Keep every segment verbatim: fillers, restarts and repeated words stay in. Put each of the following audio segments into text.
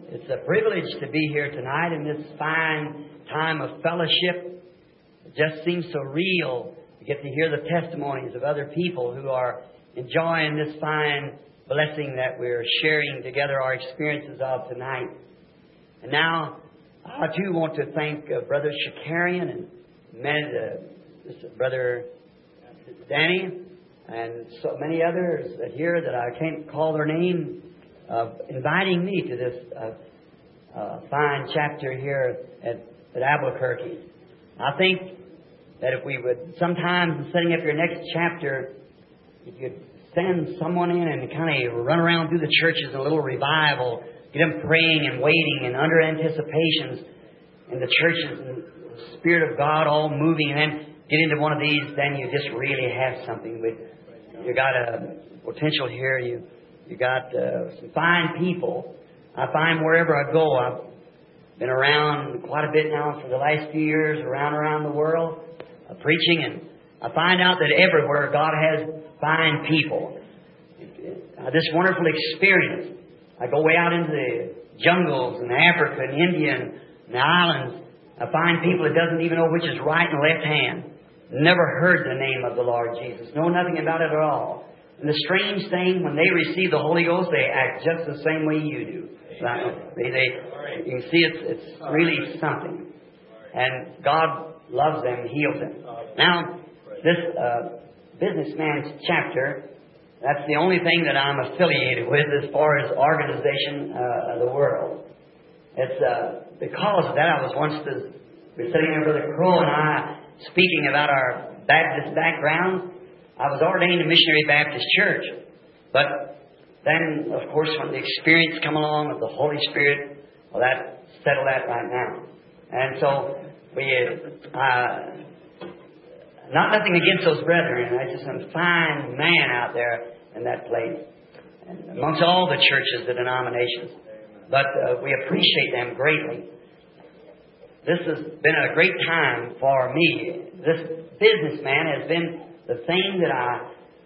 It's a privilege to be here tonight in this fine time of fellowship. It just seems so real to get to hear the testimonies of other people who are enjoying this fine blessing that we're sharing together our experiences of tonight. And now, I too want to thank uh, Brother Shakarian and Med, uh, Brother Danny and so many others here that I can't call their name, of inviting me to this uh, uh, fine chapter here at, at Albuquerque. I think that if we would, sometimes in setting up your next chapter, if you'd send someone in and kind of run around through the churches in a little revival, get them praying and waiting and under anticipations in the churches and the Spirit of God all moving, and then get into one of these, then you just really have something. With you got a potential here. You you got uh, some fine people. I find wherever I go, I've been around quite a bit now for the last few years, around around the world, uh, preaching, and I find out that everywhere God has fine people. Uh, this wonderful experience. I go way out into the jungles in Africa and India and the islands. I find people that doesn't even know which is right and left hand. Never heard the name of the Lord Jesus. Know nothing about it at all. And the strange thing, when they receive the Holy Ghost, they act just the same way you do. They, they, you can see it's, it's really something. And God loves them, heals them. Now, this uh, businessman's chapter, that's the only thing that I'm affiliated with as far as organization uh, of the world. It's uh, because of that, I was once the, we were sitting there, Brother Crow and I, speaking about our Baptist background. I was ordained a Missionary Baptist Church. But then, of course, when the experience come along of the Holy Spirit, well, that settled that right now. And so, we, uh, not nothing against those brethren. There's just some fine man out there in that place, and amongst all the churches, the denominations. But uh, we appreciate them greatly. This has been a great time for me. This businessman has been the thing that I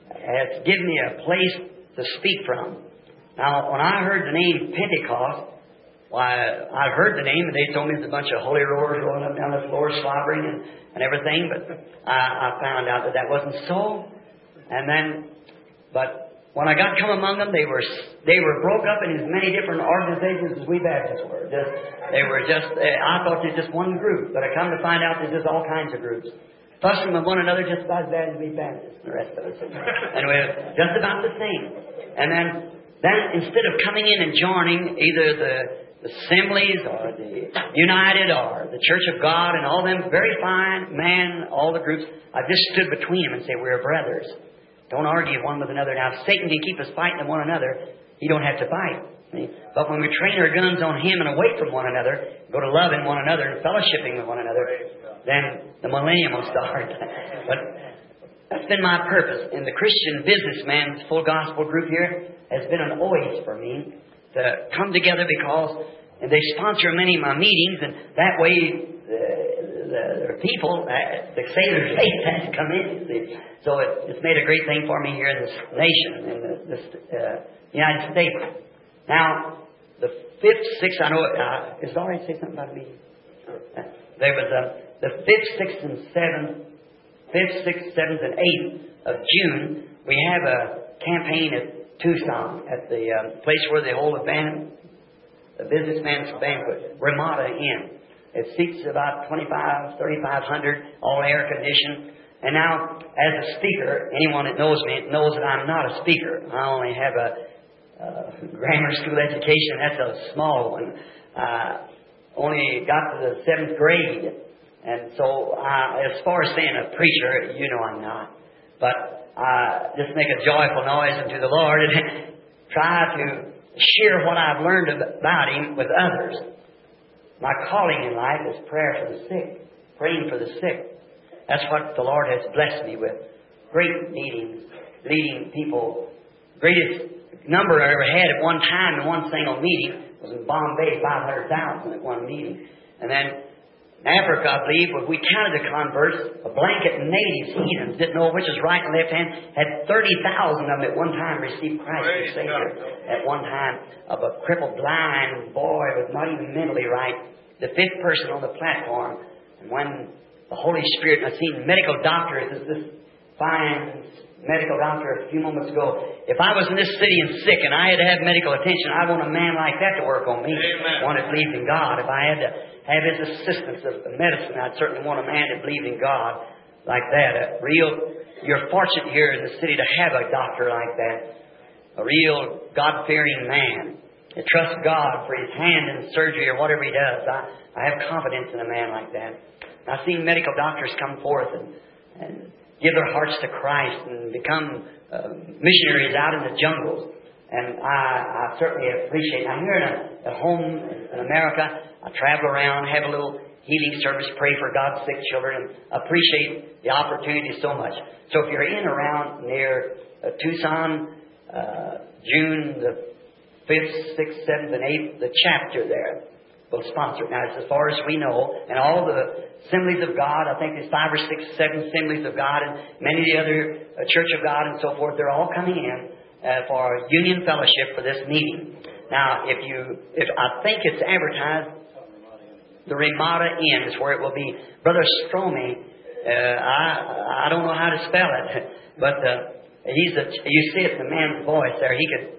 has given me a place to speak from. Now, when I heard the name Pentecost, why, I heard the name, and they told me there's a bunch of holy rollers rolling up down the floor, slobbering and, and everything, but I, I found out that that wasn't so. And then, but when I got come among them, they were they were broke up in as many different organizations as we Baptists were. Just, they were just, I thought they were just one group, but I come to find out there's just all kinds of groups. Fussing with one another just about as bad as we Baptists, the rest of us. And we're just about the same. And then, then instead of coming in and joining either the, the assemblies or the United or the Church of God and all them very fine men, all the groups, I just stood between them and say, we're brothers. Don't argue one with another. Now, if Satan can keep us fighting one another, he don't have to fight. But when we train our guns on him and away from one another, go to loving one another and fellowshipping with one another, then the millennium will start. But that's been my purpose. And the Christian Businessman's Full Gospel group here has been an always for me to come together because and they sponsor many of my meetings, and that way uh, the, the people, uh, the Sailor faith has come in. You see. So it, it's made a great thing for me here in this nation, in the, this uh, United States. Now, the fifth, sixth, I know, uh, is it all right to say something about me? Uh, there was uh, the fifth, sixth, and seventh, fifth, sixth, seventh, and eighth of June, we have a campaign at Tucson, at the um, place where they hold a band, the businessman's banquet, Ramada Inn. It seats about twenty-five, thirty-five hundred, all air conditioned. And now, as a speaker, anyone that knows me knows that I'm not a speaker. I only have a uh, grammar school education. That's a small one. Uh, only got to the seventh grade. And so, uh, as far as saying a preacher, you know I'm not. But uh, just make a joyful noise unto the Lord and try to share what I've learned about Him with others. My calling in life is prayer for the sick, praying for the sick. That's what the Lord has blessed me with. Great meetings, leading people. Greatest number I ever had at one time in one single meeting was in Bombay, five hundred thousand at one meeting. And then In Africa, I believe, if we counted the converts, a blanket natives, heathens, didn't know which was right and left hand, had thirty thousand of them at one time received Christ as Savior. At one time, of a crippled, blind boy was not even mentally right, the fifth person on the platform. And when the Holy Spirit, I've seen medical doctors, as this fine medical doctor a few moments ago, if I was in this city and sick and I had to have medical attention, I want a man like that to work on me. Amen. One that believed in God. If I had to have His assistance of the medicine, I'd certainly want a man that believed in God like that. A real, you're fortunate here in the city to have a doctor like that. A real God-fearing man that trusts God for his hand in surgery or whatever he does. I, I have confidence in a man like that. I've seen medical doctors come forth and, and give their hearts to Christ and become uh, missionaries out in the jungles. And I, I certainly appreciate it. I'm here in a, at home in America. I travel around, have a little healing service, pray for God's sick children, and appreciate the opportunity so much. So if you're in around near uh, Tucson, uh, June the fifth, sixth, seventh, and eighth, the chapter there will sponsor it. Now, it's as far as we know, and all the Assemblies of God, I think there's five or six, seven Assemblies of God, and many of the other uh, Church of God and so forth, they're all coming in uh, for a union fellowship for this meeting. Now, if you, if I think it's advertised, the Ramada Inn is where it will be. Brother Stromey, uh, I I don't know how to spell it, but uh, he's a, you see it's the man's voice there. He could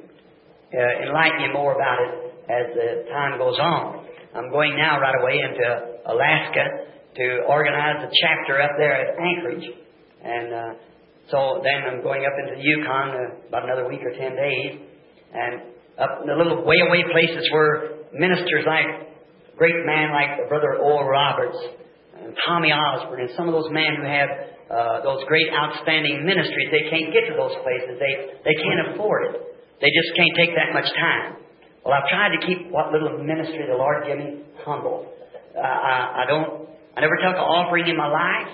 uh, enlighten you more about it as the time goes on. I'm going now right away into Alaska to organize a chapter up there at Anchorage. And uh, so then I'm going up into the Yukon uh, about another week or ten days. And up in the little way away places where ministers like great man like Brother Oral Roberts and Tommy Osborne and some of those men who have uh, those great outstanding ministries, they can't get to those places. They, they can't afford it. They just can't take that much time. Well, I've tried to keep what little ministry the Lord gave me humble. Uh, I, I don't, I never took an offering in my life.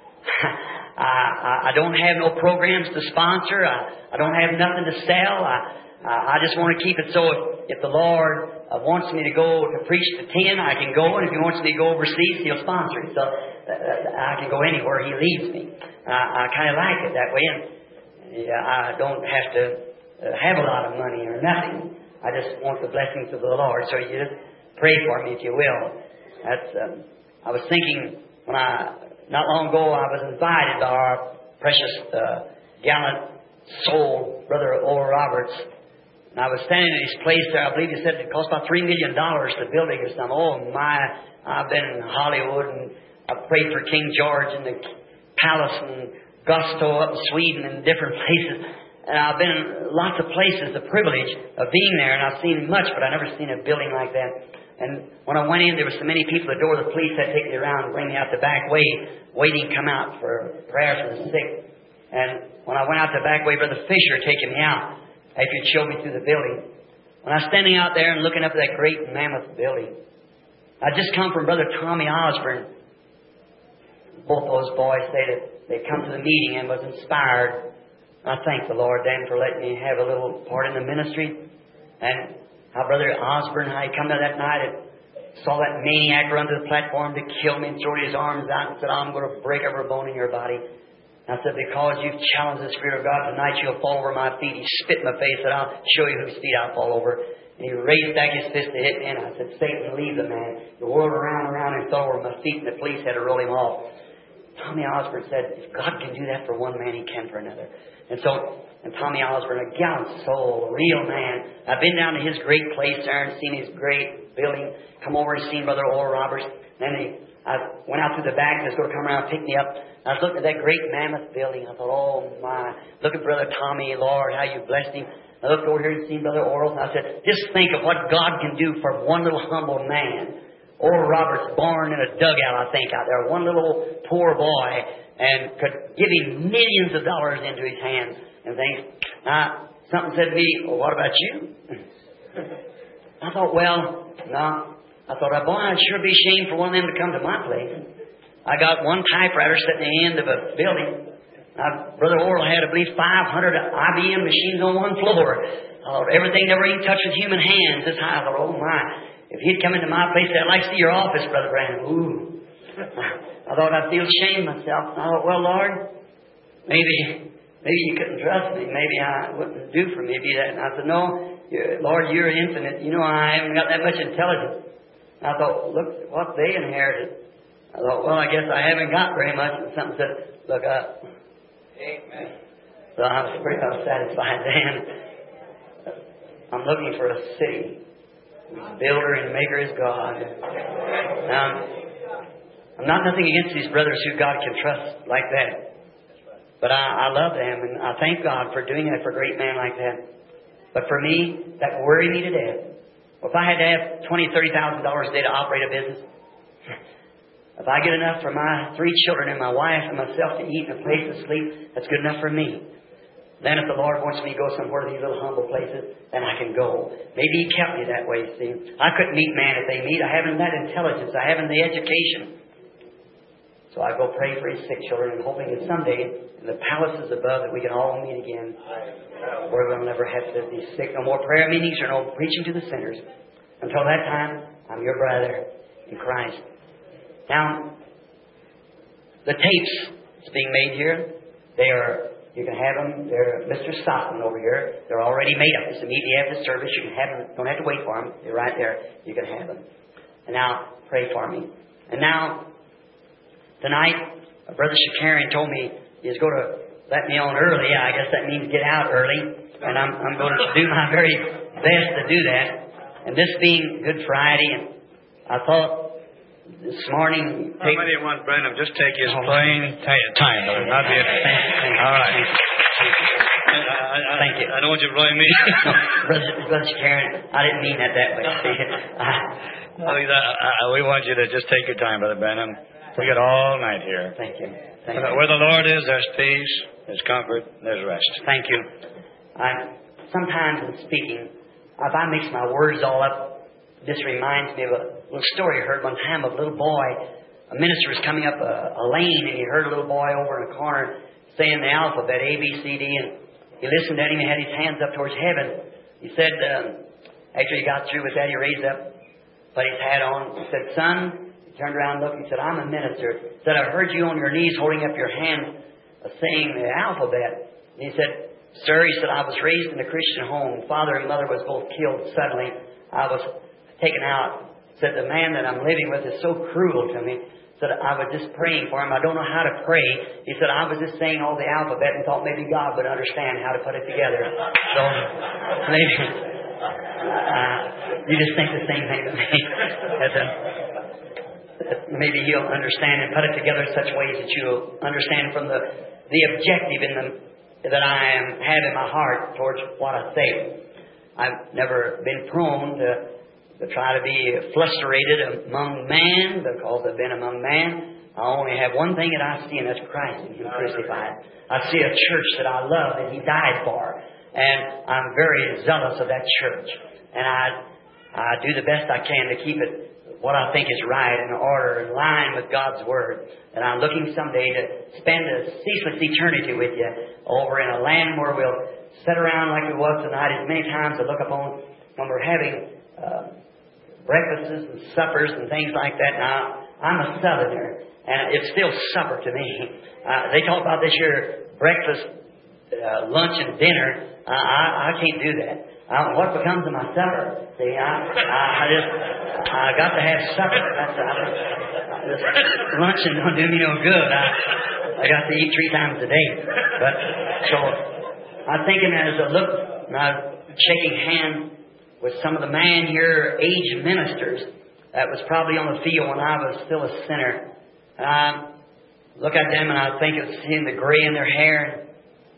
I, I, I don't have no programs to sponsor. I, I don't have nothing to sell. I, I just want to keep it so if, if the Lord uh, wants me to go to preach to ten, I can go. And if He wants me to go overseas, He'll sponsor it. So uh, I can go anywhere He leads me. Uh, I kind of like it that way. And yeah, I don't have to uh, have a lot of money or nothing. I just want the blessings of the Lord. So you just pray for me if you will. That's. Um, I was thinking when I not long ago I was invited by our precious uh, gallant soul Brother Oral Roberts. And I was standing in his place there. I believe he said it cost about three million dollars to build it or something. Oh my! I've been in Hollywood and I prayed for King George in the palace and Gusto up in Sweden and different places. And I've been in lots of places, the privilege of being there, and I've seen much, but I've never seen a building like that. And when I went in, there were so many people at the door. The police had to take me around and bring me out the back way, waiting to come out for prayer for the sick. And when I went out the back way, Brother Fisher taking me out after he'd showed me through the building. When I was standing out there and looking up at that great mammoth building, I'd just come from Brother Tommy Osborne. Both those boys say that they come to the meeting and was inspired. I thank the Lord then for letting me have a little part in the ministry. And how Brother Osborne, how he come to that night and saw that maniac run to the platform to kill me and throw his arms out and said, I'm going to break every bone in your body. And I said, because you've challenged the Spirit of God tonight, you'll fall over my feet. He spit in my face and I'll show you whose feet I'll fall over. And he raised back his fist to hit me and I said, Satan, leave the man. He whirled around and around and fell over my feet and the police had to roll him off. Tommy Osborne said, if God can do that for one man, He can for another. And so, and Tommy Osborne, a gallant soul, a real man. I've been down to his great place there and seen his great building. Come over and seen Brother Oral Roberts. Then he, I went out through the back. He was going to come around and pick me up. I was looking at that great mammoth building. I thought, oh my, look at Brother Tommy, Lord, how you blessed him. I looked over here and seen Brother Oral. And I said, just think of what God can do for one little humble man. Oral Roberts, born in a dugout, I think, out there. One little poor boy, and could give him millions of dollars into his hands and things. Now, something said to me, well, what about you? I thought, well, no. I thought, boy, I'd sure be ashamed for one of them to come to my place. I got one typewriter sitting at the end of a building. Now, Brother Oral had, I believe, five hundred I B M machines on one floor. I thought, everything never even touched with human hands this high. I thought, oh, my. If he'd come into my place, I'd like to see your office, Brother Branham. Ooh. I thought I'd feel ashamed of myself. And I thought, well, Lord, maybe maybe you couldn't trust me. Maybe I wouldn't do for me be that. And I said, no, you're, Lord, you're infinite. You know I haven't got that much intelligence. And I thought, look what they inherited. I thought, well, I guess I haven't got very much. And something said, look up. Amen. So I was pretty well satisfied then. I'm looking for a city whose builder and maker is God. Now, I'm not nothing against these brothers who God can trust like that. But I, I love them, and I thank God for doing that for a great man like that. But for me, that would worry me to death. Well, if I had to have twenty thousand, thirty thousand dollars a day to operate a business, if I get enough for my three children and my wife and myself to eat and a place to sleep, that's good enough for me. Then if the Lord wants me to go somewhere to these little humble places, then I can go. Maybe He kept me that way, see. I couldn't meet man if they meet. I haven't that intelligence. I haven't the education. So I go pray for His sick children and hoping that someday in the palaces above that we can all meet again where we'll never have to be sick. No more prayer meetings or no preaching to the sinners. Until that time, I'm your brother in Christ. Now, the tapes that's being made here, they are... You can have them. They're Mister Sosman over here. They're already made up. It's immediately after the service. You can have them. Don't have to wait for them. They're right there. You can have them. And now, pray for me. And now, tonight, Brother Shakarian told me he's going to let me on early. I guess that means get out early. And I'm, I'm going to do my very best to do that. And this being Good Friday, and I thought this morning... How many want Branham? Just take his plain time, brother. Not the... All right. I, I, Thank you. I don't want you to blame me. No, Brother, Brother Karen, I didn't mean that that way. I, I, we want you to just take your time, Brother Branham. We got all night here. Thank you. Thank you. Where the Lord is, there's peace, there's comfort, there's rest. Thank you. I, sometimes in speaking, if I mix my words all up, this reminds me of a little story I heard one time of a little boy. A minister was coming up a, a lane, and he heard a little boy over in a corner saying the alphabet, A, B, C, D, and he listened at him and had his hands up towards heaven. He said, um, after he got through with that, he raised up, put his hat on, he said, son, he turned around and looked, he said, I'm a minister. He said, I heard you on your knees holding up your hands, uh, saying the alphabet. And he said, sir, he said, I was raised in a Christian home. Father and mother was both killed suddenly. I was taken out. Said, the man that I'm living with is so cruel to me. Said, I was just praying for him. I don't know how to pray. He said, I was just saying all the alphabet and thought maybe God would understand how to put it together. So, maybe uh, you just think the same thing to me. That, uh, that maybe He'll understand and put it together in such ways that you'll understand from the, the objective in the, that I am, have in my heart towards what I say. I've never been prone to to try to be frustrated among man, because I've been among man. I only have one thing that I see, and that's Christ and Him crucified. I see a church that I love that He died for, and I'm very zealous of that church. And I I do the best I can to keep it what I think is right and order, in line with God's Word. And I'm looking someday to spend a ceaseless eternity with you over in a land where we'll sit around like we was tonight. As many times I look upon when we're having uh, breakfasts and suppers and things like that. Now, I'm a Southerner, and it's still supper to me. Uh, they talk about this here breakfast, uh, lunch, and dinner. Uh, I, I can't do that. Uh, what becomes of my supper? See, I, I, I just I got to have supper. That's I, I just, luncheon don't do me no good. I I got to eat three times a day. But so I'm thinking as I look, and I'm shaking hands with some of the man here, aged ministers, that was probably on the field when I was still a sinner. And I look at them and I think of seeing the gray in their hair.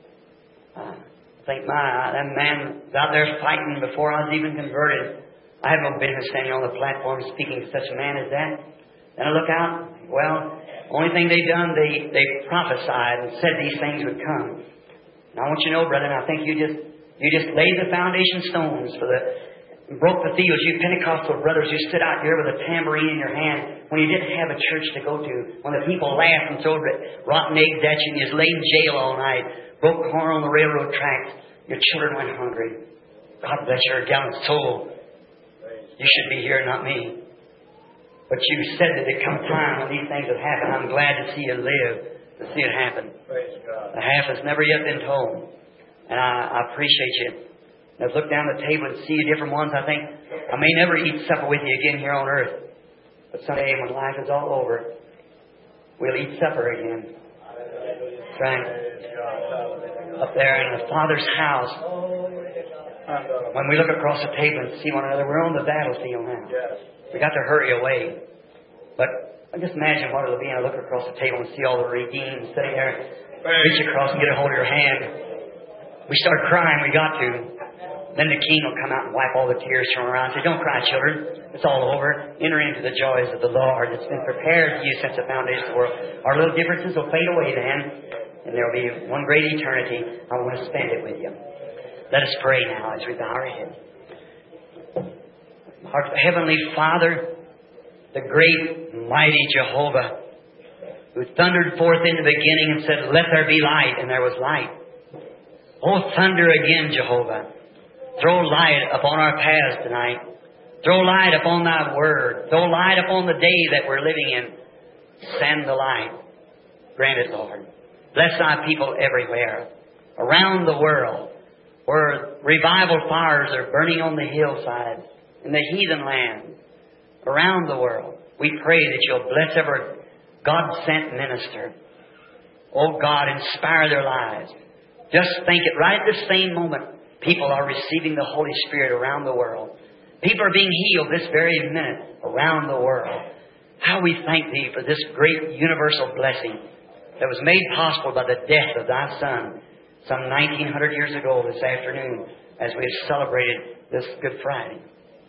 I think, my, that man was out there fighting before I was even converted. I have no business standing on the platform speaking to such a man as that. Then I look out, well, only thing they've done, they, they prophesied and said these things would come. And I want you to know, brother, and I think you just you just laid the foundation stones for the broke the fields, you Pentecostal brothers who stood out here with a tambourine in your hand when you didn't have a church to go to, when the people laughed and threw rotten eggs at you and you was laid in jail all night, broke corn on the railroad tracks, your children went hungry. God bless your gallant soul. You should be here, not me. But you said that there come a time when these things would happen. I'm glad to see you live, to see it happen. Praise God. The half has never yet been told. And I, I appreciate you. And I've looked down the table and see you different ones. I think I may never eat supper with you again here on earth. But someday when life is all over, we'll eat supper again. That's right. Up there in the Father's house, when we look across the table and see one another, we're on the battlefield now. We got to hurry away. But I just imagine what it'll be. I look across the table and see all the redeemed sitting there, reach across and get a hold of your hand. We start crying. We got to. Then the King will come out and wipe all the tears from our eyes and say, "Don't cry, children. It's all over. Enter into the joys of the Lord. It's been prepared for you since the foundation of the world." Our little differences will fade away then, and there will be one great eternity. I want to spend it with you. Let us pray now as we bow our heads. Our Heavenly Father, the great, mighty Jehovah, who thundered forth in the beginning and said, "Let there be light," and there was light. Oh, thunder again, Jehovah. Throw light upon our paths tonight. Throw light upon Thy Word. Throw light upon the day that we're living in. Send the light. Grant it, Lord. Bless Thy people everywhere, around the world, where revival fires are burning on the hillsides, in the heathen land, around the world. We pray that You'll bless every God-sent minister. Oh God, inspire their lives. Just think it, right at the same moment, people are receiving the Holy Spirit around the world. People are being healed this very minute around the world. How we thank Thee for this great universal blessing that was made possible by the death of Thy Son some nineteen hundred years ago this afternoon as we have celebrated this Good Friday.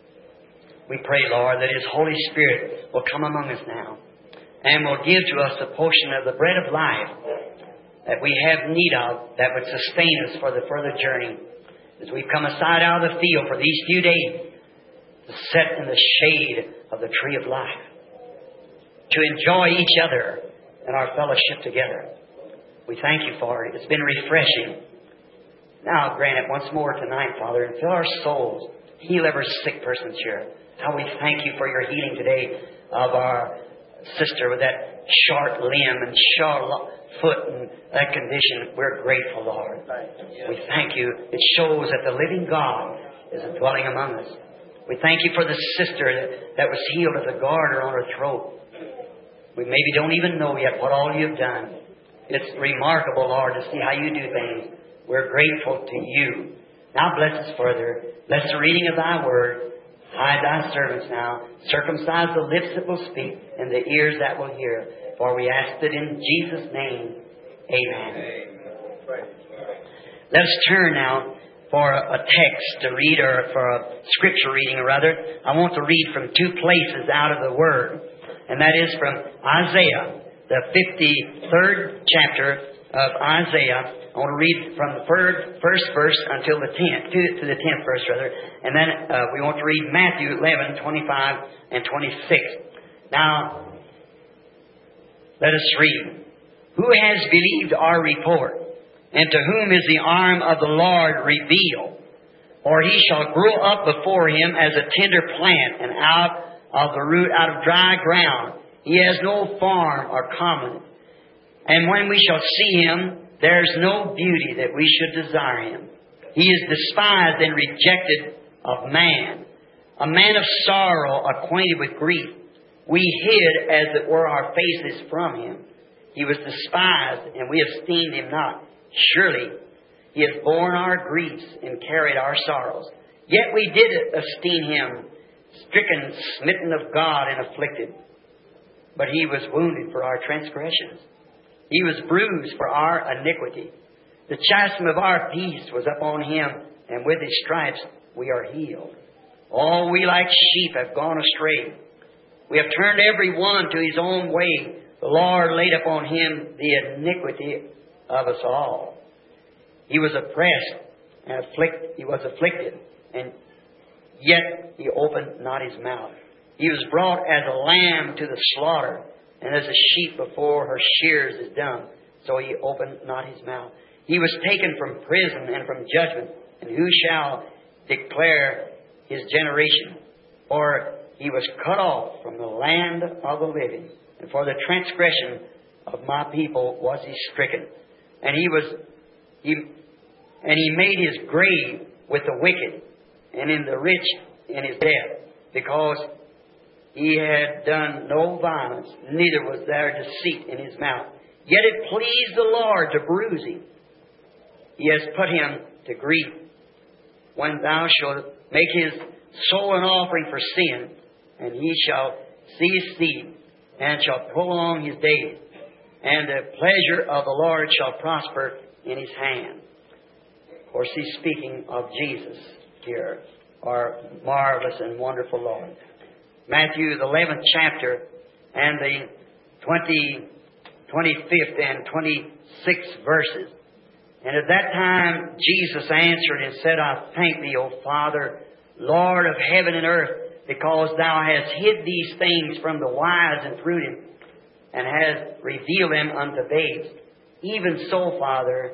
We pray, Lord, that His Holy Spirit will come among us now and will give to us a portion of the bread of life that we have need of that would sustain us for the further journey as we've come aside out of the field for these few days to sit in the shade of the tree of life, to enjoy each other and our fellowship together. We thank You for it. It's been refreshing. Now grant it once more tonight, Father, and fill our souls. Heal every sick person here. How we thank You for Your healing today of our sister with that short limb and short foot and that condition. We're grateful, Lord. We thank You. It shows that the living God is dwelling among us. We thank You for the sister that was healed of the garter on her throat. We maybe don't even know yet what all You've done. It's remarkable, Lord, to see how You do things. We're grateful to You. Now bless us further. Bless the reading of Thy Word. Hide Thy servants now. Circumcise the lips that will speak and the ears that will hear. For we ask it in Jesus' name. Amen. Amen. Let us turn now for a text to read, or for a scripture reading, or rather. I want to read from two places out of the Word. And that is from Isaiah, the fifty-third chapter of Isaiah. I want to read from the first, first verse until the tenth, to, to the tenth verse rather. And then uh, we want to read Matthew eleven, twenty-five and twenty-six. Now, let us read. Who has believed our report? And to whom is the arm of the Lord revealed? Or He shall grow up before Him as a tender plant, and out of the root, out of dry ground. He has no form or common. And when we shall see Him, there is no beauty that we should desire Him. He is despised and rejected of man, a man of sorrow, acquainted with grief. We hid, as it were, our faces from Him. He was despised, and we esteemed Him not. Surely He has borne our griefs and carried our sorrows. Yet we did esteem Him stricken, smitten of God, and afflicted. But He was wounded for our transgressions. He was bruised for our iniquity. The chastisement of our peace was upon Him, and with His stripes we are healed. All we like sheep have gone astray. We have turned every one to his own way. The Lord laid upon Him the iniquity of us all. He was oppressed and afflicted. He was afflicted, and yet He opened not His mouth. He was brought as a lamb to the slaughter, and as a sheep before her shears is dumb, so He opened not His mouth. He was taken from prison and from judgment, and who shall declare His generation? For he was cut off from the land of the living. And for the transgression of my people was he stricken. And he was, he, and he made his grave with the wicked, and in the rich in his death, because he had done no violence, neither was there deceit in his mouth. Yet it pleased the Lord to bruise him. He has put him to grief. When thou shalt make his soul an offering for sin, and he shall see his seed, and shall prolong his days, and the pleasure of the Lord shall prosper in his hand. Of course, he's speaking of Jesus here, our marvelous and wonderful Lord. Matthew, the eleventh chapter, and the twenty, twenty-fifth and twenty-sixth verses. And at that time Jesus answered and said, I thank thee, O Father, Lord of heaven and earth, because thou hast hid these things from the wise and prudent, and hast revealed them unto babes. Even so, Father,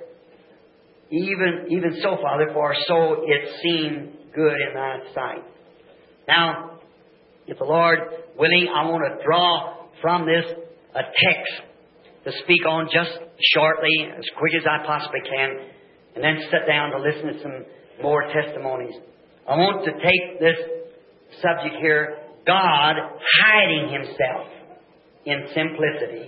even, even so, Father, for so it seemed good in thy sight. Now, if the Lord willing, I want to draw from this a text to speak on just shortly, as quick as I possibly can, and then sit down to listen to some more testimonies. I want to take this subject here, God hiding Himself in simplicity.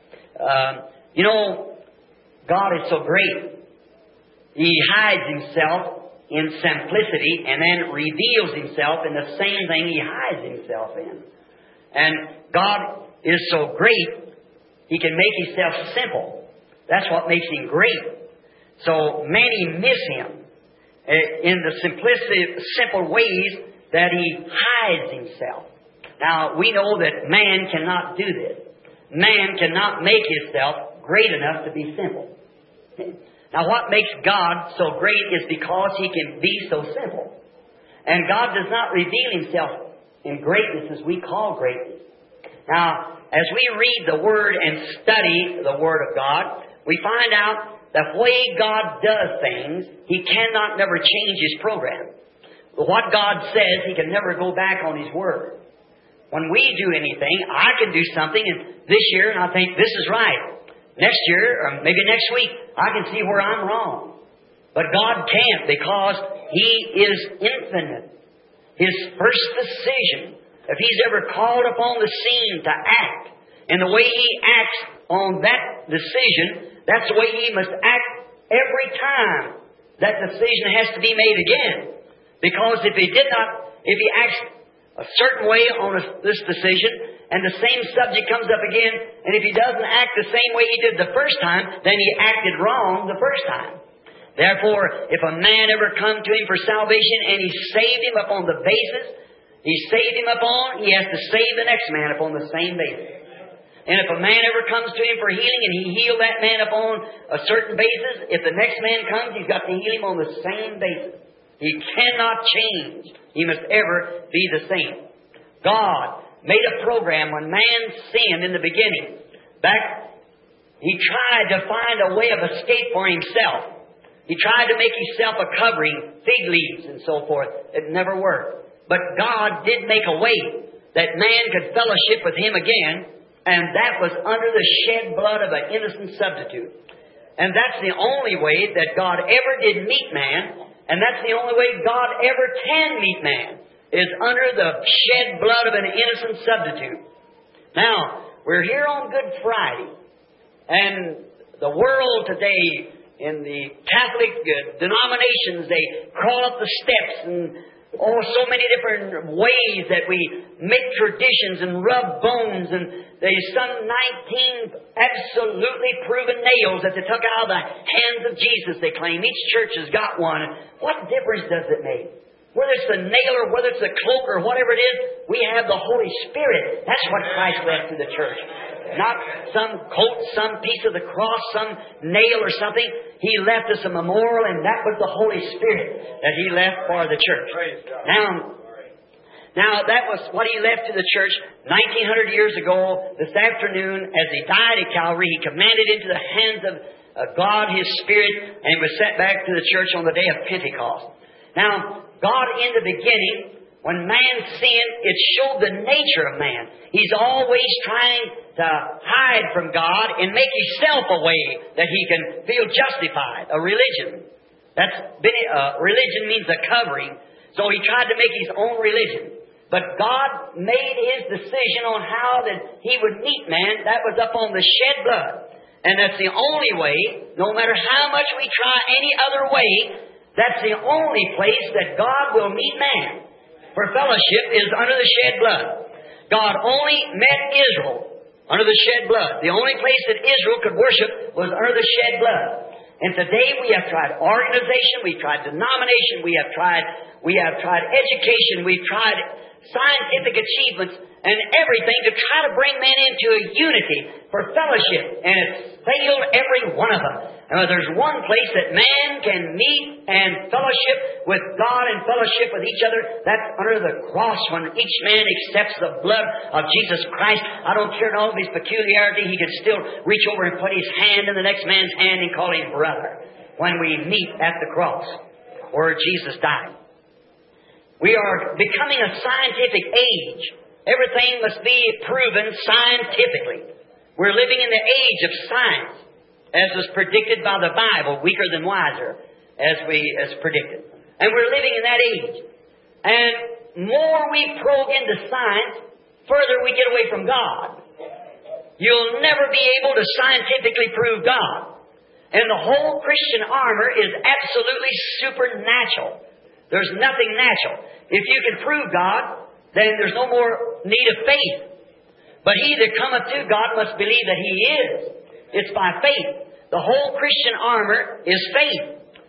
Um, you know, God is so great. He hides Himself in simplicity and then reveals Himself in the same thing He hides Himself in. And God is so great, He can make Himself simple. That's what makes Him great. So many miss Him in the simplicity, simple ways that He hides Himself. Now, we know that man cannot do this. Man cannot make himself great enough to be simple. Now, what makes God so great is because He can be so simple. And God does not reveal Himself in greatness as we call greatness. Now, as we read the Word and study the Word of God, we find out that the way God does things, He cannot never change His program. But what God says, He can never go back on His Word. When we do anything, I can do something and this year and I think this is right. Next year, or maybe next week, I can see where I'm wrong. But God can't, because He is infinite. His first decision, if He's ever called upon the scene to act, and the way He acts on that decision, that's the way He must act every time that decision has to be made again. Because if He did not, if He acts a certain way on a, this decision, and the same subject comes up again, and if He doesn't act the same way He did the first time, then He acted wrong the first time. Therefore, if a man ever come to Him for salvation and He saved him upon the basis He saved him upon, He has to save the next man upon the same basis. And if a man ever comes to Him for healing and He healed that man upon a certain basis, if the next man comes, He's got to heal him on the same basis. He cannot change. He must ever be the same. God made a program when man sinned in the beginning. Back, He tried to find a way of escape for Himself. He tried to make Himself a covering, fig leaves and so forth. It never worked. But God did make a way that man could fellowship with Him again, and that was under the shed blood of an innocent substitute. And that's the only way that God ever did meet man, and that's the only way God ever can meet man, is under the shed blood of an innocent substitute. Now, we're here on Good Friday, and the world today, in the Catholic denominations, they crawl up the steps and oh, so many different ways that we make traditions and rub bones, and there's some nineteen absolutely proven nails that they took out of the hands of Jesus, they claim. Each church has got one. What difference does it make? Whether it's the nail or whether it's the cloak or whatever it is, we have the Holy Spirit. That's what Christ left to the church. Not some coat, some piece of the cross, some nail or something. He left us a memorial, and that was the Holy Spirit that He left for the church. Now, now that was what He left to the church nineteen hundred years ago. This afternoon, as He died at Calvary, He commanded into the hands of uh, God His Spirit, and He was sent back to the church on the day of Pentecost. Now, God in the beginning When man sinned, it showed the nature of man. He's always trying to hide from God and make himself a way that he can feel justified. A religion. That's been, uh, religion means a covering. So he tried to make his own religion. But God made his decision on how that he would meet man. That was up on the shed blood. And that's the only way, no matter how much we try any other way, that's the only place that God will meet man. For fellowship is under the shed blood. God only met Israel under the shed blood. The only place that Israel could worship was under the shed blood. And today we have tried organization, we've tried denomination, we have tried, we have tried education, we've tried scientific achievements and everything to try to bring men into a unity for fellowship. And it's failed every one of them. And there's one place that man can meet and fellowship with God and fellowship with each other. That's under the cross when each man accepts the blood of Jesus Christ. I don't care in all of his peculiarity. He can still reach over and put his hand in the next man's hand and call him brother when we meet at the cross where Jesus died. We are becoming a scientific age. Everything must be proven scientifically. We're living in the age of science, as was predicted by the Bible, weaker than wiser, as we as predicted. And we're living in that age. And more we probe into science, further we get away from God. You'll never be able to scientifically prove God. And the whole Christian armor is absolutely supernatural. There's nothing natural. If you can prove God, then there's no more need of faith. But he that cometh to God must believe that he is. It's by faith. The whole Christian armor is faith.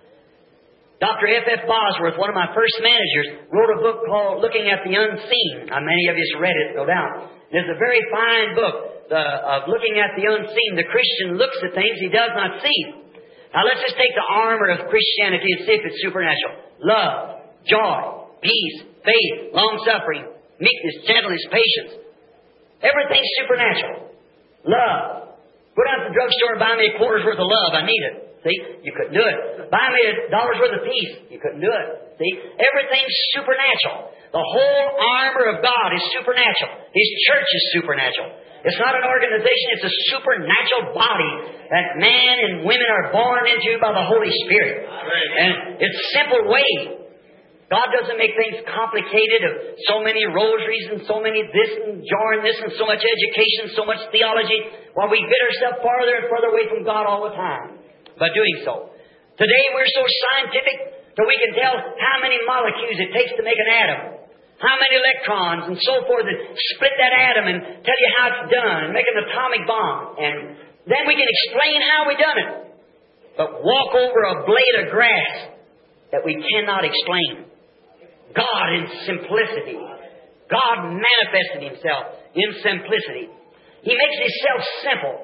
Doctor F F Bosworth, one of my first managers, wrote a book called Looking at the Unseen. Now, many of you have read it, no doubt. It's a very fine book the, of looking at the unseen. The Christian looks at things he does not see. Now, let's just take the armor of Christianity and see if it's supernatural. Love, joy, peace, faith, long-suffering, meekness, gentleness, patience. Everything's supernatural. Love. Go down to the drugstore and buy me a quarter's worth of love. I need it. See? You couldn't do it. Buy me a dollar's worth of peace. You couldn't do it. See? Everything's supernatural. The whole armor of God is supernatural. His church is supernatural. It's not an organization. It's a supernatural body that man and women are born into by the Holy Spirit. And it's a simple way. God doesn't make things complicated of so many rosaries and so many this and jarring this and so much education, so much theology, while we get ourselves farther and further away from God all the time by doing so. Today we're so scientific that we can tell how many molecules it takes to make an atom, how many electrons and so forth that split that atom and tell you how it's done, make an atomic bomb. And then we can explain how we done it. But walk over a blade of grass that we cannot explain. God in simplicity. God manifested Himself in simplicity. He makes Himself simple.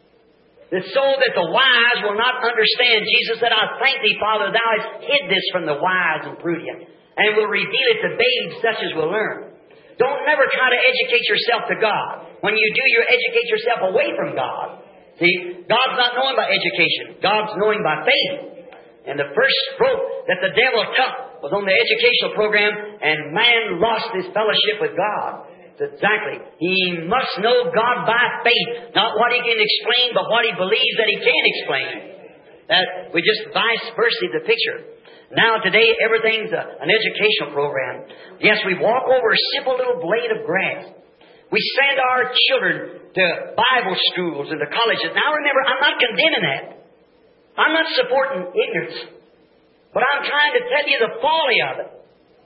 So that the wise will not understand. Jesus said, I thank Thee, Father, Thou hast hid this from the wise and prudent, and will reveal it to babes such as will learn. Don't never try to educate yourself to God. When you do, you educate yourself away from God. See, God's not knowing by education. God's knowing by faith. And the first stroke that the devil took was on the educational program, and man lost his fellowship with God. Exactly. He must know God by faith, not what he can explain, but what he believes that he can explain. That we just vice versa the picture. Now today everything's a, an educational program. Yes, we walk over a simple little blade of grass. We send our children to Bible schools and to colleges. Now remember, I'm not condemning that. I'm not supporting ignorance. But I'm trying to tell you the folly of it.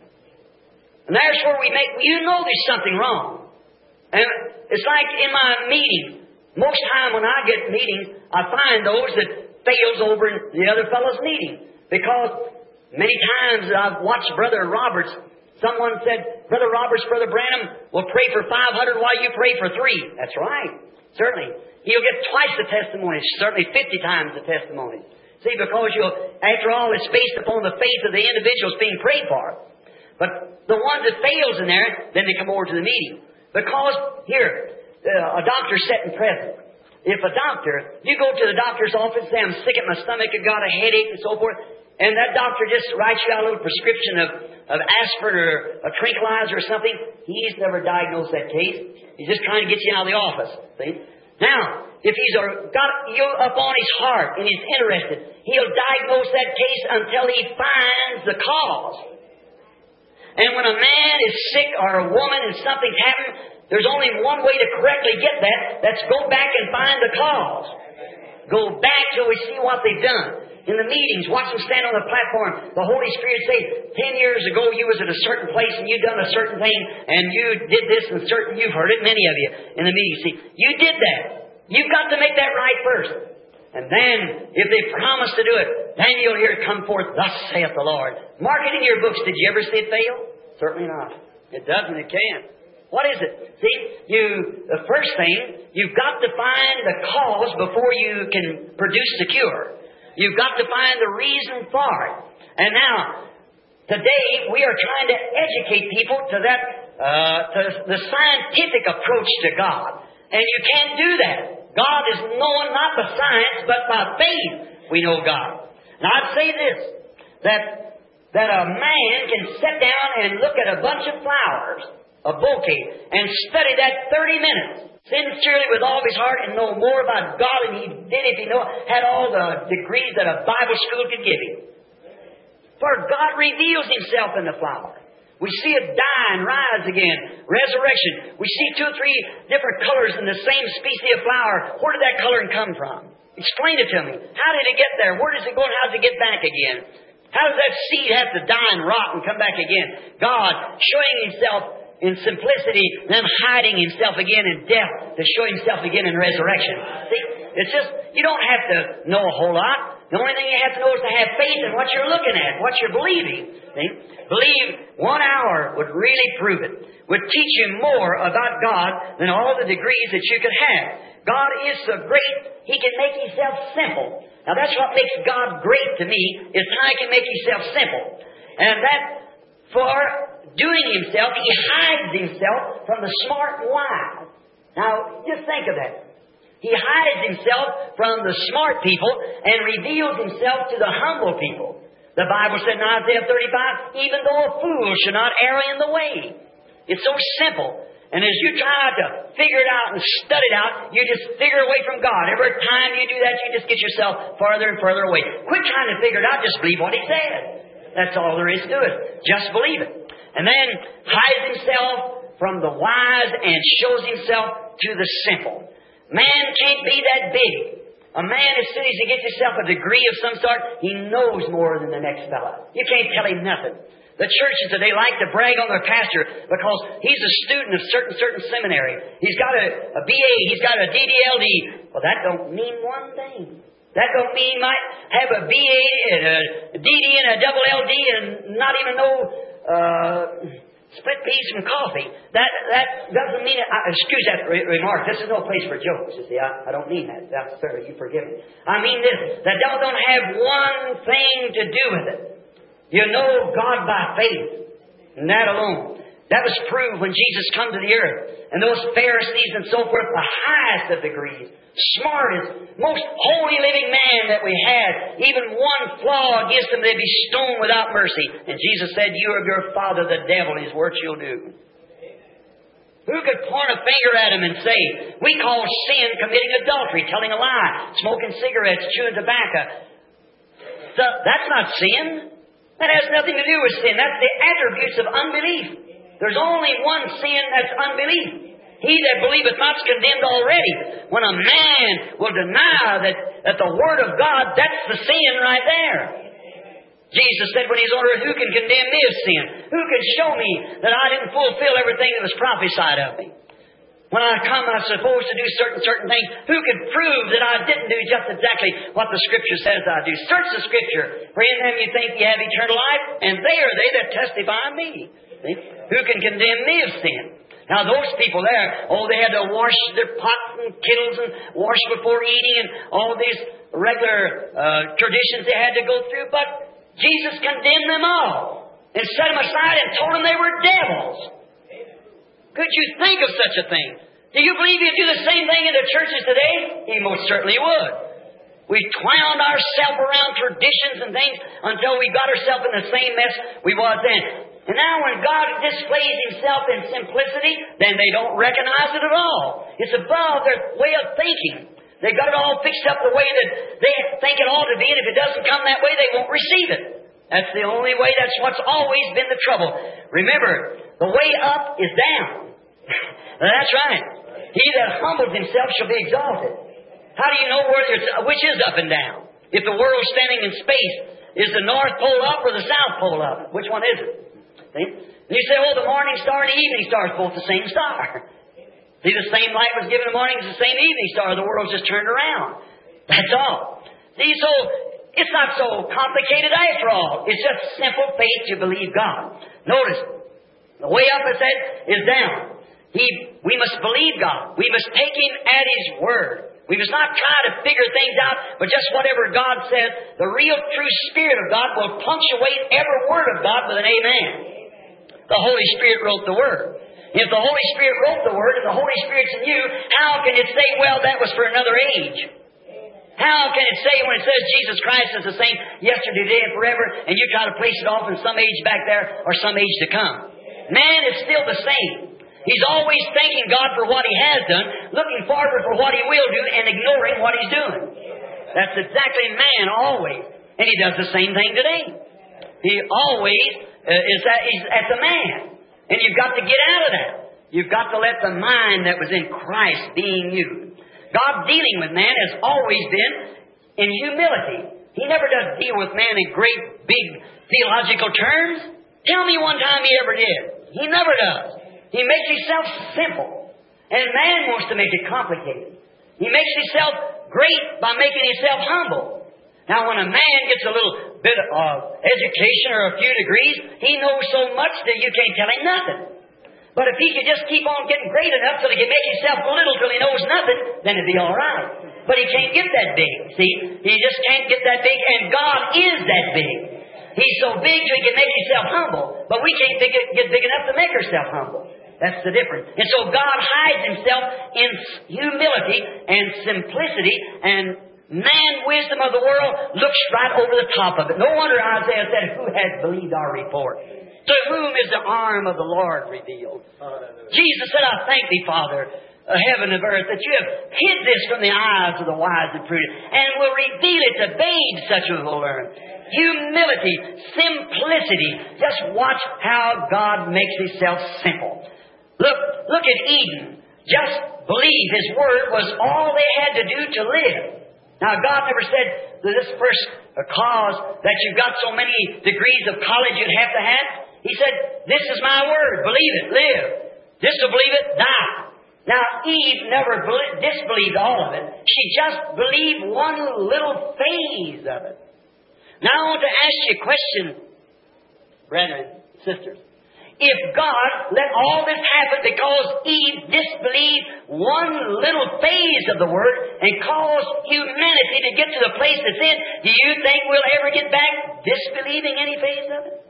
And that's where we make, you know there's something wrong. And it's like in my meeting. Most time when I get meetings, I find those that fails over in the other fellow's meeting. Because many times I've watched Brother Roberts. Someone said, Brother Roberts, Brother Branham will pray for five hundred while you pray for three. That's right. Certainly. He'll get twice the testimonies. Certainly fifty times the testimonies. See, because you'll, after all, it's based upon the faith of the individuals being prayed for. But the one that fails in there, then they come over to the meeting. Because, here, uh, a doctor's sitting present. If a doctor, you go to the doctor's office and say, I'm sick at my stomach, I've got a headache and so forth, and that doctor just writes you out a little prescription of, of aspirin or a tranquilizer or something. He's never diagnosed that case. He's just trying to get you out of the office. See? Now, if he's got you up on his heart and he's interested, he'll diagnose that case until he finds the cause. And when a man is sick or a woman and something's happened, there's only one way to correctly get that. That's go back and find the cause. Go back till we see what they've done. In the meetings, watch them stand on the platform. The Holy Spirit say, ten years ago you was at a certain place and you done a certain thing and you did this and certain, you've heard it, many of you, in the meetings. See, you did that. You've got to make that right first. And then, if they promise to do it, then you'll hear it come forth, thus saith the Lord. Mark it in your books. Did you ever see it fail? Certainly not. It doesn't, it can't. What is it? See, you, the first thing, you've got to find the cause before you can produce the cure. You've got to find the reason for it. And now, today, we are trying to educate people to that, uh, to the scientific approach to God. And you can't do that. God is known not by science, but by faith we know God. Now, I'd say this, that, that a man can sit down and look at a bunch of flowers, a bouquet, and study that thirty minutes. Sincerely with all of his heart and know more about God than he did if he know, had all the degrees that a Bible school could give him. For God reveals Himself in the flower. We see it die and rise again. Resurrection. We see two or three different colors in the same species of flower. Where did that coloring come from? Explain it to me. How did it get there? Where does it go and how does it get back again? How does that seed have to die and rot and come back again? God showing Himself in simplicity, then hiding Himself again in death to show Himself again in resurrection. See, it's just, you don't have to know a whole lot. The only thing you have to know is to have faith in what you're looking at, what you're believing. See? Believe one hour would really prove it. Would teach you more about God than all the degrees that you could have. God is so great, He can make Himself simple. Now that's what makes God great to me, is how He can make Himself simple. And that, for doing Himself, He hides Himself from the smart and wise. Now, just think of that. He hides Himself from the smart people and reveals Himself to the humble people. The Bible said in Isaiah thirty-five, even though a fool should not err in the way. It's so simple. And as you try to figure it out and study it out, you just figure away from God. Every time you do that, you just get yourself farther and farther away. Quit trying to figure it out. Just believe what He said. That's all there is to it. Just believe it. And then hides Himself from the wise and shows Himself to the simple. Man can't be that big. A man, as soon as he gets himself a degree of some sort, he knows more than the next fellow. You can't tell him nothing. The churches today like to brag on their pastor because he's a student of certain certain seminary. He's got a, a B A, he's got a D D L D. Well, that don't mean one thing. That don't mean he might have a B A and a D D and a double L D and not even know uh, split peas from coffee. That that doesn't mean it. Uh, excuse that re- remark. This is no place for jokes. You see, I, I don't mean that. That's sir, you forgive me. I mean this. That don't, don't have one thing to do with it. You know God by faith, and that alone. That was proved when Jesus come to the earth. And those Pharisees and so forth, the highest of degrees, smartest, most holy living man that we had, even one flaw against them, they'd be stoned without mercy. And Jesus said, you of your father the devil, his works you'll do. Who could point a finger at him and say, we call sin committing adultery, telling a lie, smoking cigarettes, chewing tobacco. So that's not sin. That has nothing to do with sin. That's the attributes of unbelief. There's only one sin, that's unbelief. He that believeth not is condemned already. When a man will deny that, that the Word of God, that's the sin right there. Jesus said when He's on earth, who can condemn me of sin? Who can show me that I didn't fulfill everything that was prophesied of me? When I come, I'm supposed to do certain, certain things. Who can prove that I didn't do just exactly what the Scripture says I do? Search the Scripture. For in them you think you have eternal life, and they are they that testify of me. See? Who can condemn me of sin? Now those people there, oh, they had to wash their pots and kettles and wash before eating and all these regular uh, traditions they had to go through. But Jesus condemned them all and set them aside and told them they were devils. Could you think of such a thing? Do you believe He'd do the same thing in the churches today? He most certainly would. We twound ourselves around traditions and things until we got ourselves in the same mess we was then. And now when God displays Himself in simplicity, then they don't recognize it at all. It's above their way of thinking. They've got it all fixed up the way that they think it ought to be, and if it doesn't come that way, they won't receive it. That's the only way. That's what's always been the trouble. Remember, the way up is down. That's right. He that humbles himself shall be exalted. How do you know whether it's, which is up and down? If the world's standing in space, is the North Pole up or the South Pole up? Which one is it? See? And you say, oh, the morning star and the evening star is both the same star. See, the same light was given in the morning as the same evening star. The world's just turned around. That's all. See, so it's not so complicated after all. It's just simple faith to believe God. Notice, the way up, it said, is down. He, we must believe God. We must take Him at His word. We must not try to figure things out, but just whatever God says, the real true Spirit of God will punctuate every word of God with an amen. The Holy Spirit wrote the Word. If the Holy Spirit wrote the Word and the Holy Spirit's in you, how can it say, well, that was for another age? How can it say when it says Jesus Christ is the same yesterday, today, and forever, and you try to place it off in some age back there or some age to come? Man is still the same. He's always thanking God for what He has done, looking forward for what He will do, and ignoring what He's doing. That's exactly man always. And He does the same thing today. He always uh, is that He's at the man. And you've got to get out of that. You've got to let the mind that was in Christ being you. God dealing with man has always been in humility. He never does deal with man in great, big theological terms. Tell me one time He ever did. He never does. He makes Himself simple. And man wants to make it complicated. He makes Himself great by making Himself humble. Now when a man gets a little bit of uh, education or a few degrees, he knows so much that you can't tell him nothing. But if he could just keep on getting great enough till he can make himself little till he knows nothing, then it'd be all right. But he can't get that big. See, he just can't get that big, and God is that big. He's so big so He can make Himself humble, but we can't big, get big enough to make ourselves humble. That's the difference. And so God hides Himself in humility and simplicity, and man wisdom of the world looks right over the top of it. No wonder Isaiah said, who has believed our report? To whom is the arm of the Lord revealed? Jesus said, I thank Thee, Father, of heaven and earth, that You have hid this from the eyes of the wise and prudent, and will reveal it to babes such as will learn. Humility, simplicity. Just watch how God makes Himself simple. Look, look at Eden. Just believe His Word was all they had to do to live. Now, God never said that this first cause that you've got so many degrees of college you'd have to have. He said, this is my Word. Believe it. Live. Disbelieve it. Die. Now, Eve never disbelieved all of it. She just believed one little phase of it. Now, I want to ask you a question, brethren, sisters. If God let all this happen because Eve disbelieved one little phase of the Word and caused humanity to get to the place it's in, do you think we'll ever get back disbelieving any phase of it?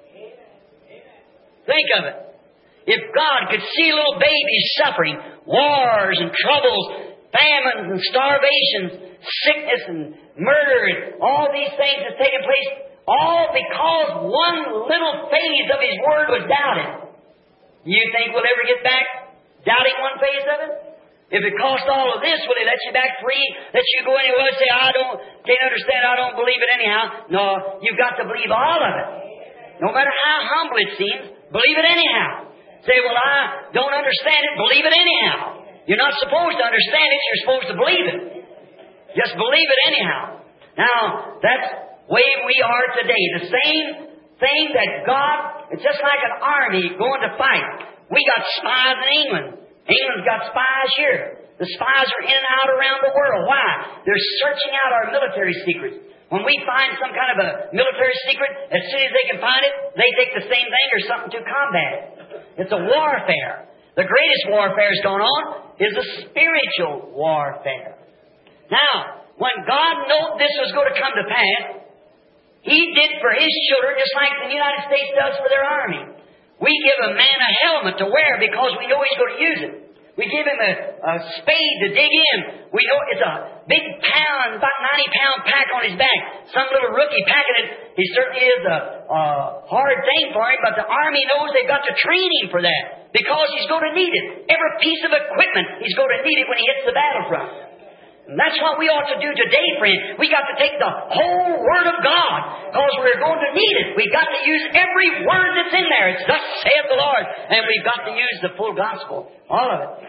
Think of it. If God could see little babies suffering, wars and troubles, famines and starvations, sickness and murder, and all these things that's taking place, all because one little phase of His Word was doubted. Do you think we'll ever get back doubting one phase of it? If it cost all of this, will He let you back free? Let you go anywhere and say, I don't, can't understand, I don't believe it anyhow? No, you've got to believe all of it. No matter how humble it seems, believe it anyhow. Say, well, I don't understand it, believe it anyhow. You're not supposed to understand it, you're supposed to believe it. Just believe it anyhow. Now, that's the way we are today. The same thing that God, it's just like an army going to fight. We got spies in England. England's got spies here. The spies are in and out around the world. Why? They're searching out our military secrets. When we find some kind of a military secret, as soon as they can find it, they take the same thing or something to combat it. It's a warfare. The greatest warfare that's going on is a spiritual warfare. Now, when God knew this was going to come to pass, He did for His children just like the United States does for their army. We give a man a helmet to wear because we know he's going to use it. We give him a, a spade to dig in. We know it's a big pound, about ninety pound pack on his back. Some little rookie packing it. He certainly is a, a hard thing for him, but the Army knows they've got to train him for that because he's going to need it. Every piece of equipment, he's going to need it when he hits the battlefront. And that's what we ought to do today, friend. We got to take the whole Word of God because we're going to need it. We've got to use every word that's in there. It's thus saith the Lord. And we've got to use the full gospel. All of it.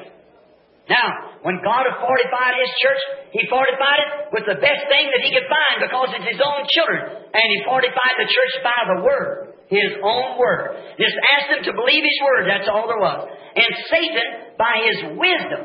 Now, when God had fortified His church, He fortified it with the best thing that He could find because it's His own children. And He fortified the church by the Word. His own Word. Just asked them to believe His Word. That's all there was. And Satan, by his wisdom,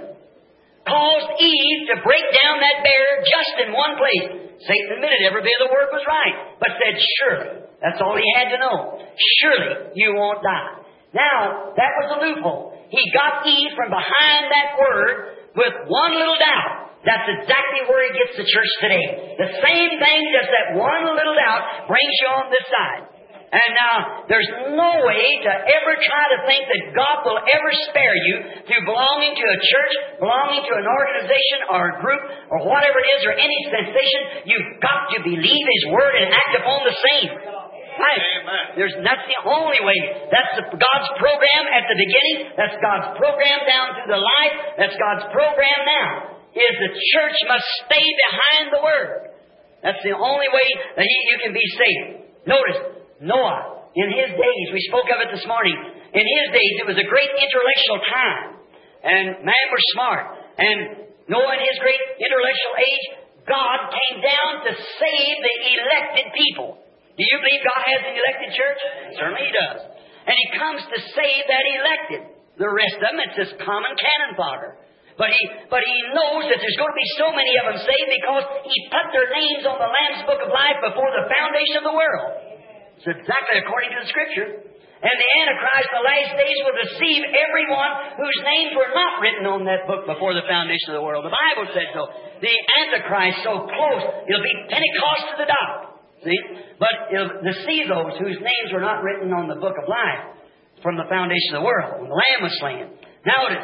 caused Eve to break down that barrier just in one place. Satan admitted every bit of the Word was right, but said, surely, that's all he had to know. Surely you won't die. Now, that was a loophole. He got Eve from behind that Word with one little doubt. That's exactly where he gets the church today. The same thing, just that one little doubt brings you on this side. And now, there's no way to ever try to think that God will ever spare you through belonging to a church, belonging to an organization or a group or whatever it is or any sensation. You've got to believe His Word and act upon the same. Right. There's, that's the only way. That's the, God's program at the beginning. That's God's program down through the life. That's God's program now. Is the church must stay behind the Word. That's the only way that he, you can be saved. Notice, Noah, in his days, we spoke of it this morning, in his days it was a great intellectual time. And man was smart. And Noah in his great intellectual age, God came down to save the elected people. Do you believe God has an elected church? Certainly He does. And He comes to save that elected. The rest of them, it's just common cannon fodder. But he, but he knows that there's going to be so many of them saved because He put their names on the Lamb's Book of Life before the foundation of the world. It's exactly according to the Scripture. And the Antichrist in the last days will deceive everyone whose names were not written on that book before the foundation of the world. The Bible said so. The Antichrist so close, it'll be Pentecost to the dot. See? But it'll deceive those whose names were not written on the book of life from the foundation of the world, when the Lamb was slain. Notice,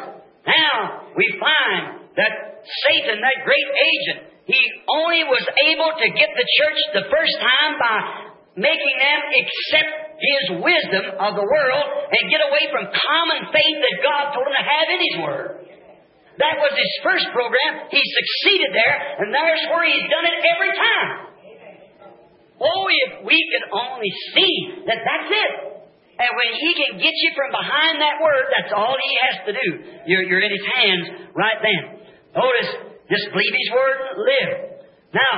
now we find that Satan, that great agent, he only was able to get the church the first time by making them accept His wisdom of the world and get away from common faith that God told them to have in His Word. That was His first program. He succeeded there, and there's where He's done it every time. Oh, if we could only see that that's it. And when He can get you from behind that Word, that's all He has to do. You're, you're in His hands right then. Notice, just believe His Word and live. Now,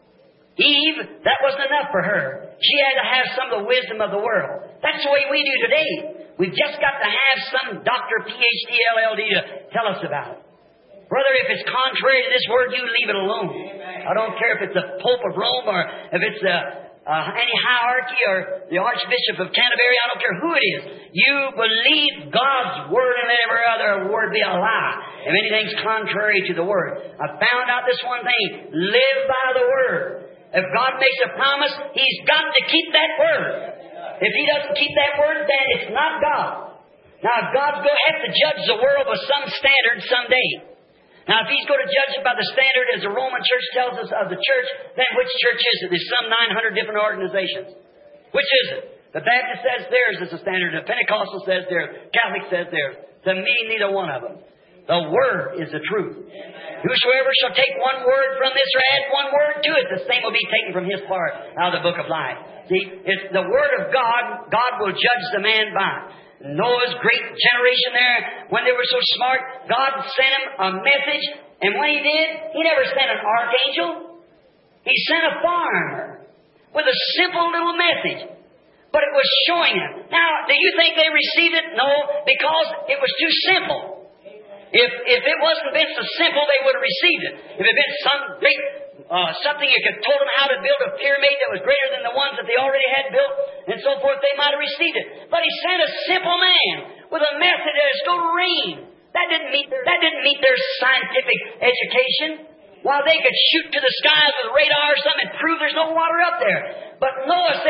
Eve, that wasn't enough for her. She had to have some of the wisdom of the world. That's the way we do today. We've just got to have some doctor, P H D, L L D to tell us about it. Brother, if it's contrary to this Word, you leave it alone. I don't care if it's the Pope of Rome or if it's a, a, any hierarchy or the Archbishop of Canterbury. I don't care who it is. You believe God's Word and let every other word be a lie. If anything's contrary to the Word. I found out this one thing. Live by the Word. If God makes a promise, He's got to keep that Word. If He doesn't keep that Word, then it's not God. Now, if God's going to have to judge the world with some standard someday. Now, if He's going to judge it by the standard as the Roman Church tells us of the church, then which church is it? There's some nine hundred different organizations. Which is it? The Baptist says theirs is the standard. The Pentecostal says theirs. Catholic says theirs. To me, neither one of them. The Word is the truth. Whosoever shall take one word from this or add one word to it, the same will be taken from his part out of the book of life. See, it's the Word of God, God will judge the man by. Noah's great generation there, when they were so smart, God sent him a message, and when He did, He never sent an archangel. He sent a foreigner with a simple little message. But it was showing them. Now, do you think they received it? No, because it was too simple. If if it wasn't been so simple, they would have received it. If it had been some great, uh, something you could told them how to build a pyramid that was greater than the ones that they already had built, and so forth, they might have received it. But He sent a simple man with a message that is going to rain. That didn't meet their, that didn't meet their scientific education. While they could shoot to the skies with radar or something and prove there's no water up there. But Noah said,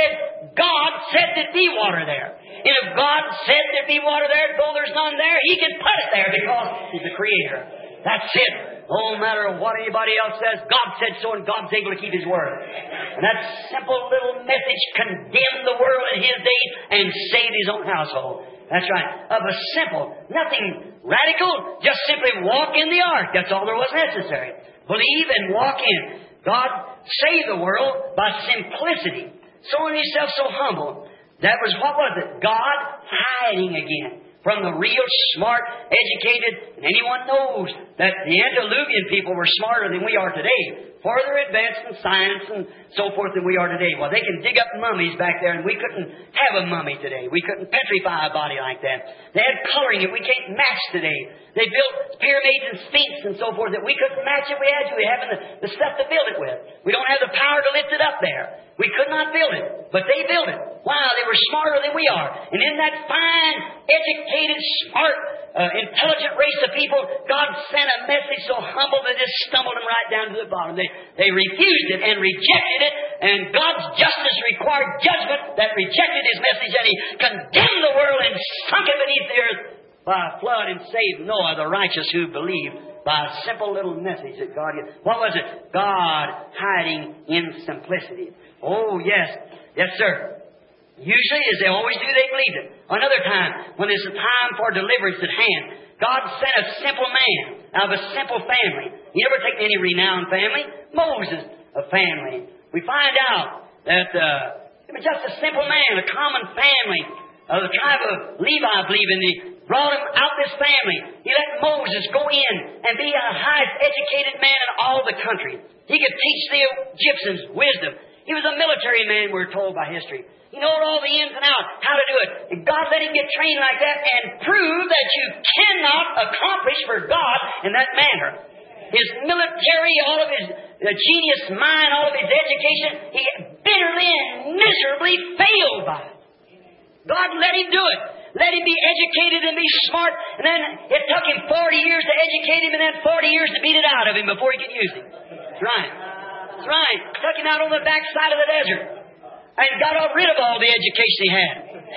God said there'd be water there. And if God said there'd be water there, though there's none there, He can put it there because He's the Creator. That's it. No matter what anybody else says, God said so, and God's able to keep His Word. And that simple little message condemned the world in His days and saved His own household. That's right. Of a simple, nothing radical, just simply walk in the ark. That's all there was necessary. Believe and walk in. God saved the world by simplicity. Showing Himself so humble. That was, what was it? God hiding again from the real smart, educated, and anyone knows that the antediluvian people were smarter than we are today. Further advanced in science and so forth than we are today. Well, they can dig up mummies back there, and we couldn't have a mummy today. We couldn't petrify a body like that. They had coloring that we can't match today. They built pyramids and sphinx and so forth that we couldn't match if we had to. We haven't the, the stuff to build it with. We don't have the power to lift it up there. We could not build it, but they built it. Wow, they were smarter than we are. And in that fine, educated, smart, uh, intelligent race of people, God sent a message so humble that it just stumbled them right down to the bottom. They, they refused it and rejected it, and God's justice required judgment that rejected His message, and He condemned the world and sunk it beneath the earth by a flood and saved Noah, the righteous who believed, by a simple little message that God gave. What was it? God hiding in simplicity. Oh, yes. Yes, sir. Usually, as they always do, they believed it. Another time, when there's a time for deliverance at hand, God sent a simple man out of a simple family. He never taken any renowned family. Moses, a family. We find out that uh, it was just a simple man, a common family of the tribe of Levi, I believe, and he brought him out this family. He let Moses go in and be the highest educated man in all the country. He could teach the Egyptians wisdom. He was a military man, we're told by history. He knew all the ins and outs, how to do it. And God let him get trained like that and prove that you cannot accomplish for God in that manner. His military, all of his uh, genius mind, all of his education, he bitterly and miserably failed by it. God let him do it. Let him be educated and be smart. And then it took him forty years to educate him and then forty years to beat it out of him before he could use him. That's right. That's right. Took him out on the backside of the desert and got rid of all the education he had.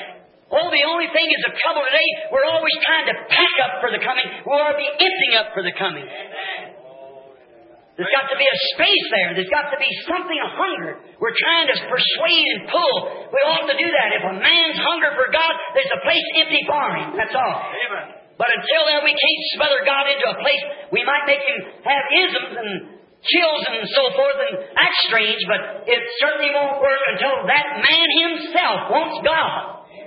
Oh, the only thing is the trouble today, we're always trying to pack up for the coming. We ought to be emptying up for the coming. There's got to be a space there. There's got to be something, a hunger. We're trying to persuade and pull. We ought to do that. If a man's hunger for God, there's a place empty for him. That's all. But until then, we can't smother God into a place. We might make him have isms and chills and so forth and act strange, but it certainly won't work until that man himself wants God.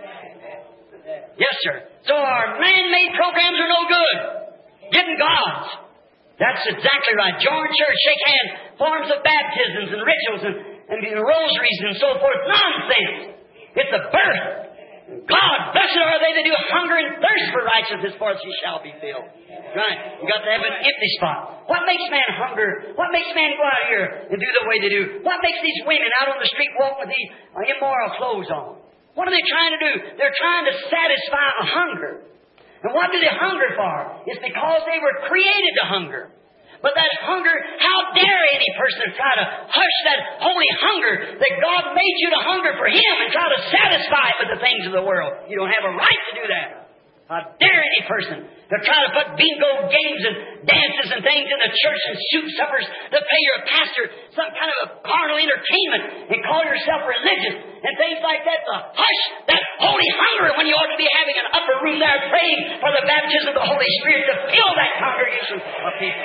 Yes, sir. So our man-made programs are no good. Getting God's. That's exactly right. Join church, shake hands, forms of baptisms and rituals and, and rosaries and so forth. Nonsense. It's a birth. God, blessed are they that do hunger and thirst for righteousness, for she shall be filled. Right. You got to have an empty spot. What makes man hunger? What makes man go out here and do the way they do? What makes these women out on the street walk with these immoral clothes on? What are they trying to do? They're trying to satisfy a hunger. And what do they hunger for? It's because they were created to hunger. But that hunger, how dare any person try to hush that holy hunger that God made you to hunger for Him and try to satisfy it with the things of the world. You don't have a right to do that. How dare any person to try to put bingo games and dances and things in the church and soup suppers to pay your pastor some kind of a carnal entertainment and call yourself religious and things like that to hush that holy hunger when you ought to be having an upper room there praying for the baptism of the Holy Spirit to fill that congregation of people.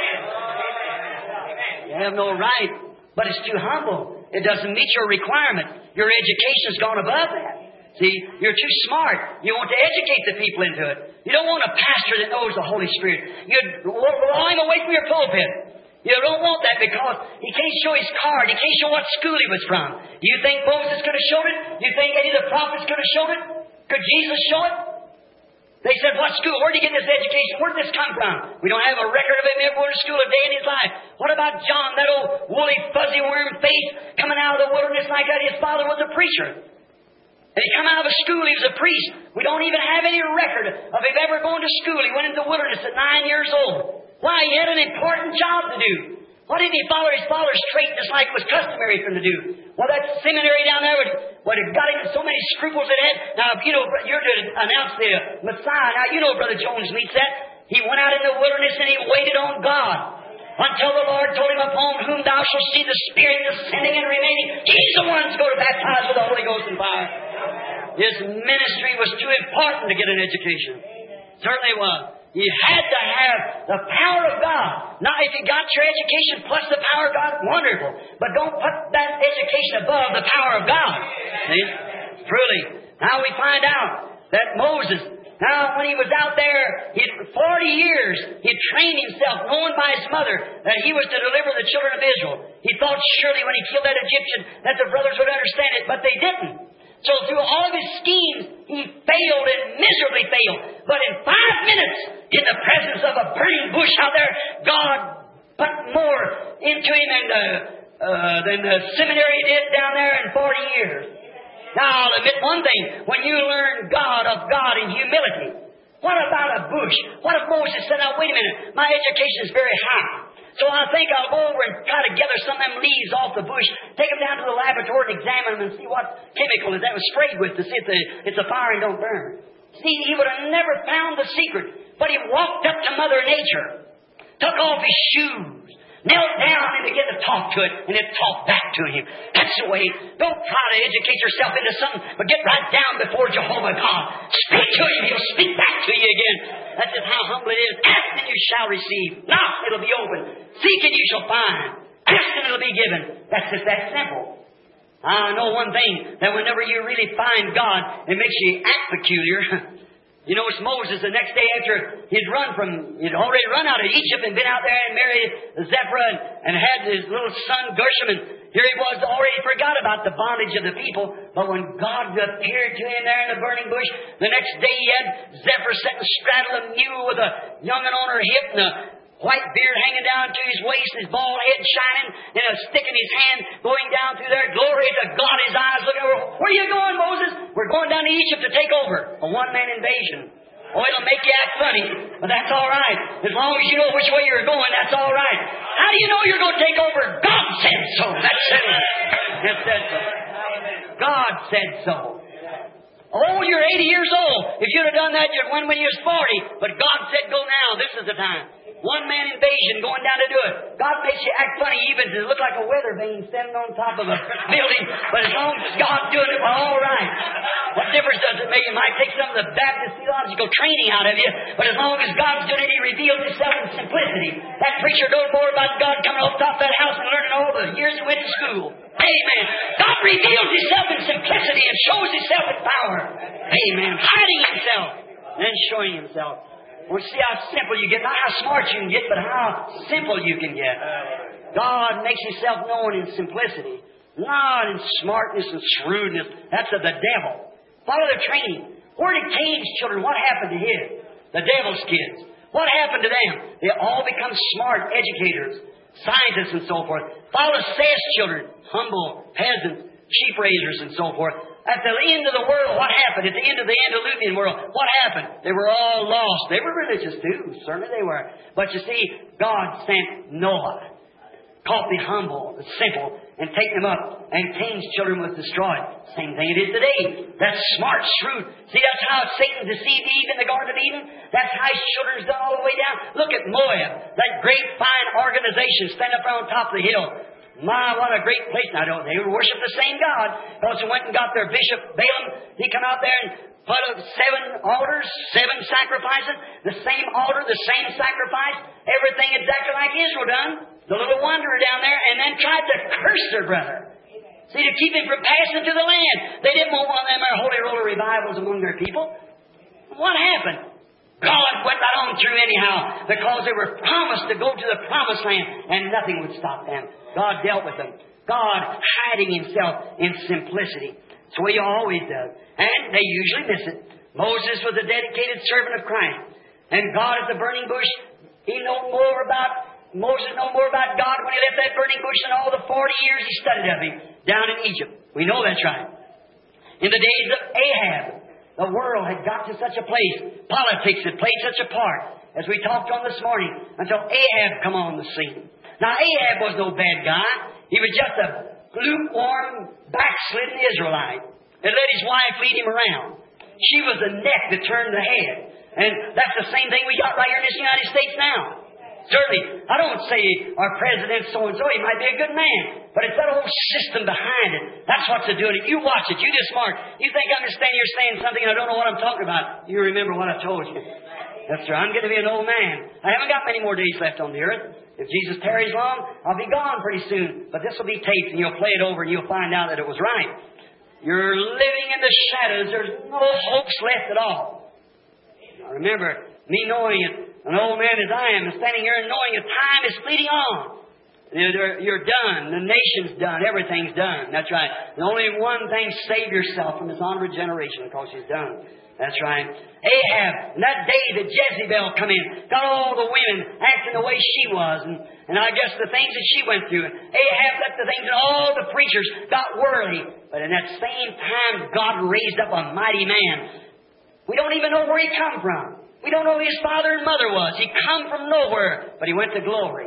You have no right, but it's too humble. It doesn't meet your requirement. Your education's gone above that. See, you're too smart. You want to educate the people into it. You don't want a pastor that knows the Holy Spirit. You'd draw him away from your pulpit. You don't want that because he can't show his card. He can't show what school he was from. Do you think Moses could have showed it? Do you think any of the prophets could have showed it? Could Jesus show it? They said, what school? Where did he get this education? Where did this come from? We don't have a record of him ever going to school a day in his life. What about John, that old woolly, fuzzy worm face coming out of the wilderness like that? His father was a preacher. And he come out of a school, he was a priest. We don't even have any record of him ever going to school. He went into the wilderness at nine years old. Why? He had an important job to do. Why didn't he follow his father's trait just like it was customary for him to do? Well, that seminary down there would, would have got him in so many scruples it had. Now, if you know, you're to announce the Messiah. Now, you know Brother Jones meets that. He went out in the wilderness and he waited on God until the Lord told him, upon whom thou shalt see the Spirit descending and remaining. He's the one that's going to baptize with the Holy Ghost and fire. His ministry was too important to get an education. Certainly was. You had to have the power of God. Now, if you got your education plus the power of God, wonderful. But don't put that education above the power of God. See? Truly. Now we find out that Moses, now when he was out there, he forty years, he trained himself, knowing by his mother that he was to deliver the children of Israel. He thought surely when he killed that Egyptian that the brothers would understand it, but they didn't. So through all of his schemes, he failed and miserably failed. But in five minutes, in the presence of a burning bush out there, God put more into him than the, uh, than the seminary did down there in forty years. Now, I'll admit one thing. When you learn God of God in humility, what about a bush? What if Moses said, now, wait a minute, my education is very high. So I think I'll go over and try to gather some of them leaves off the bush, take them down to the laboratory and examine them and see what chemical that was sprayed with to see if the, it's a fire and don't burn. See, he would have never found the secret. But he walked up to Mother Nature, took off his shoes, knelt down and began to talk to it, and it talked back to him. That's the way. Don't try to educate yourself into something, but get right down before Jehovah God. Speak to him, he'll speak back to you again. That's just how humble it is. Ask and you shall receive. Knock, it'll be open. Seek and you shall find. Ask and it'll be given. That's just that simple. I know one thing, that whenever you really find God, it makes you act peculiar. You know, it's Moses the next day after he'd run from, he'd already run out of Egypt and been out there and married Zipporah and, and had his little son Gershom, and here he was already forgot about the bondage of the people. But when God appeared to him there in the burning bush, the next day he had Zipporah sitting straddle a mule with a young'un on her hip and a white beard hanging down to his waist, his bald head shining, and a stick in his hand going down through there. Glory to God, his eyes looking over. Where are you going, Moses? We're going down to Egypt to take over. A one-man invasion. Oh, it'll make you act funny, but that's all right. As long as you know which way you're going, that's all right. How do you know you're going to take over? God said so. That's it. It said so. God said so. Oh, you're eighty years old. If you'd have done that, you'd win when you was forty. But God said, go now. This is the time. One-man invasion going down to do it. God makes you act funny even to look like a weather vane standing on top of a building. But as long as God's doing it, we're all right. What difference does it make? It might take some of the Baptist theological training out of you. But as long as God's doing it, He reveals Himself in simplicity. That preacher knows more about God coming off top of that house and learning all the years he went to school. Amen. God reveals Himself in simplicity and shows Himself in power. Amen. Hiding Himself and then showing Himself. Well, see how simple you get. Not how smart you can get, but how simple you can get. God makes Himself known in simplicity. Not in smartness and shrewdness. That's of the devil. Follow the training. Where did Cain's children? What happened to his? The devil's kids. What happened to them? They all become smart educators, scientists and so forth. Follow Seth's children. Humble peasants, sheep raisers and so forth. At the end of the world, what happened? At the end of the antediluvian world, what happened? They were all lost. They were religious too. Certainly they were. But you see, God sent Noah. Caught the humble, the simple, and take them up. And Cain's children was destroyed. Same thing it is today. That's smart, shrewd. See, that's how Satan deceived Eve in the Garden of Eden. That's how his children's done all the way down. Look at Moab. That great, fine organization standing up on top of the hill. My, what a great place. Now, don't they worship the same God? Because they went and got their bishop, Balaam. He come out there and put up seven altars, seven sacrifices, the same altar, the same sacrifice, everything exactly like Israel done. The little wanderer down there, and then tried to curse their brother. See, to keep him from passing to the land. They didn't want one of them there holy roller revivals among their people. What happened? God went right on through anyhow, because they were promised to go to the promised land, and nothing would stop them. God dealt with them. God hiding Himself in simplicity. That's the way He always does. And they usually miss it. Moses was a dedicated servant of Christ. And God at the burning bush, he knew more about, Moses knew more about God when he left that burning bush than all the forty years he studied of Him down in Egypt. We know that's right. In the days of Ahab, the world had got to such a place. Politics had played such a part, as we talked on this morning, until Ahab come on the scene. Now, Ahab was no bad guy. He was just a lukewarm, backslidden Israelite that let his wife lead him around. She was the neck that turned the head. And that's the same thing we got right here in this United States now. Certainly, I don't say our president so-and-so, he might be a good man, but it's that whole system behind it. That's what's doing it. You watch it. You just mark. You think I understand you're saying something and I don't know what I'm talking about. You remember what I told you. That's right. I'm going to be an old man. I haven't got many more days left on the earth. If Jesus tarries long, I'll be gone pretty soon. But this will be taped and you'll play it over and you'll find out that it was right. You're living in the shadows. There's no hopes left at all. Now remember, me knowing it, an old man as I am, standing here and knowing that time is fleeting on. You're done. The nation's done. Everything's done. That's right. The only one thing, save yourself from this onward generation because she's done. That's right. Ahab, that day that Jezebel come in, got all the women acting the way she was, and, and I guess the things that she went through. Ahab let the things, and all the preachers got worldly. But in that same time, God raised up a mighty man. We don't even know where he come from. We don't know who his father and mother was. He come from nowhere, but he went to glory.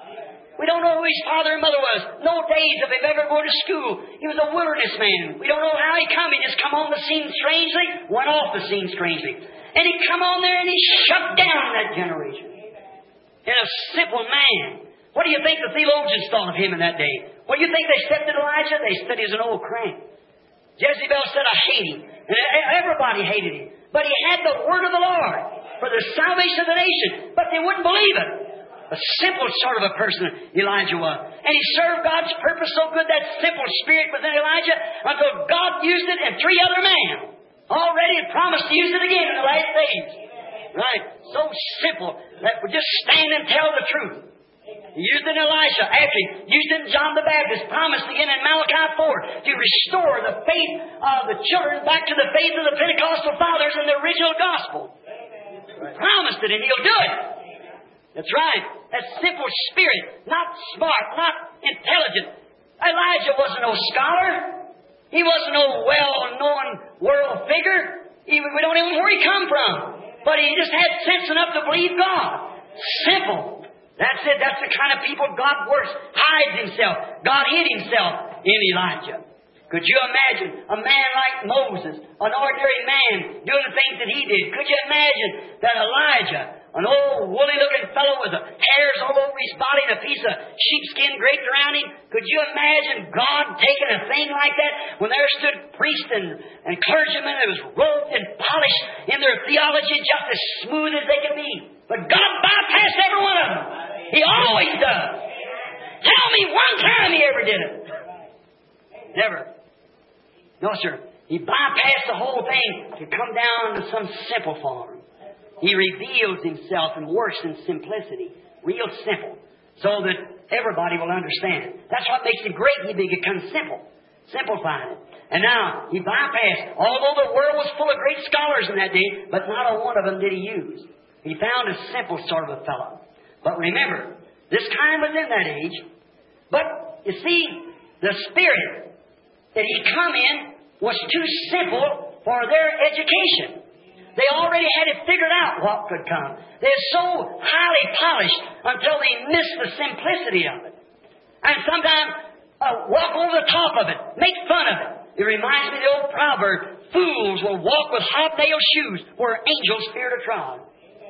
We don't know who his father and mother was. No days of him ever going to school. He was a wilderness man. We don't know how he come. He just come on the scene strangely, went off the scene strangely. And he come on there and he shut down that generation. And a simple man. What do you think the theologians thought of him in that day? What do you think they said to Elijah? They said he was an old crank. Jezebel said, I hate him. And everybody hated him. But he had the word of the Lord for the salvation of the nation. But they wouldn't believe it. A simple sort of a person Elijah was. And he served God's purpose so good, that simple spirit within Elijah, until God used it in three other men. Already had promised to use it again in the last days. Right? So simple that we just stand and tell the truth. He used it in Elisha. Actually, used it in John the Baptist. Promised again in Malachi four to restore the faith of the children back to the faith of the Pentecostal fathers in the original gospel. He promised it and He'll do it. That's right. That simple spirit. Not smart. Not intelligent. Elijah wasn't no scholar. He wasn't no well-known world figure. He, we don't even know where he come from. But he just had sense enough to believe God. Simple. That's it. That's the kind of people God works. Hides Himself. God hid Himself in Elijah. Could you imagine a man like Moses, an ordinary man, doing the things that he did? Could you imagine that Elijah, an old woolly-looking fellow with hairs all over his body and a piece of sheepskin draped around him? Could you imagine God taking a thing like that when there stood priests and, and clergymen that was robed and polished in their theology just as smooth as they could be? But God bypassed every one of them. He always does. Tell me one time He ever did it. Never. No, sir. He bypassed the whole thing to come down to some simple form. He reveals Himself and works in simplicity. Real simple. So that everybody will understand. That's what makes Him great. He becomes simple. Simplifying it. And now, He bypassed. Although the world was full of great scholars in that day, but not a one of them did He use. He found a simple sort of a fellow. But remember, this time was in that age. But, you see, the spirit that he come in was too simple for their education. They already had it figured out what could come. They're so highly polished until they missed the simplicity of it. And sometimes uh, walk over the top of it, make fun of it. It reminds me of the old proverb, fools will walk with hobnail shoes where angels fear to trod.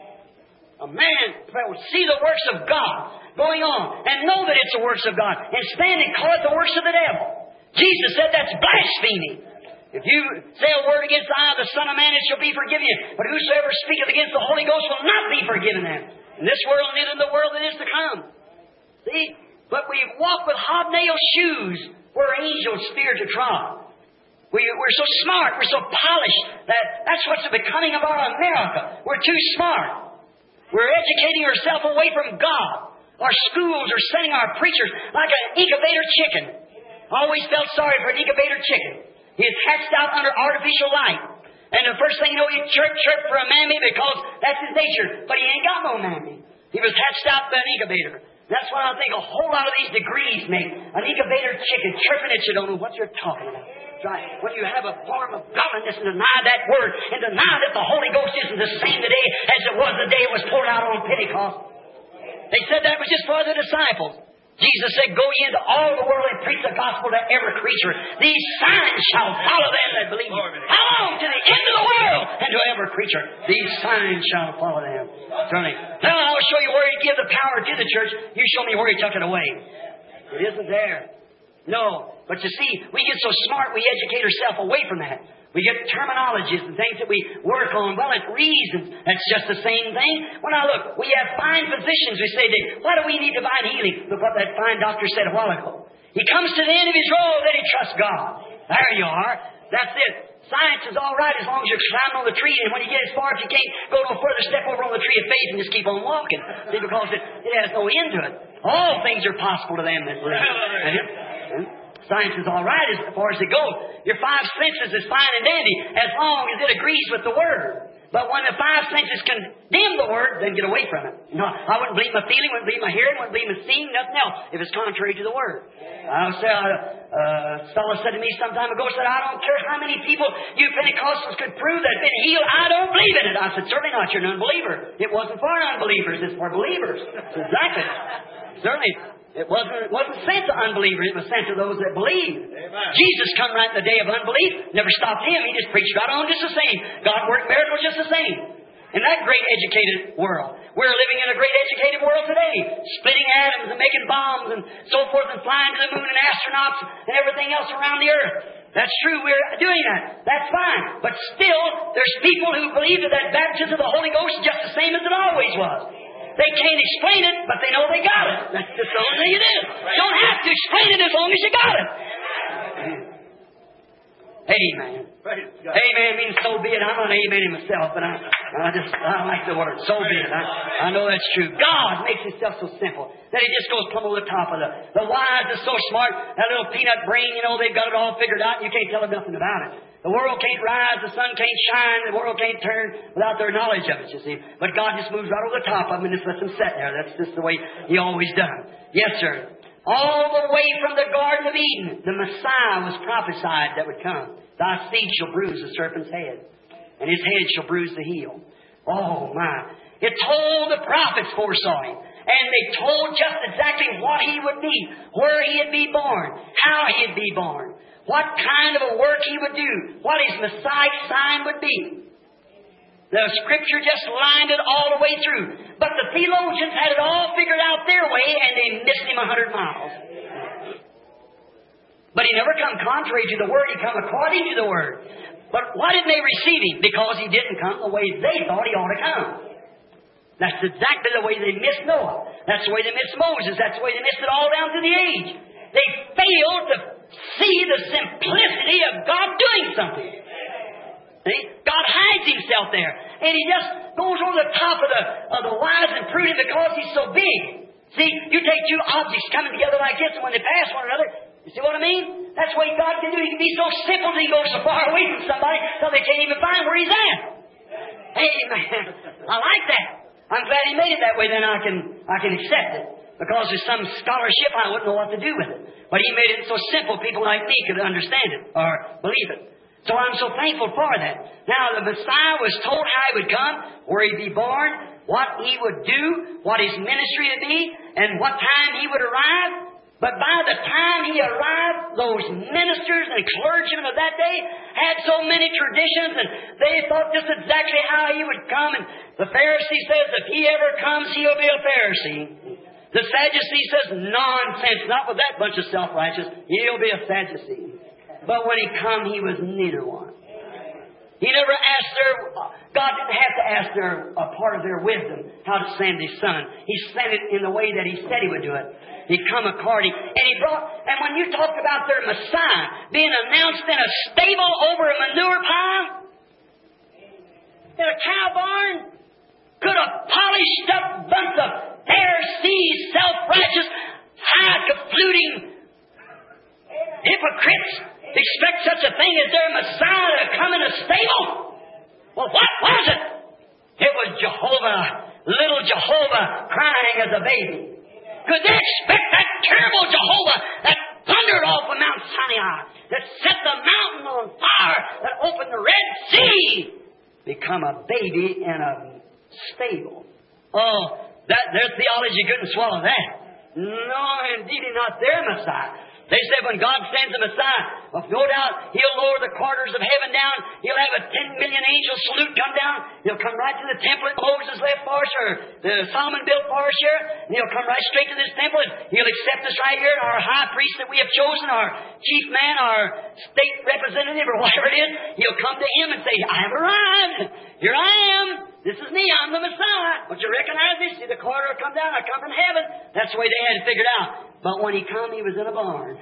A man will see the works of God going on and know that it's the works of God and stand and call it the works of the devil. Jesus said that's blasphemy. If you say a word against the eye of the Son of Man, it shall be forgiven you. But whosoever speaketh against the Holy Ghost will not be forgiven them. In this world and in the world that is to come. See? But we walk with hobnail shoes where angels fear to trod. We, we're so smart. We're so polished. That, that's what's becoming of our America. We're too smart. We're educating ourselves away from God. Our schools are sending our preachers like an incubator chicken. I always felt sorry for an incubator chicken. He's hatched out under artificial light. And the first thing you know, he chirp, chirp for a mammy because that's his nature. But he ain't got no mammy. He was hatched out by an incubator. That's what I think a whole lot of these degrees make. An incubator chicken chirping at you, don't know what you're talking about. Right. When you have a form of godliness and deny that word and deny that the Holy Ghost isn't the same today as it was the day it was poured out on Pentecost. They said that was just for the disciples. Jesus said, go ye into all the world and preach the gospel to every creature. These signs shall follow them that believe. How long? To the end of the world and to every creature. These signs shall follow them. Certainly. Now I'll show you where He gave the power to the church. You show me where He took it away. It isn't there. No. But you see, we get so smart, we educate ourselves away from that. We get terminologies and things that we work on. Well, it's reasons. That's just the same thing. When I look, we have fine physicians. We say, why do we need divine healing? Look what that fine doctor said a while ago. He comes to the end of his road, then he trusts God. There you are. That's it. Science is all right as long as you're climbing on the tree, and when you get as far as you can't, go no further, step over on the tree of faith and just keep on walking. See, because it, it has no end to it. All things are possible to them that believe. Science is all right as far as it goes. Your five senses is fine and dandy as long as it agrees with the Word. But when the five senses condemn the Word, then get away from it. No, I wouldn't believe my feeling, wouldn't believe my hearing, wouldn't believe my seeing, nothing else if it's contrary to the Word. I'll say, uh, uh, Stella said to me some time ago, said, I don't care how many people you Pentecostals could prove that have been healed, I don't believe in it. I said, certainly not, you're an unbeliever. It wasn't for unbelievers, it's for believers. Exactly. Certainly. It wasn't, it wasn't sent to unbelievers. It was sent to those that believe. Amen. Jesus come right in the day of unbelief. Never stopped Him. He just preached God on just the same. God worked miracles just the same. In that great educated world. We're living in a great educated world today. Splitting atoms and making bombs and so forth and flying to the moon and astronauts and everything else around the earth. That's true. We're doing that. That's fine. But still, there's people who believe that that baptism of the Holy Ghost is just the same as it always was. They can't explain it, but they know they got it. That's just the only thing it is. You don't have to explain it as long as you got it. Amen. Amen means so be it. I'm not amening myself, but I, I just I like the word. So be it. I, I know that's true. God makes Himself so simple that He just goes plumb over the top of the. The wise is so smart. That little peanut brain, you know, they've got it all figured out. You can't tell them nothing about it. The world can't rise, the sun can't shine, the world can't turn without their knowledge of it, you see. But God just moves right over the top of them and just lets them sit there. That's just the way He always done. Yes, sir. All the way from the Garden of Eden, the Messiah was prophesied that would come. Thy seed shall bruise the serpent's head, and his head shall bruise the heel. Oh, my. It told the prophets foresaw Him. And they told just exactly what He would be, where He'd be born, how He'd be born, what kind of a work He would do, what His Messiah sign would be. The Scripture just lined it all the way through. But the theologians had it all figured out their way, and they missed Him a hundred miles. But He never come contrary to the Word. He come according to the Word. But why didn't they receive Him? Because He didn't come the way they thought He ought to come. That's exactly the way they missed Noah. That's the way they missed Moses. That's the way they missed it all down to the age. They failed to see the simplicity of God doing something. See? God hides Himself there. And He just goes over the top of the, of the wise and prudent because He's so big. See, you take two objects coming together like this, and when they pass one another, you see what I mean? That's the way God can do. He can be so simple that He goes so far away from somebody so they can't even find where He's at. Amen. I like that. I'm glad He made it that way, then I can I can accept it. Because there's some scholarship, I wouldn't know what to do with it. But He made it so simple people like me could understand it or believe it. So I'm so thankful for that. Now, the Messiah was told how He would come, where He'd be born, what He would do, what His ministry would be, and what time He would arrive. But by the time He arrived, those ministers and clergymen of that day had so many traditions, and they thought just exactly how He would come. And the Pharisee says, if He ever comes, He'll be a Pharisee. The Sadducee says, nonsense, not with that bunch of self-righteous. He'll be a Sadducee. But when He come, He was neither one. He never asked their, God didn't have to ask their, a part of their wisdom how to send His Son. He sent it in the way that He said He would do it. He come according. And He brought, and when you talk about their Messiah being announced in a stable over a manure pile, in a cow barn, could a polished up bunch of Pharisees, self-righteous, high-fluting hypocrites expect such a thing as their Messiah to come in a stable? Well, what was it? It was Jehovah, little Jehovah crying as a baby. Could they expect that terrible Jehovah that thundered off of Mount Sinai, that set the mountain on fire, that opened the Red Sea, become a baby in a stable? Oh, that their theology couldn't swallow that. No, indeed not their Messiah. They said when God sends a Messiah, well, no doubt He'll lower the quarters of heaven down. He'll have a ten million angel salute come down. He'll come right to the temple that Moses left for us, or the Solomon built for us here. And He'll come right straight to this temple, and He'll accept us right here, our high priest that we have chosen, our chief man, our state representative, or whatever it is. He'll come to Him and say, I have arrived. Here I am. This is me. I'm the Messiah. Don't you recognize this? See the quarter will come down. I come from heaven. That's the way they had it figured out. But when He come, He was in a barn.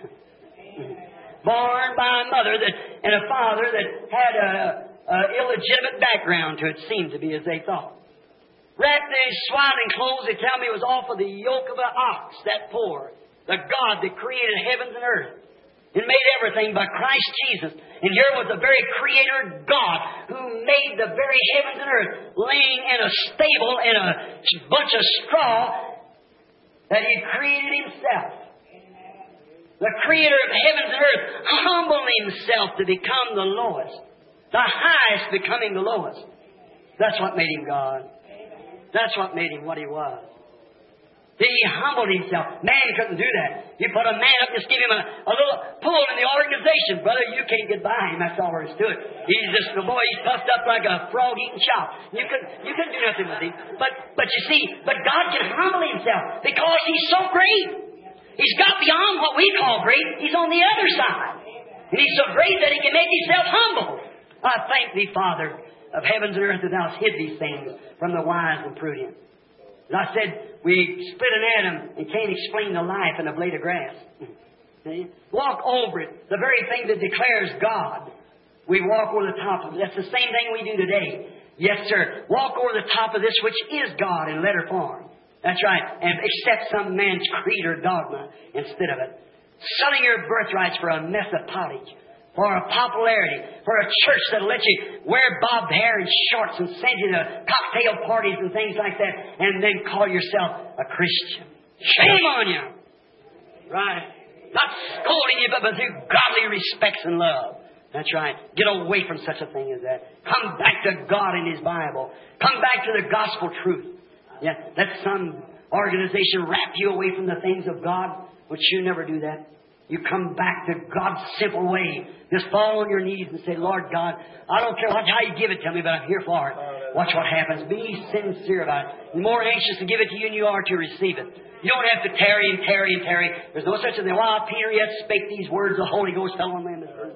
Born by a mother that and a father that had a, a illegitimate background to it, seemed to be as they thought. Wrapped in His swaddling clothes, they tell me it was off of the yoke of an ox, that poor. The God that created heavens and earth and made everything by Christ Jesus. And here was the very Creator God who made the very heavens and earth, laying in a stable in a bunch of straw that He created Himself. The Creator of heavens and earth humbled Himself to become the lowest. The highest becoming the lowest. That's what made Him God. That's what made Him what He was. He humbled Himself. Man couldn't do that. You put a man up, just give him a, a little pull in the organization. Brother, you can't get by him. That's all there is to it. He's just the boy, he's puffed up like a frog eating chop. You couldn't, you couldn't do nothing with him. But, but you see, but God can humble Himself because He's so great. He's got beyond what we call great. He's on the other side. And He's so great that He can make Himself humble. I thank Thee, Father of heavens and earth, that Thou hast hid these things from the wise and prudent. As I said, we split an atom and can't explain the life in a blade of grass. See? Walk over it. The very thing that declares God, we walk over the top of it. That's the same thing we do today. Yes, sir. Walk over the top of this which is God in letter form. That's right. And accept some man's creed or dogma instead of it. Selling your birthrights for a mess of pottage. For a popularity, for a church that'll let you wear bobbed hair and shorts and send you to cocktail parties and things like that, and then call yourself a Christian. Shame on you! Right? Not scolding you, but through godly respects and love. That's right. Get away from such a thing as that. Come back to God in His Bible. Come back to the gospel truth. Yeah, let some organization wrap you away from the things of God, which you never do that. You come back to God's simple way. Just fall on your knees and say, Lord God, I don't care what, how You give it to me, but I'm here for it. Watch what happens. Be sincere about it. You're more anxious to give it to you than you are to receive it. You don't have to tarry and tarry and tarry. There's no such a thing. While Peter yet spake these words, the Holy Ghost fell on them.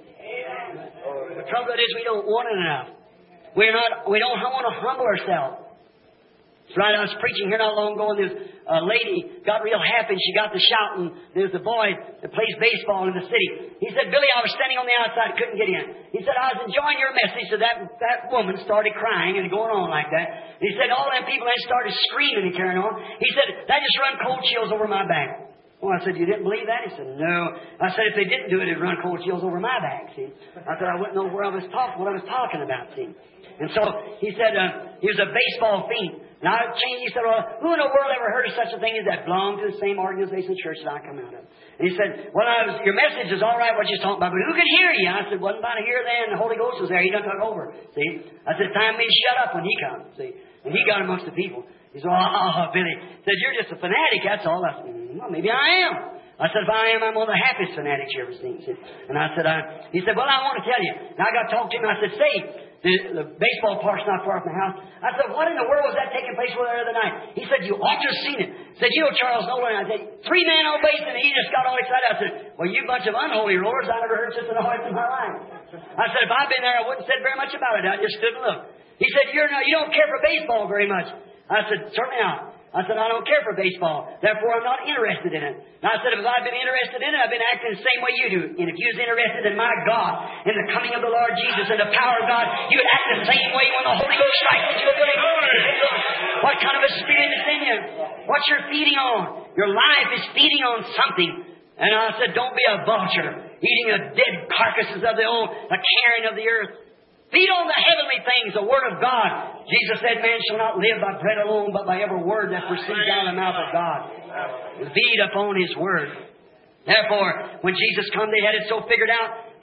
The trouble is we don't want it enough. We're not, we don't want to humble ourselves. That's right, I was preaching here not long ago, and this uh, lady got real happy. She got to shouting. There's a boy that plays baseball in the city. He said, Billy, I was standing on the outside, couldn't get in. He said, I was enjoying your message. So that, that woman started crying and going on like that. He said, all them people, they started screaming and carrying on. He said, that just run cold chills over my back. Well, I said, you didn't believe that? He said, no. I said, if they didn't do it, it'd run cold chills over my back, see. I said, I wouldn't know where I was talking, what I was talking about, see. And so he said, uh, he was a baseball fiend. And I changed, he said, well, who in the world ever heard of such a thing as that? Belonged to the same organization church that I come out of. And he said, well, I was, your message is all right, what you're talking about, but who could hear you? I said, wasn't about to hear then. The Holy Ghost was there. He done took over. See? I said, time me shut up when He comes. See? And He got amongst the people. He said, oh, Billy. He said, you're just a fanatic, that's all. I said, well, maybe I am. I said, if I am, I'm one of the happiest fanatics you ever seen. See? And I said, I, he said, well, I want to tell you. And I got to talk to him. I said, say, the, the baseball park's not far from the house. I said, what in the world was that taking place over there the other night? He said, you ought to have seen it. He said, you know Charles Nolan? I said, three-man on base, and he just got all excited. I said, well, you bunch of unholy roars. I never heard such a noise in my life. I said, if I'd been there, I wouldn't have said very much about it. I just stood and looked. He said, You're not, you don't care for baseball very much. I said, certainly not. I said, I don't care for baseball. Therefore, I'm not interested in it. And I said, if I'd been interested in it, I've been acting the same way you do. And if you was interested in my God, in the coming of the Lord Jesus and the power of God, you would act the same way when the Holy Ghost strikes you. What kind of a spirit is in you? What you're feeding on? Your life is feeding on something. And I said, don't be a vulture, eating the dead carcasses of the old, the carrion of the earth. Feed on the heavenly things, the Word of God. Jesus said, man shall not live by bread alone, but by every word that proceeds out of the mouth of God. Feed upon His Word. Therefore, when Jesus come, they had it so figured out,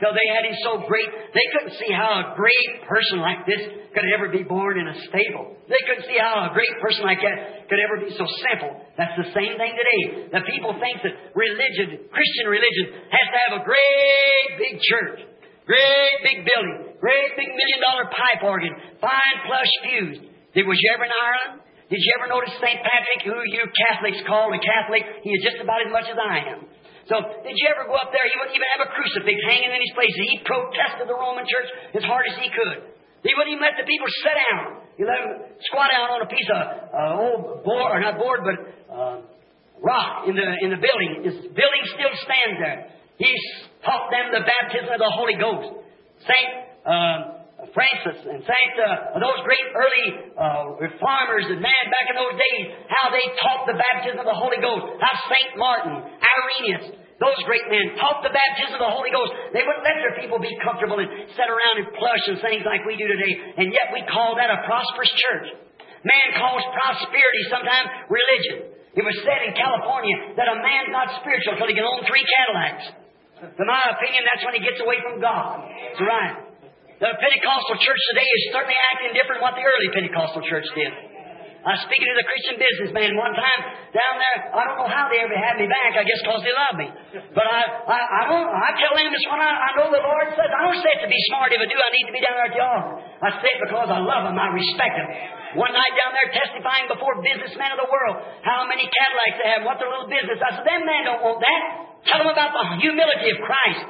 till they had him so great, they couldn't see how a great person like this could ever be born in a stable. They couldn't see how a great person like that could ever be so simple. That's the same thing today. The people think that religion, Christian religion, has to have a great big church, great big building, great big million dollar pipe organ, fine plush pews. Did, was you ever in Ireland? Did you ever notice Saint Patrick, who you Catholics call a Catholic? He is just about as much as I am. So, did you ever go up there? He wouldn't even have a crucifix hanging in his place. He protested the Roman Church as hard as he could. He wouldn't even let the people sit down. He let them squat down on a piece of uh, old board, or not board, but uh, rock in the in the building. This building still stands there. He taught them the baptism of the Holy Ghost. Saint Uh, Francis and Saint, uh, those great early uh, reformers and man back in those days, how they taught the baptism of the Holy Ghost. How Saint Martin, Irenaeus, those great men taught the baptism of the Holy Ghost. They wouldn't let their people be comfortable and sit around in plush and things like we do today. And yet we call that a prosperous church. Man calls prosperity sometimes religion. It was said in California that a man's not spiritual until he can own three Cadillacs. In my opinion, that's when he gets away from God. That's right. The Pentecostal church today is certainly acting different than what the early Pentecostal church did. I was speaking to the Christian businessman one time down there. I don't know how they ever had me back. I guess because they love me. But I, I, I don't. I tell them it's when I, I know the Lord says. I don't say it to be smart. If I do, I need to be down there at the altar. I say it because I love them. I respect them. One night down there testifying before businessmen of the world how many Cadillacs they have, what their little business. I said, them men don't want that. Tell them about the humility of Christ.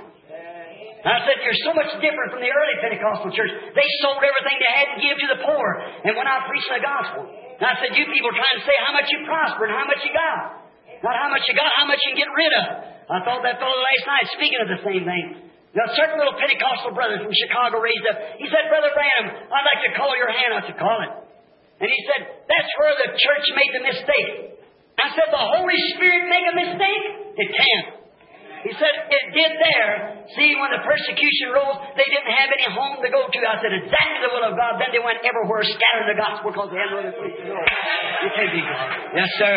I said, you're so much different from the early Pentecostal church. They sold everything they had and gave to the poor and went out preaching the gospel. And I said, you people are trying to say how much you prosper and how much you got. Not how much you got, how much you can get rid of. I thought that fellow last night speaking of the same thing. Now, a certain little Pentecostal brother from Chicago raised up. He said, Brother Branham, I'd like to call your hand. I said, call it. And he said, that's where the church made the mistake. I said, the Holy Spirit make a mistake? It can't. He said, it did there. See, when the persecution rose, they didn't have any home to go to. I said, exactly the will of God. Then they went everywhere scattering the gospel because they had no other place to go. You can't be God. Yes, sir.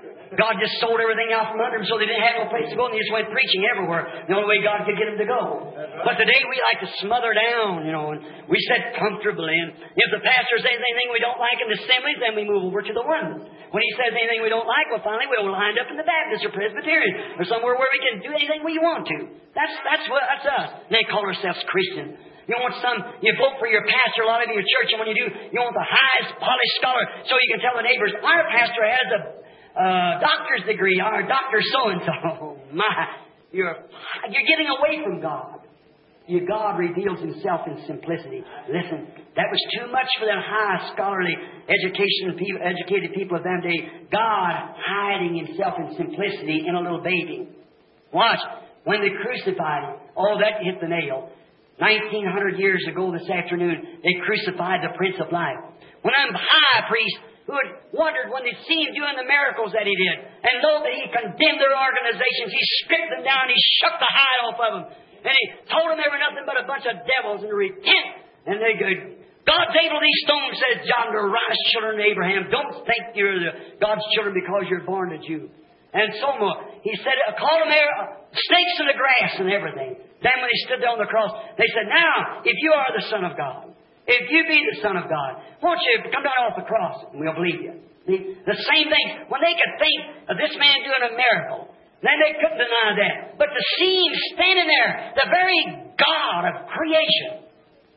God just sold everything out from under them so they didn't have no place to go, and they just went preaching everywhere. The only way God could get them to go. But today we like to smother down, you know, and we sit comfortably. And if the pastor says anything we don't like in the assemblies, then we move over to the Oneness. When he says anything we don't like, well, finally we'll line up in the Baptist or Presbyterian or somewhere where we can do anything we want to. That's that's what that's us. And they call ourselves Christian. You want some, you vote for your pastor, a lot of you in your church, and when you do, you want the highest polished scholar so you can tell the neighbors, our pastor has a Uh, doctor's degree, our doctor so-and-so. Oh, my. You're, you're getting away from God. Your God reveals Himself in simplicity. Listen, that was too much for them high scholarly education people, educated people of them day. God hiding Himself in simplicity in a little baby. Watch. When they crucified Him, oh, that hit the nail. nineteen hundred years ago this afternoon, they crucified the Prince of Life. When I'm high priest, who had wondered when they'd seen him doing the miracles that he did, and know that he condemned their organizations, he stripped them down, he shook the hide off of them, and he told them they were nothing but a bunch of devils and to repent. And they go, God's able these stones, says John, to rise children of Abraham. Don't think you're the God's children because you're born a Jew. And so more. He said, call them there, snakes in the grass and everything. Then when he stood there on the cross, they said, now, if you are the Son of God, if you be the Son of God, won't you come down off the cross and we'll believe you. See? The same thing. When they could think of this man doing a miracle, then they couldn't deny that. But to see him standing there, the very God of creation.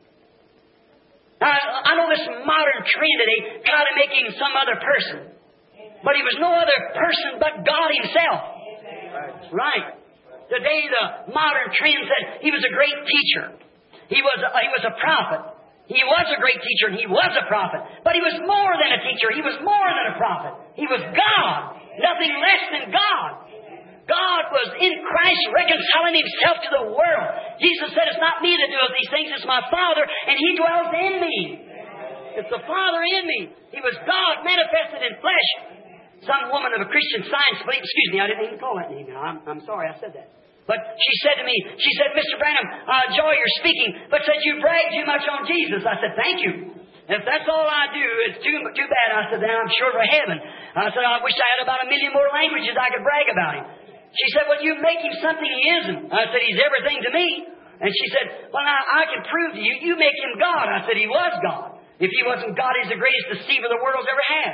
Now, I know this modern trend today try to make him some other person. But he was no other person but God Himself. Right. Today the modern trend said he was a great teacher. He was a, he was a prophet. He was a great teacher and he was a prophet. But he was more than a teacher. He was more than a prophet. He was God. Nothing less than God. God was in Christ reconciling Himself to the world. Jesus said, it's not me that doeth these things, it's my Father, and He dwells in me. It's the Father in me. He was God manifested in flesh. Some woman of a Christian Science belief, excuse me, I didn't even call that name. I'm, I'm sorry I said that. But she said to me, she said, Mister Branham, I enjoy your speaking, but said you brag too much on Jesus. I said, thank you. If that's all I do, it's too too bad. I said, then I'm sure for heaven. I said, I wish I had about a million more languages I could brag about Him. She said, well, you make Him something He isn't. I said, He's everything to me. And she said, well, now, I can prove to you, you make Him God. I said, He was God. If He wasn't God, He's the greatest deceiver the world's ever had.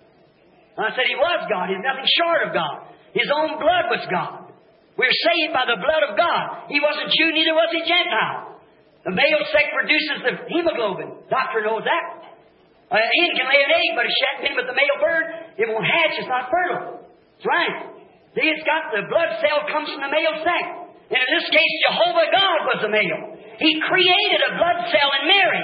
And I said, He was God. He's nothing short of God. His own blood was God. We're saved by the blood of God. He wasn't Jew, neither was He Gentile. The male sex produces the hemoglobin. Doctor knows that. A hen can lay an egg, but if she hasn't been with the male bird, it won't hatch. It's not fertile. That's right. See, it's got the blood cell comes from the male sex. And in this case, Jehovah God was the male. He created a blood cell in Mary.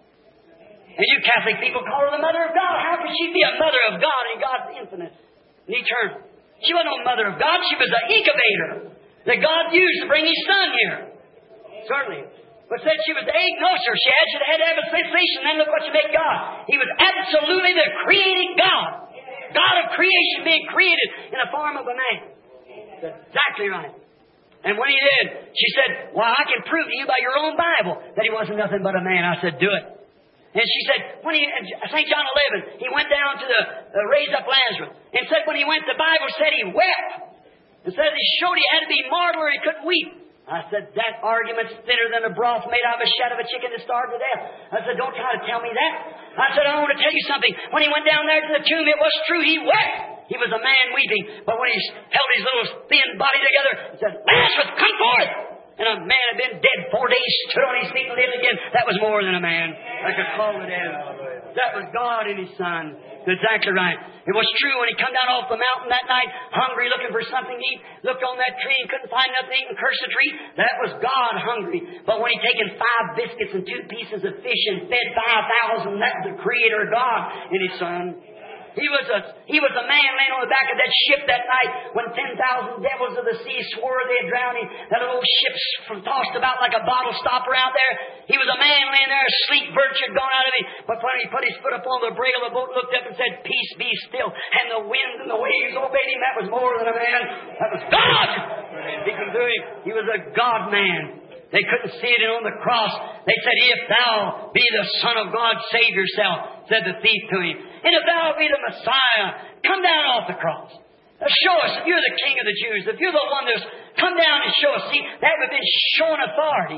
And you Catholic people call her the Mother of God. How could she be a Mother of God in God's infinite and eternal? She wasn't no Mother of God. She was an incubator that God used to bring His Son here. Certainly. But said she was the egg. No, sir. She had, she had to have a sensation. Then look what you make God. He was absolutely the creating God. God of creation being created in the form of a man. That's exactly right. And when He did, she said, well, I can prove to you by your own Bible that He wasn't nothing but a man. I said, do it. And she said, when he, Saint John eleven, He went down to the, uh, raise up Lazarus. And said when He went, the Bible said He wept. It said He showed He had to be martyr or He couldn't weep. I said, that argument's thinner than a broth made out of a shed of a chicken that starved to death. I said, don't try to tell me that. I said, I want to tell you something. When He went down there to the tomb, it was true. He wept. He was a man weeping. But when He held his little thin body together, He said, Lazarus, come forth. And a man had been dead four days, stood on his feet and lived again. That was more than a man. I could call it in. That was God and His Son. Exactly right. It was true when He come down off the mountain that night, hungry, looking for something to eat, looked on that tree and couldn't find nothing to eat and cursed the tree. That was God hungry. But when He taken five biscuits and two pieces of fish and fed five thousand, that was the Creator God and His Son. He was a he was a man laying on the back of that ship that night when ten thousand devils of the sea swore they'd drown him. That little ship tossed about like a bottle stopper out there. He was a man laying there asleep. Virtue had gone out of him. But when He put his foot upon the brail of the boat, looked up and said, peace, be still. And the wind and the waves obeyed Him. That was more than a man. That was God. He can do it. He was a God man. They couldn't see it on the cross. They said, if Thou be the Son of God, save Yourself, said the thief to Him. And if Thou be the Messiah, come down off the cross. Now show us if You're the King of the Jews. If You're the one that's come down and show us. See, that would have been showing authority.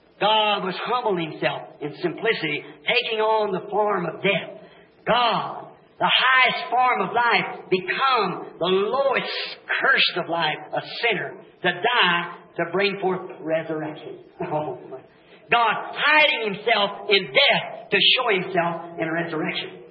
God was humbling Himself in simplicity, taking on the form of death. God, the highest form of life, become the lowest curse of life, a sinner, to die to bring forth resurrection. Oh, my. God hiding Himself in death to show Himself in resurrection.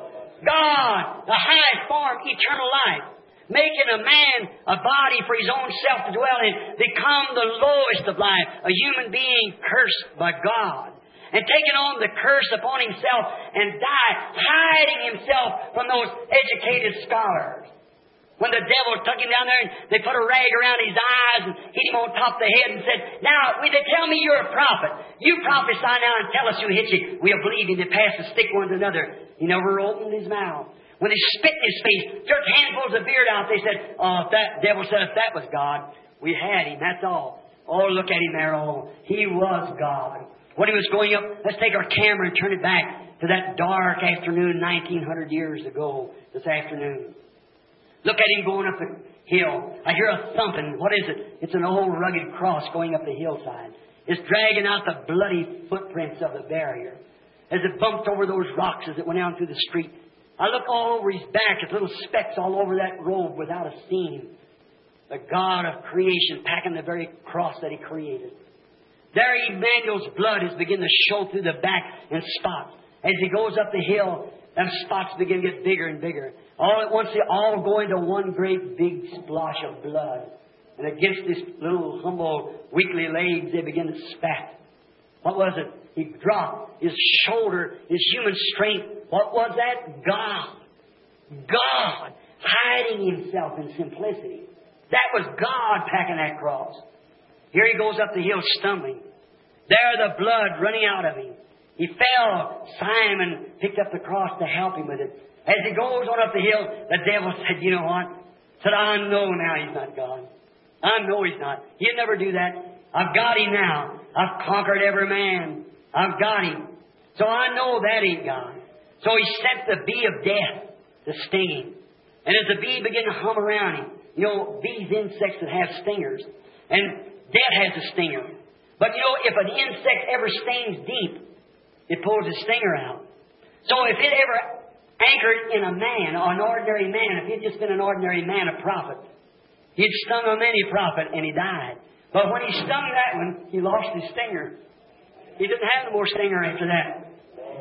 God, the highest form, eternal life, making a man a body for His own self to dwell in, become the lowest of life, a human being cursed by God, and taking on the curse upon Himself and die, hiding Himself from those educated scholars. When the devil took Him down there and they put a rag around His eyes and hit Him on top of the head and said, now, will they tell me You're a prophet? You prophesy now and tell us who hit you. We'll believe you. They pass the stick one to another. He never opened his mouth. When they spit in His face, took handfuls of beard out, they said, oh, if that devil said if that was God, we had Him. That's all. Oh, look at Him there. Oh, He was God. When He was going up, let's take our camera and turn it back to that dark afternoon nineteen hundred years ago this afternoon. Look at Him going up the hill. I hear a thumping. What is it? It's an old rugged cross going up the hillside. It's dragging out the bloody footprints of the barrier as it bumped over those rocks as it went down through the street. I look all over His back. There's little specks all over that robe without a seam. The God of creation packing the very cross that He created. There Emmanuel's blood is beginning to show through the back in spots. As He goes up the hill, them spots begin to get bigger and bigger. All at once they all go into one great big splosh of blood. And against His little humble weakly legs they begin to spat. What was it? He dropped His shoulder, His human strength. What was that? God. God hiding Himself in simplicity. That was God packing that cross. Here He goes up the hill stumbling. There the blood running out of Him. He fell. Simon picked up the cross to help him with it. As he goes on up the hill, the devil said, you know what? Said, I know now He's not God. I know He's not. He'd never do that. I've got Him now. I've conquered every man. I've got Him. So I know that ain't God. So He sent the bee of death to sting Him. And as the bee began to hum around Him, you know, bees, insects that have stingers. And death has a stinger. But you know, if an insect ever stings deep, it pulls its stinger out. So if it ever anchored in a man, or an ordinary man, if he'd just been an ordinary man, a prophet, he'd stung a many prophet and he died. But when he stung that one, he lost his stinger. He didn't have no more stinger after that.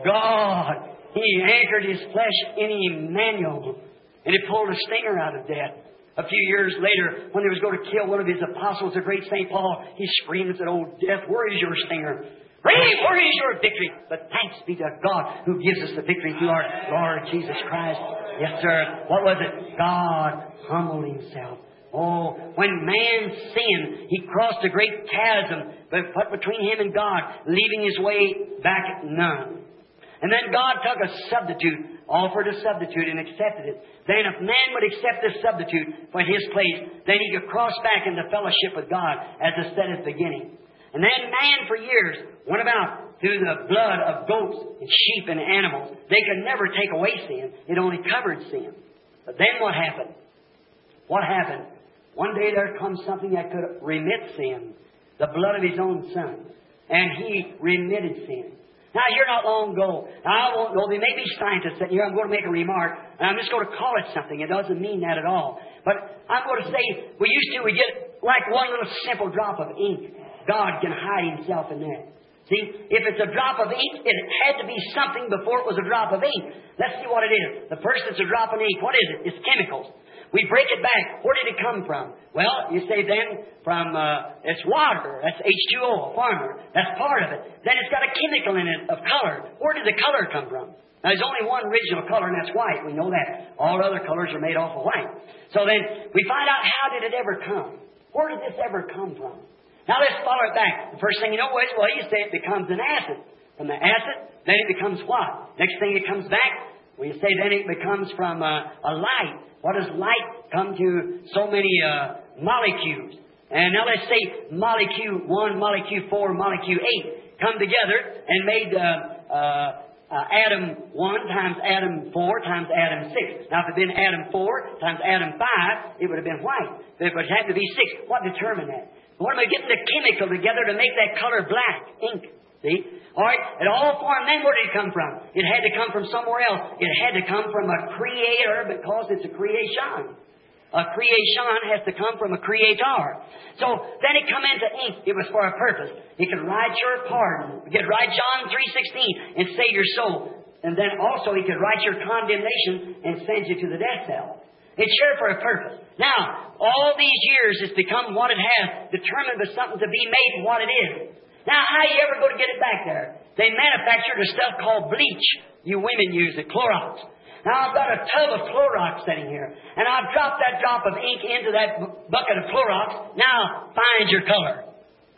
God, He anchored His flesh in Emmanuel, and it pulled a stinger out of death. A few years later, when they was going to kill one of His apostles, the great Saint Paul, he screamed and said, "Oh, death, where is your stinger? Really, where is your victory?" But thanks be to God who gives us the victory through our Lord Jesus Christ. Yes, sir. What was it? God humbled Himself. Oh, when man sinned, he crossed a great chasm put between him and God, leaving his way back none. And then God took a substitute, offered a substitute, and accepted it. Then if man would accept this substitute for his place, then he could cross back into fellowship with God, as I said at the beginning. And then man for years went about through the blood of goats and sheep and animals. They could never take away sin. It only covered sin. But then what happened? What happened? One day there comes something that could remit sin. The blood of His own Son. And He remitted sin. Now, here not long ago, I won't know, there may be scientists sitting here, I'm going to make a remark, and I'm just going to call it something. It doesn't mean that at all. But I'm going to say, we used to, we get like one little simple drop of ink. God can hide Himself in that. See, if it's a drop of ink, it had to be something before it was a drop of ink. Let's see what it is. The first it's a drop of ink. What is it? It's chemicals. We break it back. Where did it come from? Well, you say then from, uh, it's water. That's H two O, a farmer. That's part of it. Then it's got a chemical in it of color. Where did the color come from? Now, there's only one original color, and that's white. We know that. All other colors are made off of white. So then, we find out, how did it ever come? Where did this ever come from? Now, let's follow it back. The first thing you know is, well, you say it becomes an acid. From the acid, then it becomes what? Next thing it comes back, well, you say then it becomes from uh, a light. What does light come to so many uh, molecules? And now let's say molecule one, molecule four, molecule eight come together and made uh, uh, uh, atom one times atom four times atom six. Now, if it had been atom four times atom five, it would have been white. But if it had to be six, what determined that? What am I getting the chemical together to make that color black? Ink. See? All right? It all formed. Then where did it come from? It had to come from somewhere else. It had to come from a creator, because it's a creation. A creation has to come from a creator. So then it come into ink. It was for a purpose. It could write your pardon. It could write John three sixteen and save your soul. And then also He could write your condemnation and send you to the death cell. It's sure for a purpose. Now, all these years it's become what it has, determined by something to be made what it is. Now, how are you ever going to get it back there? They manufactured a stuff called bleach. You women use it, Clorox. Now, I've got a tub of Clorox sitting here, and I've dropped that drop of ink into that bu- bucket of Clorox. Now, find your color.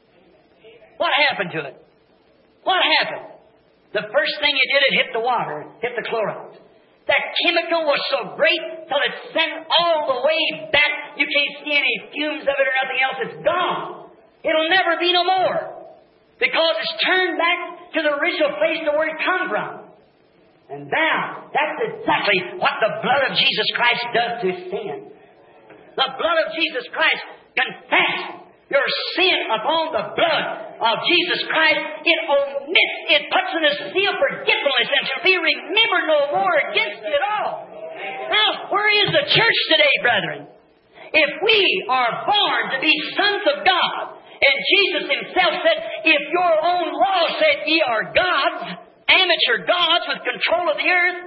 What happened to it? What happened? The first thing it did, it hit the water, hit the Clorox. That chemical was so great till it sent all the way back. You can't see any fumes of it or nothing else. It's gone. It'll never be no more. Because it's turned back to the original place to where it come from. And now, that's exactly what the blood of Jesus Christ does to sin. The blood of Jesus Christ confess your sin upon the blood of Jesus Christ. It omits, it puts in a seal of forgetfulness and shall be remembered no more against it all. Now, where is the church today, brethren? If we are born to be sons of God, and Jesus Himself said, if your own law said ye are gods, amateur gods with control of the earth,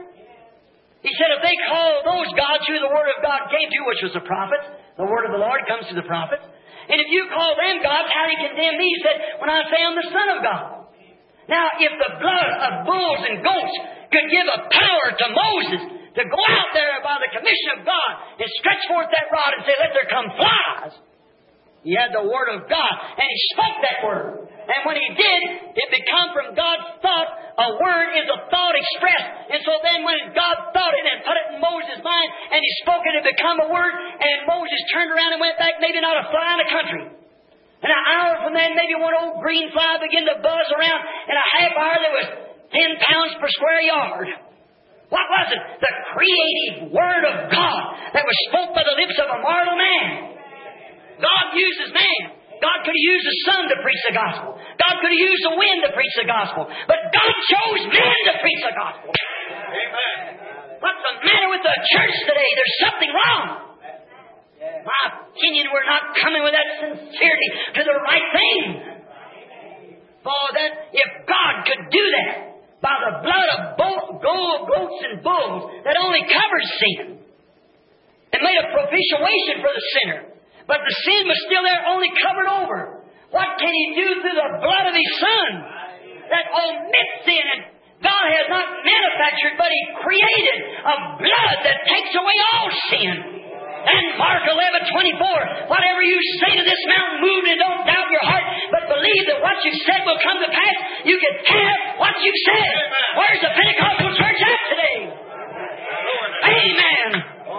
He said if they call those gods who the Word of God came to, which was the prophets, the Word of the Lord comes to the prophets, and if you call them gods, how do you condemn me? He said, when I say I'm the Son of God. Now, if the blood of bulls and goats could give a power to Moses to go out there by the commission of God and stretch forth that rod and say, let there come flies, He had the Word of God, and He spoke that Word. And when He did, it became from God's thought. A word is a thought expressed. And so then when God thought it and put it in Moses' mind, and He spoke it, it became a word, and Moses turned around and went back, maybe not a fly in the country. And an hour from then, maybe one old green fly began to buzz around. In a half hour, there was ten pounds per square yard. What was it? The creative Word of God that was spoke by the lips of a mortal man. God uses man. God could have used the sun to preach the gospel. God could have used the wind to preach the gospel. But God chose men to preach the gospel. Amen. What's the matter with the church today? There's something wrong. My opinion, we're not coming with that sincerity to the right thing. For that, if God could do that by the blood of bo- go- goats and bulls that only covers sin and made a propitiation for the sinner, but the sin was still there, only covered over. What can He do through the blood of His Son that omits sin? And God has not manufactured, but He created a blood that takes away all sin. And Mark eleven twenty-four, whatever you say to this mountain, move and don't doubt your heart, but believe that what you said will come to pass. You can have what you said. Where's the Pentecostal church at today? Amen.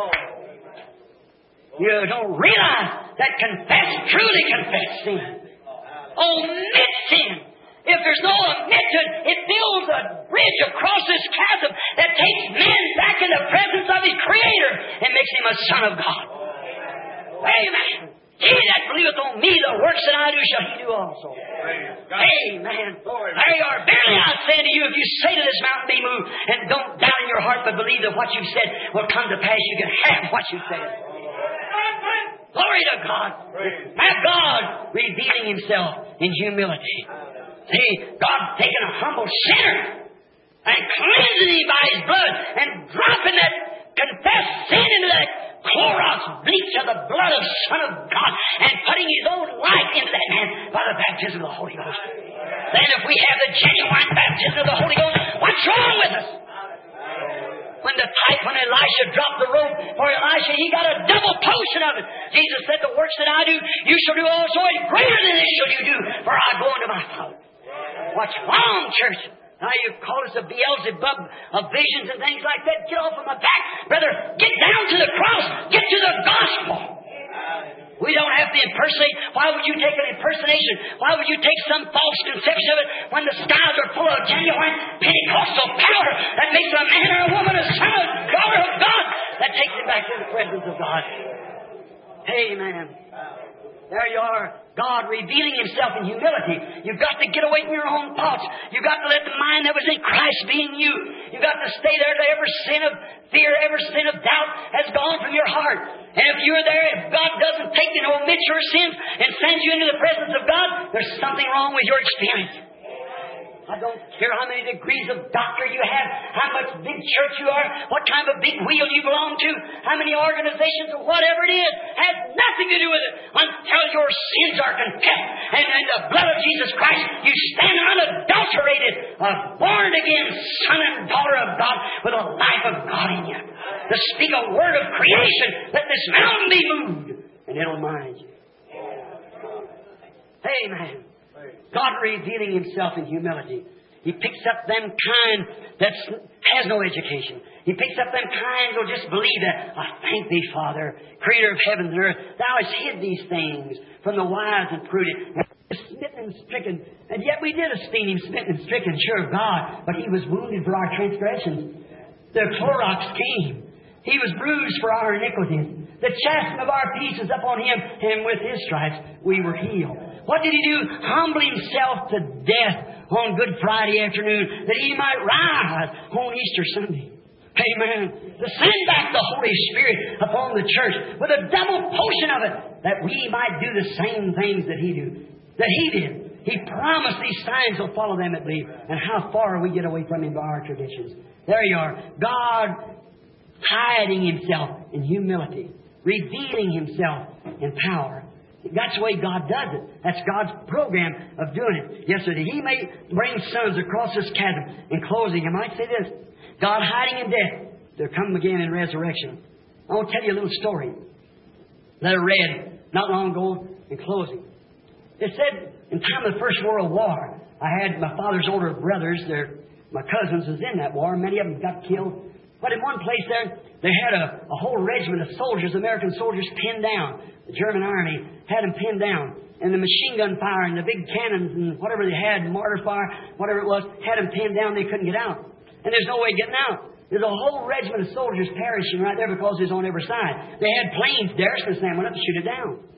You don't realize that confess, truly confess sin. Omit sin. If there's no omission, it builds a bridge across this chasm that takes man back in the presence of his Creator and makes him a son of God. Amen. He that believeth on me, the works that I do shall he do also. Amen. There you are. Verily I say to you, if you say to this mountain, be moved, and don't doubt in your heart, but believe that what you said will come to pass, you can have what you said. Glory to God. Have God revealing Himself in humility. See, God taking a humble sinner and cleansing him by His blood and dropping that confessed sin into that Clorox bleach of the blood of the Son of God and putting His own life into that man by the baptism of the Holy Ghost. Then if we have the genuine baptism of the Holy Ghost, what's wrong with us? When the type, when Elisha dropped the robe for Elisha, he got a double portion of it. Jesus said, the works that I do, you shall do also, and greater than this shall you do, for I go unto my Father. What's wrong, church? Now you call us a Beelzebub of visions and things like that. Get off of my back. Brother, get down to the cross. Get to the gospel. We don't have to impersonate. Why would you take an impersonation? Why would you take some false conception of it when the skies are full of genuine Pentecostal power that makes a man or a woman a son of daughter of God that takes it back to the presence of God? Amen. There you are. God revealing Himself in humility. You've got to get away from your own thoughts. You've got to let the mind that was in Christ be in you. You've got to stay there till every sin of fear, every sin of doubt has gone from your heart. And if you're there, if God doesn't take and omit your sins and send you into the presence of God, there's something wrong with your experience. I don't care how many degrees of doctor you have, how much big church you are, what kind of a big wheel you belong to, how many organizations or whatever it is, has nothing to do with it until your sins are confessed. And in the blood of Jesus Christ, you stand unadulterated, a born-again son and daughter of God with a life of God in you. To speak a word of creation, let this mountain be moved, and it'll mind you. Amen. God revealing Himself in humility. He picks up them kind that has no education. He picks up them kind who'll just believe that. I thank Thee, Father, Creator of heaven and earth. Thou hast hid these things from the wise and prudent. Smitten and stricken. And yet we did esteem Him smitten and stricken, sure, God. But He was wounded for our transgressions. The Clorox came. He was bruised for our iniquities. The chastisement of our peace is upon Him, and with His stripes we were healed. What did He do? Humble Himself to death on Good Friday afternoon that He might rise on Easter Sunday. Amen. To send back the Holy Spirit upon the church with a double portion of it that we might do the same things that He do, that He did. He promised these signs will follow them that believe. And how far we get away from Him by our traditions. There you are. God hiding Himself in humility, revealing Himself in power. That's the way God does it. That's God's program of doing it. Yes, sir. He may bring sons across this chasm. In closing, I might say this. God hiding in death. They'll come again in resurrection. I want to tell you a little story that I read not long ago in closing. It said in time of the First World War, I had my father's older brothers, they're, my cousins was in that war. Many of them got killed. But in one place there, they had a, a whole regiment of soldiers, American soldiers, pinned down. The German army had them pinned down. And the machine gun fire and the big cannons and whatever they had, mortar fire, whatever it was, had them pinned down. They couldn't get out. And there's no way of getting out. There's a whole regiment of soldiers perishing right there because it's on every side. They had planes there, so Sam went up to shoot it down.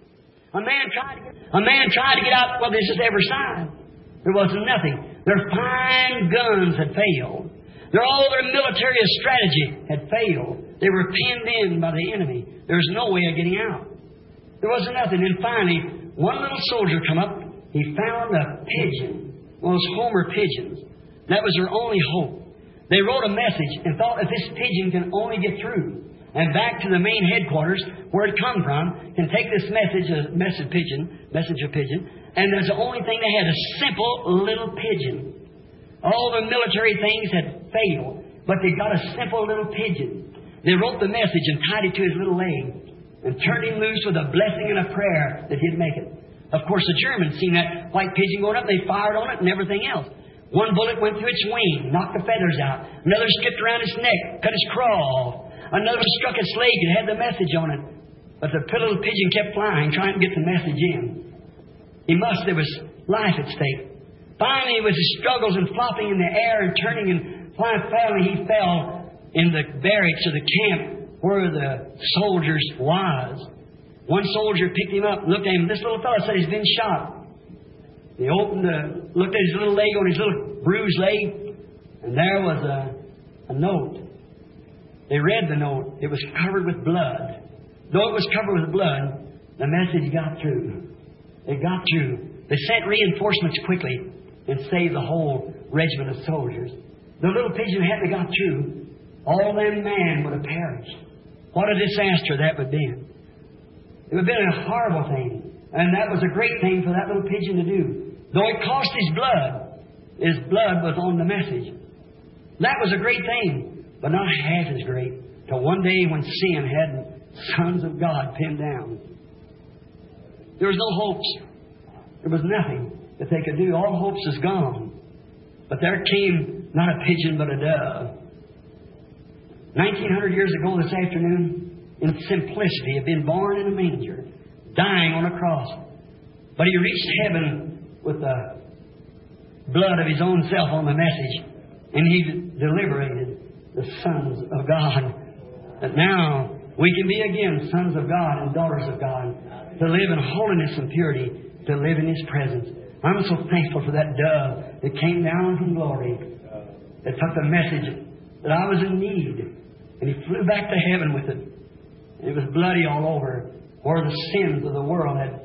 A man tried to get, a man tried to get out. Well, this is every side. There wasn't nothing. Their fine guns had failed. Their, all their military strategy had failed. They were pinned in by the enemy. There was no way of getting out. There wasn't nothing. And finally, one little soldier come up. He found a pigeon, one of those Homer pigeons. That was their only hope. They wrote a message and thought if this pigeon can only get through and back to the main headquarters where it come from, can take this message, a message pigeon, messenger pigeon, and that's the only thing they had, a simple little pigeon. All the military things had failed, but they got a simple little pigeon. They wrote the message and tied it to his little leg and turned him loose with a blessing and a prayer that he'd make it. Of course, the Germans seen that white pigeon going up, they fired on it and everything else. One bullet went through its wing, knocked the feathers out. Another skipped around its neck, cut its craw. Another struck its leg and had the message on it. But the little pigeon kept flying, trying to get the message in. He must, there was life at stake. Finally, it was his struggles and flopping in the air and turning and flying. Finally, he fell in the barracks or the camp where the soldiers was. One soldier picked him up and looked at him. This little fellow said he's been shot. He opened the, looked at his little leg on his little bruised leg, and there was a, a note. They read the note. It was covered with blood. Though it was covered with blood, the message got through. It got through. They sent reinforcements quickly and saved the whole regiment of soldiers. The little pigeon hadn't got through, all them men would have perished. What a disaster that would have been. It would have been a horrible thing. And that was a great thing for that little pigeon to do. Though it cost his blood, his blood was on the message. That was a great thing, but not half as great till one day when sin had sons of God pinned down. There was no hopes. There was nothing that they could do. All hopes is gone. But there came not a pigeon but a dove. nineteen hundred years ago this afternoon, in simplicity, had been born in a manger, dying on a cross. But He reached heaven with the blood of His own self on the message, and He deliberated the sons of God. That now we can be again sons of God and daughters of God, to live in holiness and purity, to live in His presence. I'm so thankful for that dove that came down from glory, that took the message that I was in need, and He flew back to heaven with it. It was bloody all over, where the sins of the world had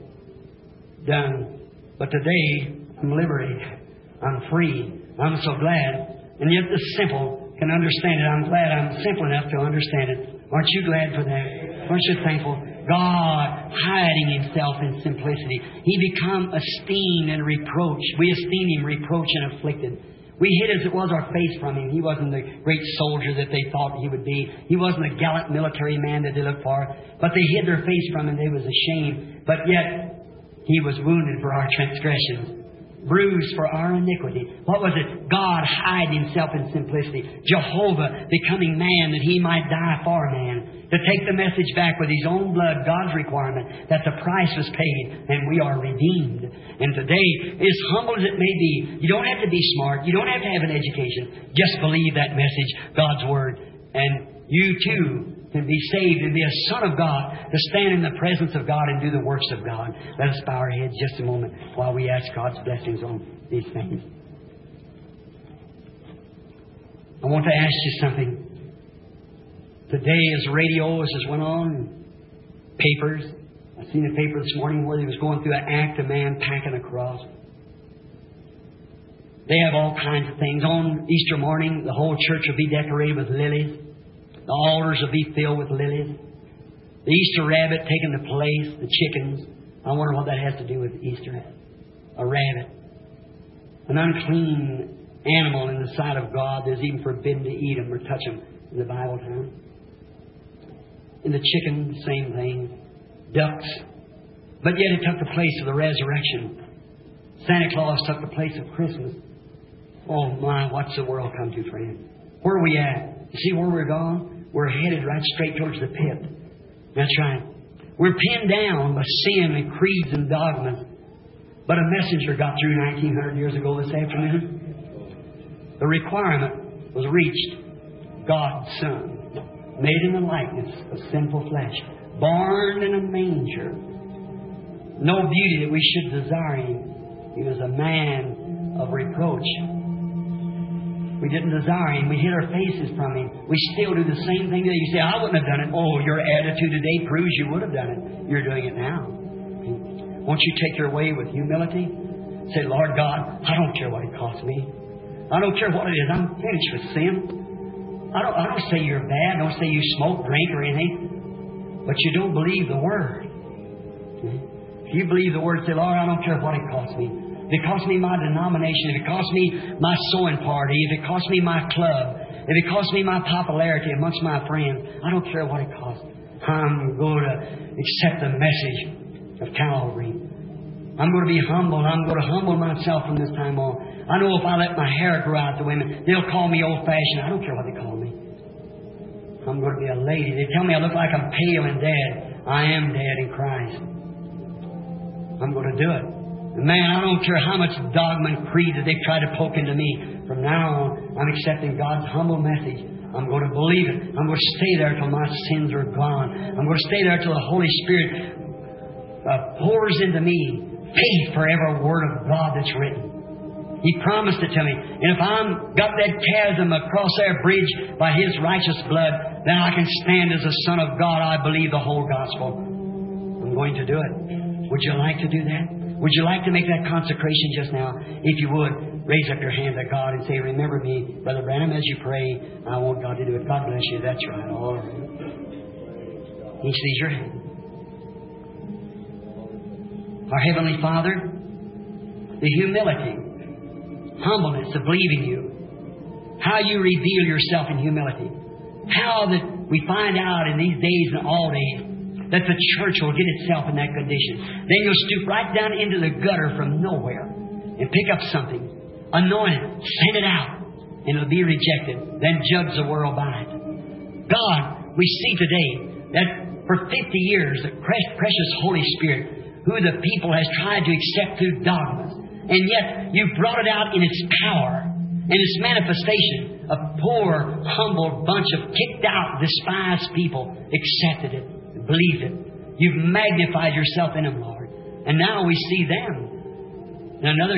done. But today, I'm liberated. I'm free. I'm so glad. And yet the simple can understand it. I'm glad I'm simple enough to understand it. Aren't you glad for that? Aren't you thankful? God hiding Himself in simplicity. He become esteemed and reproached. We esteem Him reproached and afflicted. We hid as it was our face from Him. He wasn't the great soldier that they thought He would be. He wasn't the gallant military man that they looked for. But they hid their face from Him. They was ashamed. But yet, He was wounded for our transgressions, bruised for our iniquity. What was it? God hiding Himself in simplicity. Jehovah becoming man that He might die for man. To take the message back with His own blood, God's requirement, that the price was paid and we are redeemed. And today, as humble as it may be, you don't have to be smart. You don't have to have an education. Just believe that message, God's Word. And you too can be saved and be a son of God, to stand in the presence of God and do the works of God. Let us bow our heads just a moment while we ask God's blessings on these things. I want to ask you something. Today, as radios has went on, papers, I seen a paper this morning where they was going through an act of man packing a cross. They have all kinds of things. On Easter morning, the whole church will be decorated with lilies. The altars will be filled with lilies. The Easter rabbit taking the place, the chickens. I wonder what that has to do with Easter. A rabbit. An unclean animal in the sight of God that's even forbidden to eat them or touch them in the Bible time. And the chicken, same thing. Ducks. But yet it took the place of the resurrection. Santa Claus took the place of Christmas. Oh my, what's the world come to, friend? Where are we at? You see where we're going? We're headed right straight towards the pit. That's right. We're pinned down by sin and creeds and dogmas. But a messenger got through nineteen hundred years ago this afternoon. The requirement was reached. God's Son, made in the likeness of sinful flesh, born in a manger, no beauty that we should desire Him. He was a man of reproach. We didn't desire Him. We hid our faces from Him. We still do the same thing today. You say, I wouldn't have done it. Oh, your attitude today proves you would have done it. You're doing it now. Won't you take your way with humility? Say, Lord God, I don't care what it costs me. I don't care what it is. I'm finished with sin. I don't, I don't say you're bad. I don't say you smoke, drink, or anything. But you don't believe the Word. If you believe the Word, say, Lord, I don't care what it costs me. If it costs me my denomination, if it costs me my sewing party, if it costs me my club, if it costs me my popularity amongst my friends, I don't care what it costs. I'm going to accept the message of Calvary. I'm going to be humble. I'm going to humble myself from this time on. I know if I let my hair grow out, the women, they'll call me old-fashioned. I don't care what they call me. I'm going to be a lady. They tell me I look like I'm pale and dead. I am dead in Christ. I'm going to do it. And man, I don't care how much dogma and creed that they try to poke into me. From now on, I'm accepting God's humble message. I'm going to believe it. I'm going to stay there till my sins are gone. I'm going to stay there till the Holy Spirit uh, pours into me faith for every word of God that's written. He promised it to me. And if I'm got that chasm across their bridge by His righteous blood, then I can stand as a son of God. I believe the whole gospel. I'm going to do it. Would you like to do that? Would you like to make that consecration just now? If you would, raise up your hand to God and say, remember me, Brother Branham, as you pray. I want God to do it. God bless you. That's right. All right. He sees your hand. Our Heavenly Father, the humility, humbleness of believing You, how You reveal Yourself in humility, how that we find out in these days and all days that the church will get itself in that condition. Then you'll stoop right down into the gutter from nowhere and pick up something, anoint it, send it out, and it'll be rejected. Then judge the world by it. God, we see today that for fifty years the precious Holy Spirit, who the people has tried to accept through dogmas, and yet You brought it out in its power, in its manifestation. A poor, humble bunch of kicked out, despised people accepted it. Believe it. You've magnified Yourself in them, Lord. And now we see them in another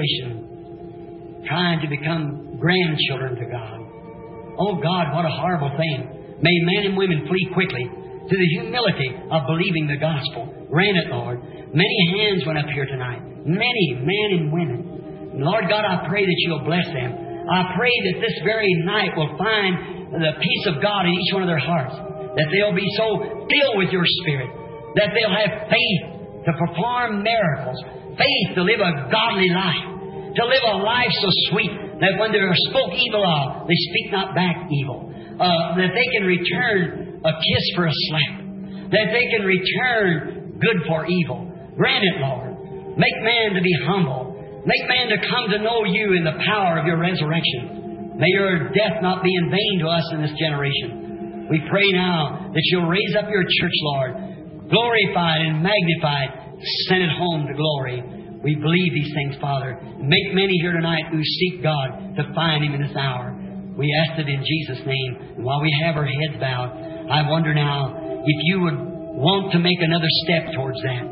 generation trying to become grandchildren to God. Oh God, what a horrible thing. May men and women flee quickly to the humility of believing the gospel. Grant it, Lord. Many hands went up here tonight. Many men and women. And Lord God, I pray that You'll bless them. I pray that this very night will find the peace of God in each one of their hearts. That they'll be so filled with Your Spirit, that they'll have faith to perform miracles, faith to live a godly life, to live a life so sweet that when they're spoke evil of, they speak not back evil, uh, that they can return a kiss for a slap, that they can return good for evil. Grant it, Lord. Make man to be humble. Make man to come to know You in the power of Your resurrection. May Your death not be in vain to us in this generation. We pray now that You'll raise up Your church, Lord, glorified and magnified, send it home to glory. We believe these things, Father. Make many here tonight who seek God to find Him in this hour. We ask it in Jesus' name. And while we have our heads bowed, I wonder now if You would want to make another step towards that.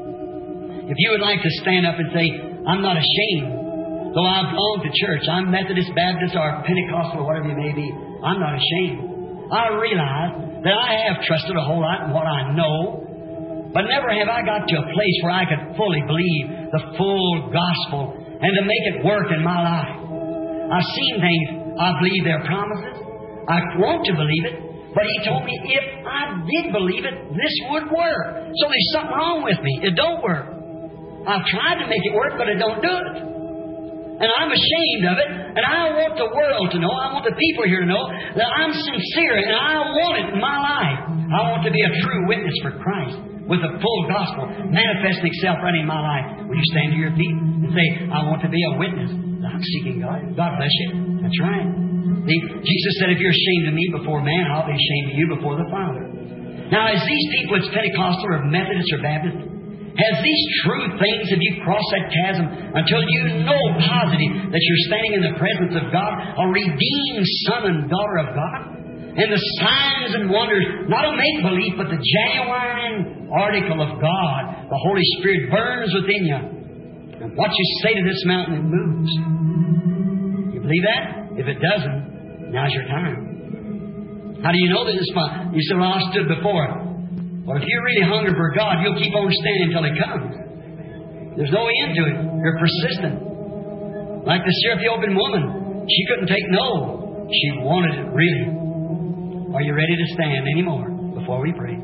If you would like to stand up and say, I'm not ashamed, though I belong to church, I'm Methodist, Baptist, or Pentecostal, or whatever you may be, I'm not ashamed. I realize that I have trusted a whole lot in what I know, but never have I got to a place where I could fully believe the full gospel and to make it work in my life. I've seen things, I believe their promises. I want to believe it, but He told me if I did believe it, this would work. So there's something wrong with me. It don't work. I've tried to make it work, but it don't do it. And I'm ashamed of it, and I want the world to know, I want the people here to know that I'm sincere, and I want it in my life. I want to be a true witness for Christ with the full gospel manifesting itself right in my life. Will you stand to your feet and say, I want to be a witness? I'm seeking God. God bless you. That's right. See, Jesus said, if you're ashamed of me before man, I'll be ashamed of you before the Father. Now, as these people, it's Pentecostal or Methodist or Baptist, has these true things, have you crossed that chasm until you know positive that you're standing in the presence of God, a redeemed son and daughter of God? And the signs and wonders, not a make-believe, but the genuine, article of God. The Holy Spirit burns within you. And what you say to this mountain, it moves. You believe that? If it doesn't, now's your time. How do you know that it's fine? You say, well, I stood before it. Well, if you're really hungry for God, you'll keep on standing until He comes. There's no end to it. You're persistent. Like the Ethiopian woman, she couldn't take no. She wanted it really. Are you ready to stand anymore before we pray?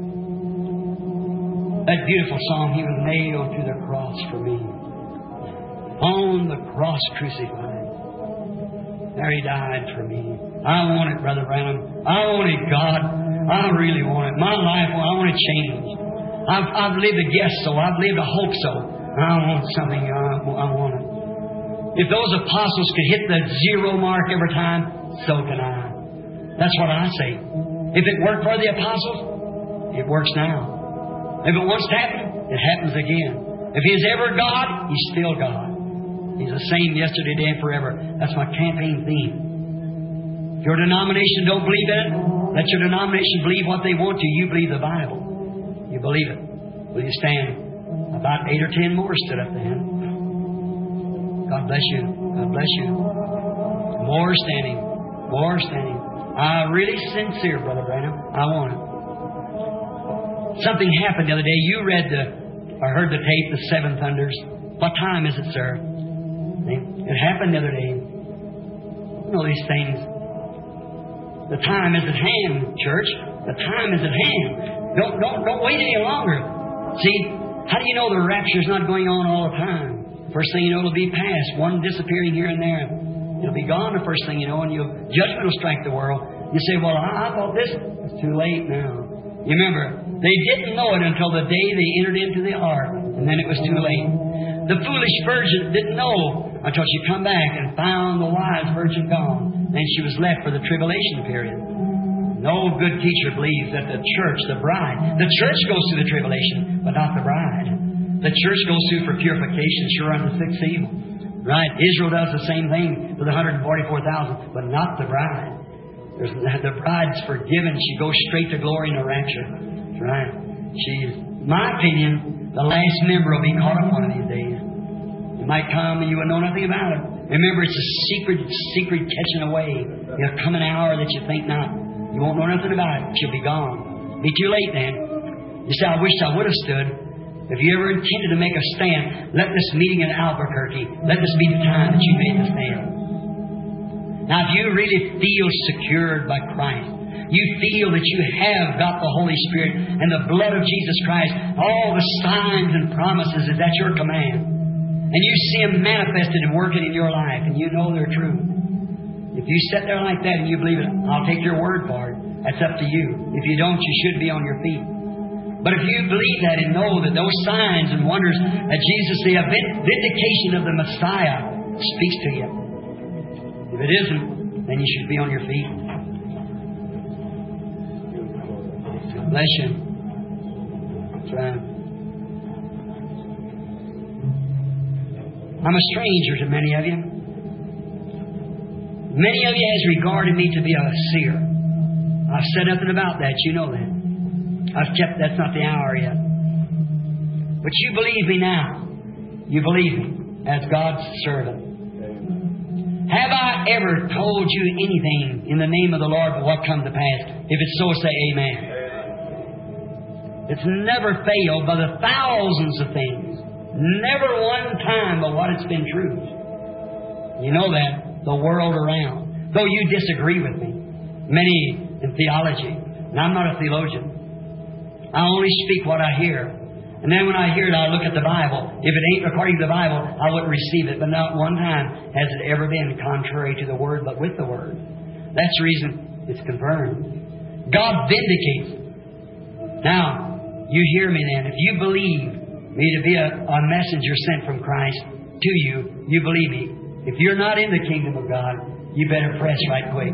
That beautiful song, He was nailed to the cross for me. On the cross crucified. There He died for me. I want it, Brother Branham. I want it, God. I really want it. My life, I want to change. I've, I've lived a guess so. I've lived a hope so. I want something. I, I want it. If those apostles could hit the zero mark every time, so can I. That's what I say. If it worked for the apostles, it works now. If it once happened, it happens again. If He's ever God, He's still God. He's the same yesterday, today, and forever. That's my campaign theme. If your denomination don't believe in it, let your denomination believe what they want to. You believe the Bible. You believe it. Will you stand? About eight or ten more stood up then. God bless you. God bless you. More standing. More standing. I'm really sincere, Brother Branham. I want it. Something happened the other day. You read the, or heard the tape, the Seven Thunders. What time is it, sir? It happened the other day. You know these things. The time is at hand, church. The time is at hand. Don't don't don't wait any longer. See, how do you know the rapture's not going on all the time? First thing you know, it'll be past. One disappearing here and there. It'll be gone the first thing you know, and you'll, judgment will strike the world. You say, well, I, I thought this. It's too late now. You remember, they didn't know it until the day they entered into the ark, and then it was too late. The foolish virgin didn't know until she come back and found the wise virgin gone. Then she was left for the tribulation period. No good teacher believes that the church, the bride, the church goes through the tribulation, but not the bride. The church goes through for purification, sure on the sixth seal. Right? Israel does the same thing with one hundred forty-four thousand, but not the bride. There's, the bride's forgiven. She goes straight to glory in the rapture. Right? She's, my opinion, the last member will be caught up one of these days. It might come and you will know nothing about it. Remember, it's a secret, secret catching away. There'll come an hour that you think not. You won't know nothing about it. She'll be gone. Be too late then. You say, I wish I would have stood. If you ever intended to make a stand, let this meeting in Albuquerque, let this be the time that you made the stand. Now, if you really feel secured by Christ, you feel that you have got the Holy Spirit and the blood of Jesus Christ, all the signs and promises is at your command. And you see them manifested and working in your life, and you know they're true. If you sit there like that and you believe it, I'll take your word for it. That's up to you. If you don't, you should be on your feet. But if you believe that and know that those signs and wonders that Jesus, the vindication of the Messiah, speaks to you. If it isn't, then you should be on your feet. Bless you. That's right. I'm a stranger to many of you. Many of you has regarded me to be a seer. I've said nothing about that. You know that. I've kept, that's not the hour yet. But you believe me now. You believe me as God's servant. Have I ever told you anything in the name of the Lord but what come to pass? If it's so, say amen. It's never failed by the thousands of things. Never one time but what it's been true. You know that. The world around. Though you disagree with me. Many in theology. And I'm not a theologian. I only speak what I hear. And then when I hear it, I look at the Bible. If it ain't according to the Bible, I wouldn't receive it. But not one time has it ever been contrary to the Word, but with the Word. That's the reason it's confirmed. God vindicates. Now, you hear me then. If you believe me to be a, a messenger sent from Christ to you, you believe me. If you're not in the kingdom of God, you better press right quick.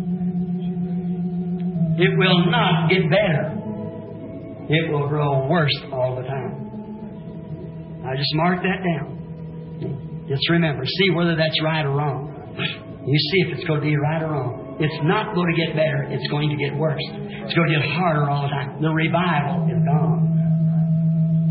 It will not get better. It will grow worse all the time. I just mark that down. Just remember, see whether that's right or wrong. You see if it's going to be right or wrong. It's not going to get better. It's going to get worse. It's going to get harder all the time. The revival is gone.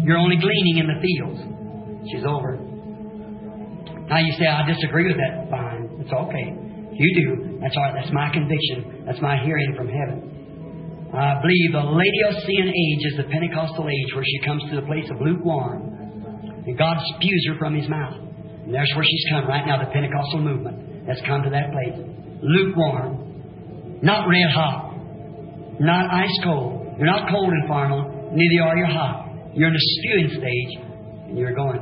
You're only gleaning in the fields. She's over. Now you say, I disagree with that. Fine. It's okay. You do. That's all right. That's my conviction. That's my hearing from heaven. I believe the Laodicean age is the Pentecostal age where she comes to the place of lukewarm. And God spews her from His mouth. And there's where she's come right now, the Pentecostal movement has come to that place. Lukewarm. Not red hot. Not ice cold. You're not cold and formal. Neither are you hot. You're in the spewing stage. And you're going.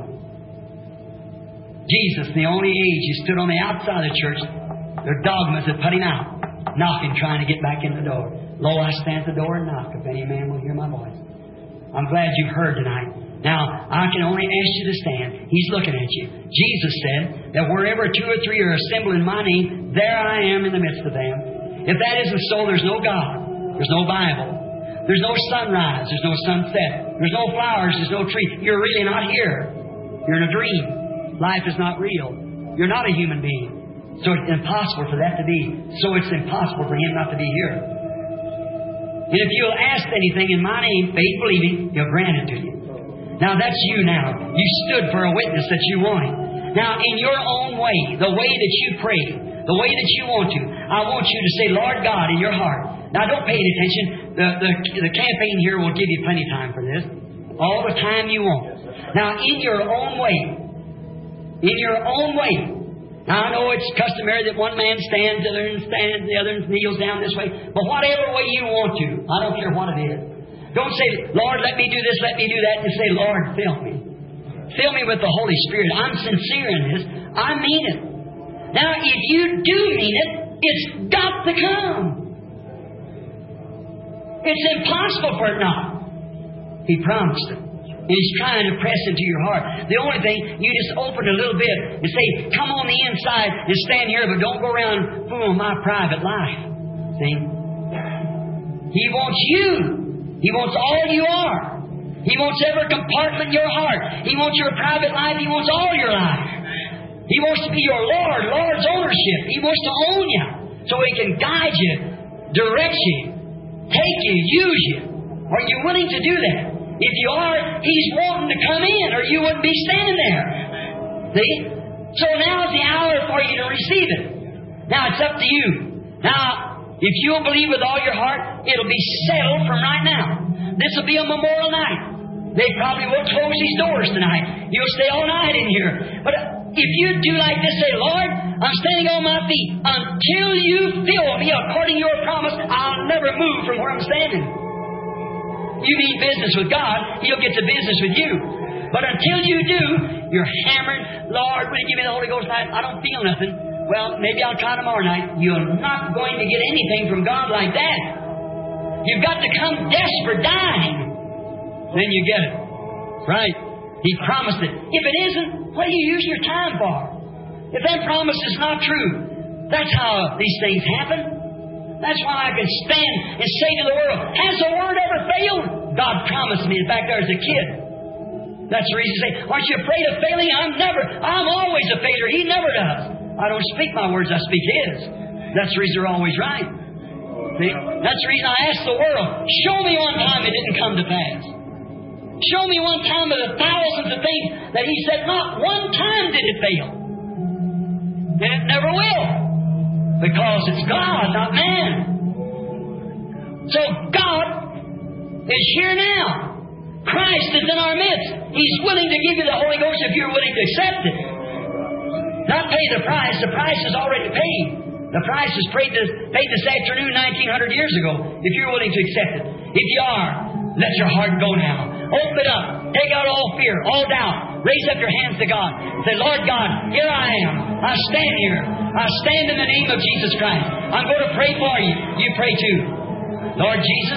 Jesus, in the only age He stood on the outside of the church, their dogmas have put Him out. Knocking, trying to get back in the door. Lo, I stand at the door and knock, if any man will hear my voice. I'm glad you've heard tonight. Now, I can only ask you to stand. He's looking at you. Jesus said that wherever two or three are assembled in my name, there I am in the midst of them. If that isn't so, there's no God. There's no Bible. There's no sunrise. There's no sunset. There's no flowers. There's no tree. You're really not here. You're in a dream. Life is not real. You're not a human being. So it's impossible for that to be. So it's impossible for Him not to be here. And if you'll ask anything in my name, faith believing, He'll grant it to you. Now that's you now. You stood for a witness that you wanted. Now in your own way, the way that you pray, the way that you want to, I want you to say, Lord God, in your heart. Now don't pay any attention. The, the, the campaign here will give you plenty of time for this. All the time you want. Now in your own way, in your own way. Now I know it's customary that one man stands, the other stands, the other kneels down this way. But whatever way you want to, I don't care what it is. Don't say, Lord, let me do this, let me do that. Just say, Lord, fill me. Fill me with the Holy Spirit. I'm sincere in this. I mean it. Now, if you do mean it, it's got to come. It's impossible for it not. He promised it. And He's trying to press into your heart. The only thing, you just open a little bit and say, come on the inside and stand here, but don't go around fooling my private life. See? He wants you. He wants all you are. He wants every compartment in your heart. He wants your private life. He wants all your life. He wants to be your Lord, Lord's ownership. He wants to own you so He can guide you, direct you, take you, use you. Are you willing to do that? If you are, He's wanting to come in or you wouldn't be standing there. See? So now is the hour for you to receive it. Now it's up to you. Now, if you'll believe with all your heart, it'll be settled from right now. This will be a memorial night. They probably will close these doors tonight. You'll stay all night in here. But if you do like this, say, Lord, I'm standing on my feet. Until you fill me according to your promise, I'll never move from where I'm standing. You mean business with God, He'll get to business with you. But until you do, you're hammering, Lord, will you give me the Holy Ghost tonight? I don't feel nothing. Well, maybe I'll try tomorrow night. You're not going to get anything from God like that. You've got to come desperate, dying. Then you get it. Right? He promised it. If it isn't, what do you use your time for? If that promise is not true, that's how these things happen. That's why I can stand and say to the world, has the Word ever failed? God promised me. In fact, there's a kid. That's the reason to say, aren't you afraid of failing? I'm never, I'm always a failure. He never does. I don't speak my words, I speak His. That's the reason they're always right. See? That's the reason I ask the world, show me one time it didn't come to pass. Show me one time of the thousands of things that He said, not one time did it fail. And it never will. Because it's God, not man. So God is here now. Christ is in our midst. He's willing to give you the Holy Ghost if you're willing to accept it. Not pay the price. The price is already paid. The price was paid this, paid this afternoon nineteen hundred years ago if you're willing to accept it. If you are, let your heart go now. Open it up. Take out all fear, all doubt. Raise up your hands to God. Say, Lord God, here I am. I stand here. I stand in the name of Jesus Christ. I'm going to pray for you. You pray too. Lord Jesus,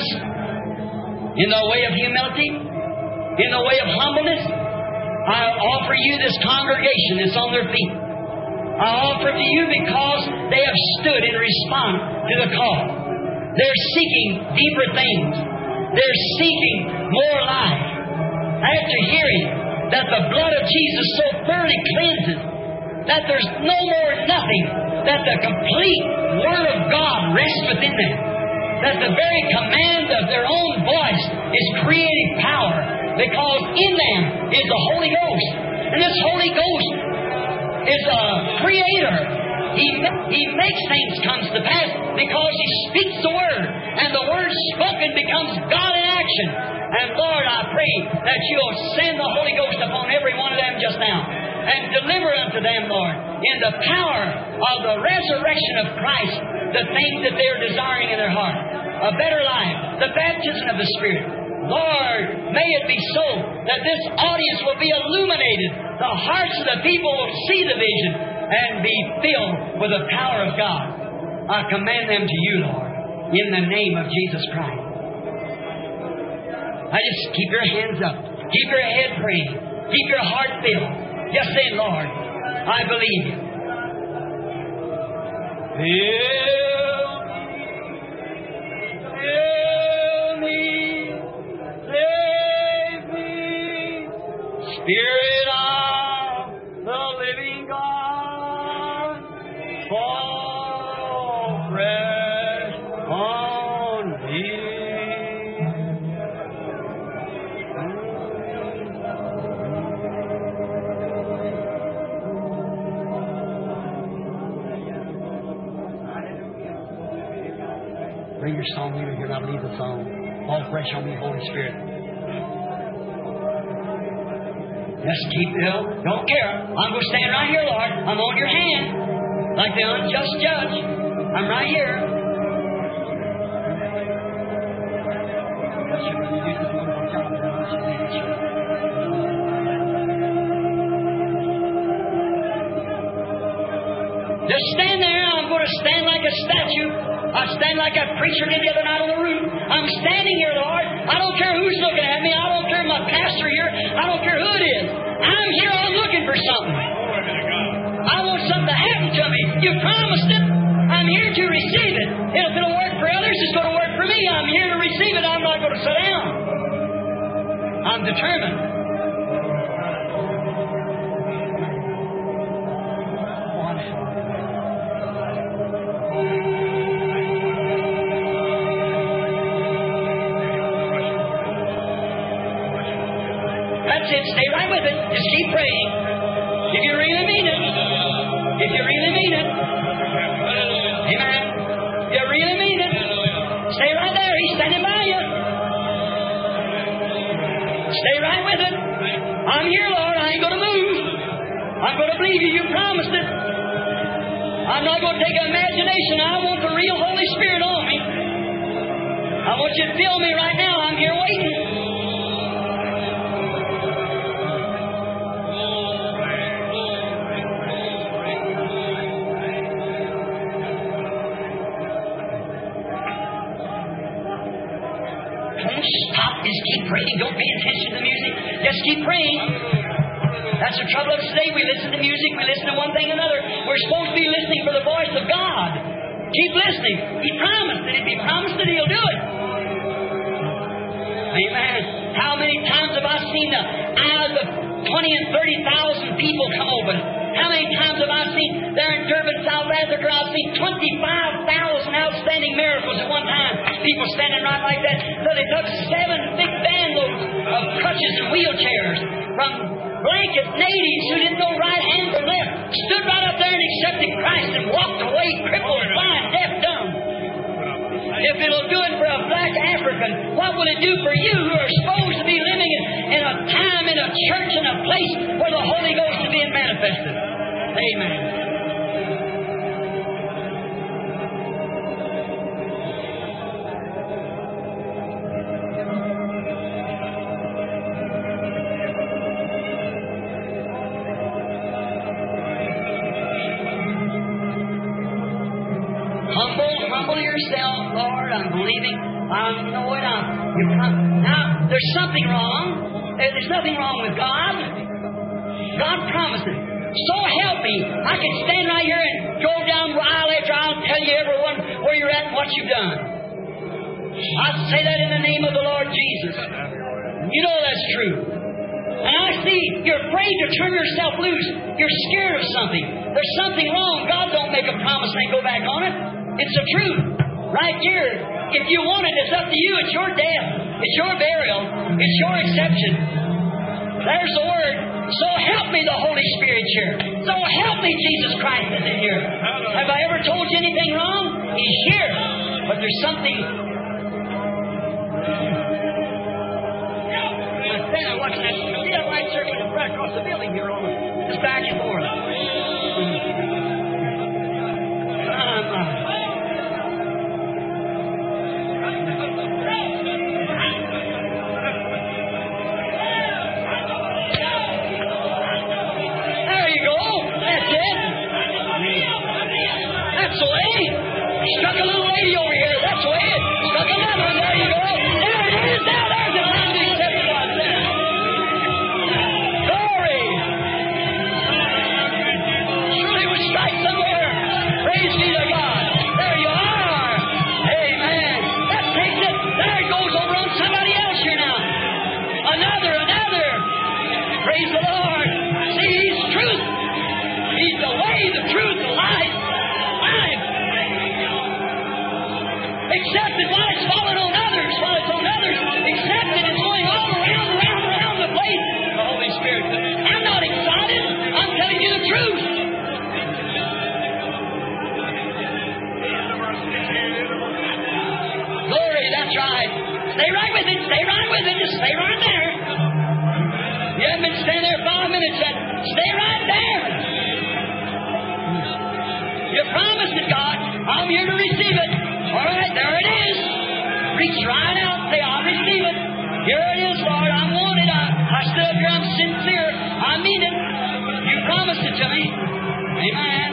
in the way of humility, in the way of humbleness, I offer you this congregation that's on their feet. I offer to you because they have stood in response to the call. They're seeking deeper things. They're seeking more life. After hearing that the blood of Jesus so thoroughly cleanses, that there's no more nothing, that the complete Word of God rests within them, that the very command of their own voice is creating power, Because in them is the Holy Ghost. And this Holy Ghost is a creator. He, he makes things come to pass because He speaks the Word. And the Word spoken becomes God in action. And Lord, I pray that You'll send the Holy Ghost upon every one of them just now. And deliver unto them, Lord, in the power of the resurrection of Christ, the things that they're desiring in their heart. A better life, the baptism of the Spirit. Lord, may it be so that this audience will be illuminated. The hearts of the people will see the vision and be filled with the power of God. I command them to You, Lord, in the name of Jesus Christ. I just keep your hands up. Keep your head praying. Keep your heart filled. Just say, Lord, I believe You. Fill me, save me, Spirit of the living God, fall fresh on me. Bring your song leader here, not leave the song. Fall fresh on me, Holy Spirit. Just keep ill. Don't care. I'm going to stand right here, Lord. I'm on Your hand. Like the unjust judge. I'm right here. Just stand there. I'm going to stand like a statue. I stand like a preacher did the other night on the roof. I'm standing here, Lord. I don't care who's looking at me. I don't care my pastor here. I don't care who it is. I'm here. I'm looking for something. I want something to happen to me. You promised it. I'm here to receive it. If it'll work for others, it's going to work for me. I'm here to receive it. I'm not going to sit down. I'm determined. That's it. Stay right with it. Just keep praying. If you really mean it. If you really mean it. Amen. If you really mean it. Stay right there. He's standing by you. Stay right with it. I'm here, Lord. I ain't going to move. I'm going to believe You. You promised it. I'm not going to take an imagination. I want the real Holy Spirit on me. I want You to fill me right now. I'm here waiting. Stop. Just keep praying. Don't pay attention to the music. Just keep praying. That's the trouble of us today. We listen to music. We listen to one thing and another. We're supposed to be listening for the voice of God. Keep listening. He promised it. If He promised it, He'll do it. Amen. How many times have I seen the eyes of twenty and thirty thousand people come open? How many times have I seen there in Durban, South Africa, I've seen twenty-five thousand outstanding miracles at one time. People standing right like that. So they took seven big van loads of crutches and wheelchairs from blanket natives who didn't know right hand from left. Stood right up there and accepted Christ and walked away crippled, blind, deaf, dumb. If it'll do it for a black African, what will it do for you who are supposed to be living in, in a time, in a church, in a place where the Holy Ghost is being manifested? Amen. Yourself, Lord, I'm believing, I know it. I'm, you come. Now, there's something wrong. There's nothing wrong with God. God promised it. So help me. I can stand right here and go down aisle after aisle and tell you everyone where you're at and what you've done. I say that in the name of the Lord Jesus. You know that's true. And I see you're afraid to turn yourself loose. You're scared of something. There's something wrong. God don't make a promise and go back on it. It's the truth. Right here. If you want it, it's up to you. It's your death. It's your burial. It's your exception. There's the word. So help me the Holy Spirit here. So help me Jesus Christ is in here. Have I ever told you anything wrong? He's here. But there's something... I stand and watch that. See that light circling right across the building here on this back and forth. Stuck a little lady over here. That's the way it is. Stuck another one. There you go. There it is. Now there's the time to accept God there. Glory. Surely it would strike somewhere. Praise be to God. There you are. Amen. That takes it. There it goes over on somebody else here now. Another, another. Praise the Lord. See, He's truth. He's the way, the truth, the life. Life. Accepted while it's falling on others, while it's on others. Accepted, it's going all around, around, around the place. The Holy Spirit. I'm not excited. I'm telling you the truth. Glory, that's right. Stay right with it. Stay right with it. Just stay right there. You haven't been standing there five minutes yet. Stay right there. You promised it, God. I'm here to receive it. All right, there it is. Reach right out. Say, I'll receive it. Here it is, Lord. I want it. I, I stood here. I'm sincere. I mean it. You promised it to me. Amen.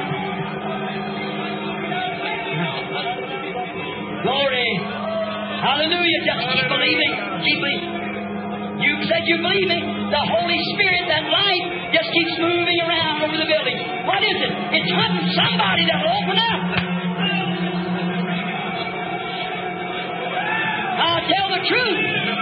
Glory. Hallelujah. Just keep believing. Keep believing. You said you believe me. The Holy Spirit, that light, just keeps moving around over the building. What is it? It's hunting somebody that will open up. I'll tell the truth.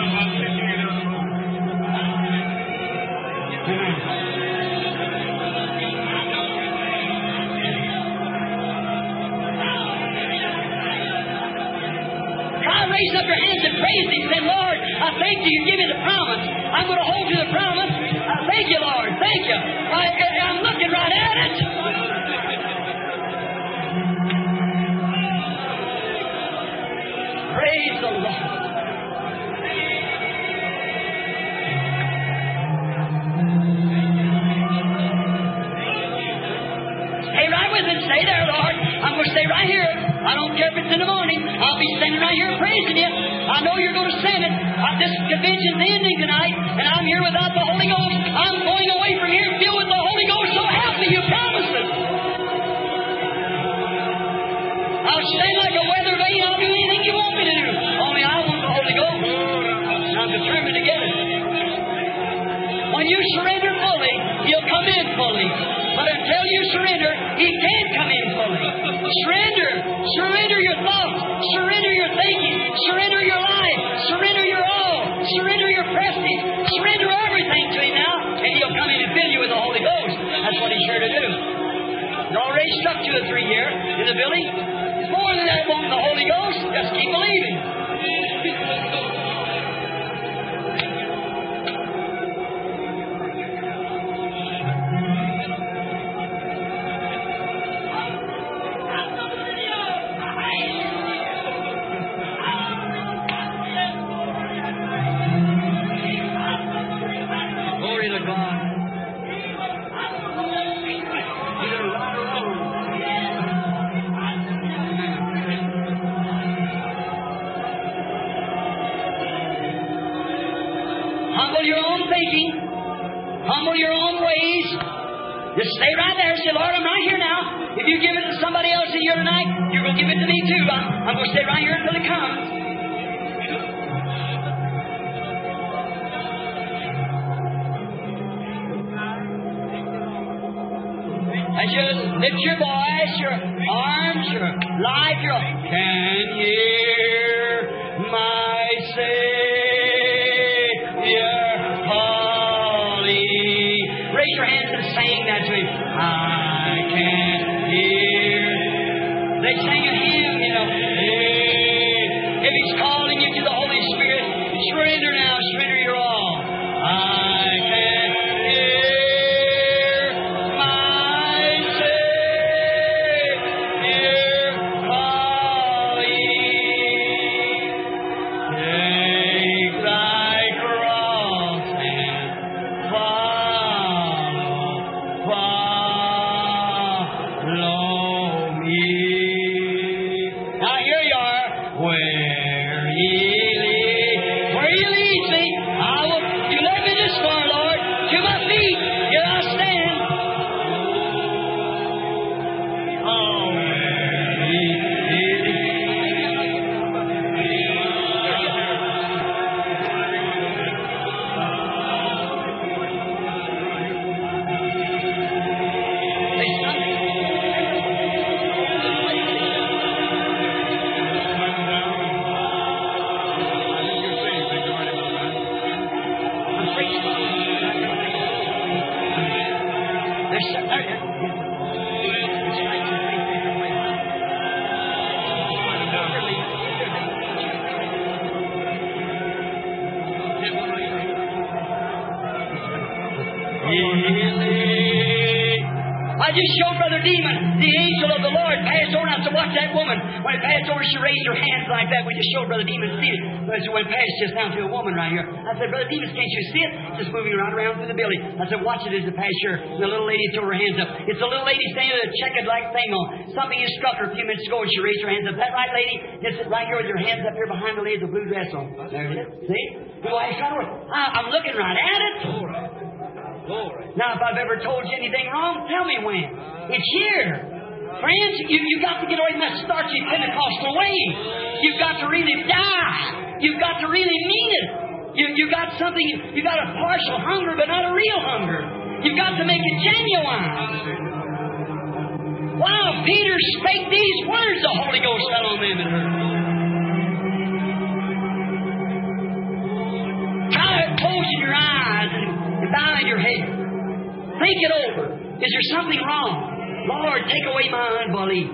Try to raise up your hands and praise Him. Say, Lord, I thank you. You give me the promise. I'm going to hold you the promise. I thank you, Lord. Thank you. I, I'm looking right at it. Praise the Lord. Stay right with it. Stay there, Lord. I'm going to stay right here. I don't care if it's in the morning. I'll be standing right here praising you. I know you're going to send it. Uh, this convention's ending tonight, and I'm here without the Holy Ghost. I'm going away from here filled with the Holy Ghost. So help me. You promised it. I'll stand like a weather vane. I'll do anything you want me to do. Only I want the Holy Ghost. And I'm determined to get it. When you surrender fully, He'll come in fully. But until you surrender, He can't come in fully. Surrender. Surrender your thoughts. Surrender your thinking. Surrender your life. Surrender your all. Surrender your prestige. Surrender everything to Him now, and He'll come in and fill you with the Holy Ghost. That's what He's here to do. He's already struck two or three here in the building. More than that, wanting the Holy Ghost. Just keep believing. Glory to God. Humble your own thinking. Humble your own ways. Just stay right there. Say, Lord, I'm right here now. If you give it to somebody else in here tonight, you're going to give it to me too. I'm, I'm going to stay right here until it comes. As you lift your voice, your arms, your life, your can hear my Savior calling. Raise your hands and sing that to Him. I can hear. They sing a hymn, you know. If He's calling you to the Holy Spirit, Yes, sir. There you go. I just showed Brother Demon, the angel of the Lord, passed over. I said, watch that woman. When it passed over, she raised her hands like that. We just showed Brother Demon see it. But she went past just now to a woman right here. I said, Brother Demon, can't you see it? Just moving right around through the building. I said, watch it as it passed here. The little lady threw her hands up. It's a little lady standing with a checkered like thing on. Something you struck her a few minutes ago and she raised her hands up. That right, lady? Just right here with your hands up here behind the lady with the blue dress on. There it is. See? Well, I'm looking right at it. Now, if I've ever told you anything wrong, tell me when. It's here. Friends, you, you've got to get away from that starchy Pentecostal way. You've got to really die. You've got to really mean it. You, you've got something, you've got a partial hunger, but not a real hunger. You've got to make it genuine. While Peter spake these words, the Holy Ghost fell on them and heard. Try closing your eyes and bowing your head. Think it over. Is there something wrong? Lord, take away my unbelief.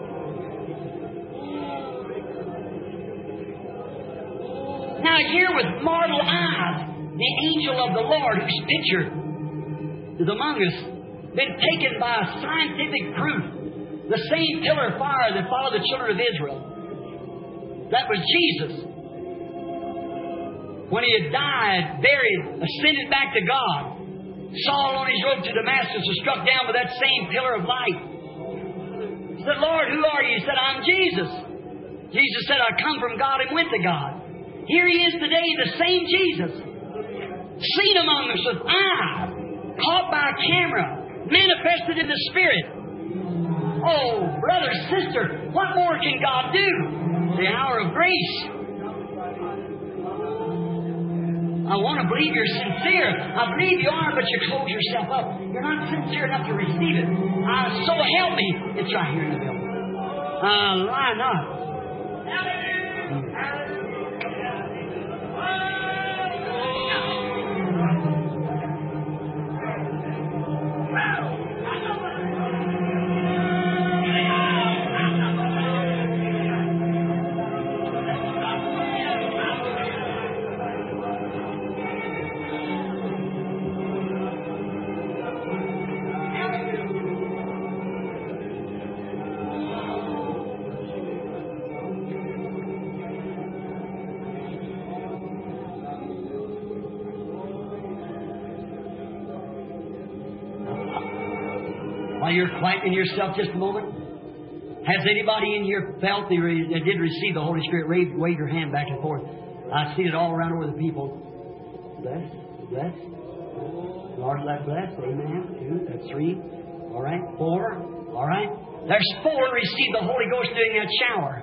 Now here with mortal eyes, the angel of the Lord whose picture is among us, been taken by a scientific proof. The same pillar of fire that followed the children of Israel. That was Jesus. When he had died, buried, ascended back to God, Saul on his road to Damascus was struck down with that same pillar of light. He said, Lord, who are you? He said, I'm Jesus. Jesus said, I come from God and went to God. Here he is today, the same Jesus. Seen among us with eyes, caught by a camera, manifested in the Spirit. Oh, brother, sister, what more can God do? The hour of grace. I want to believe you're sincere. I believe you are, but you close yourself up. You're not sincere enough to receive it. Uh, so help me. It's right here in the building. Uh, line up. While you're quieting yourself just a moment, has anybody in here felt they, re- they did receive the Holy Spirit? Wave, wave your hand back and forth. I see it all around over the people. Bless, bless. Lord, let bless. Amen. Two, that's three. All right. Four. All right. There's four received the Holy Ghost during that shower.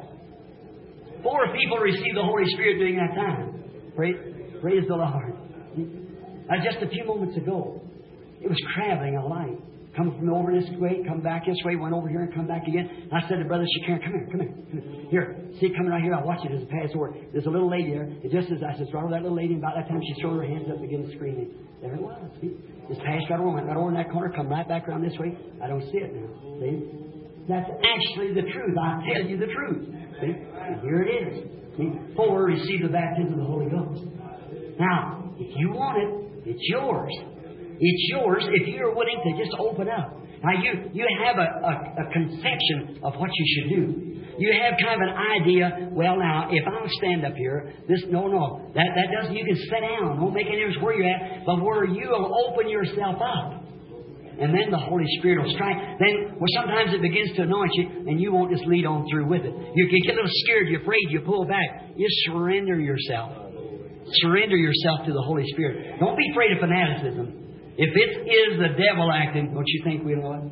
Four people received the Holy Spirit during that time. Praise, praise the Lord. Now, just a few moments ago, it was traveling a light. Come from over this way, come back this way, went over here and come back again. And I said to Brother Shakir, come here, come here, come here. Here, see it coming right here. I'll watch it as it passes over. There's a little lady there. It just as I said, right over that little lady, and about that time she threw her hands up and began screaming. There it was. See? Just passed right over, went right over in that corner, come right back around this way. I don't see it now. See? That's actually the truth. I tell you the truth. See? And here it is. See? Four receive the baptism of the Holy Ghost. Now, if you want it, it's yours. It's yours if you're willing to just open up. Now, you, you have a, a, a conception of what you should do. You have kind of an idea, well, now, if I'll stand up here, this, no, no, that, that doesn't, you can sit down. Don't make any difference where you're at, but where you will open yourself up. And then the Holy Spirit will strike. Then, well, sometimes it begins to anoint you, and you won't just lead on through with it. You can get a little scared, you're afraid, you pull back. You surrender yourself. Surrender yourself to the Holy Spirit. Don't be afraid of fanaticism. If it is the devil acting, don't you think we know it?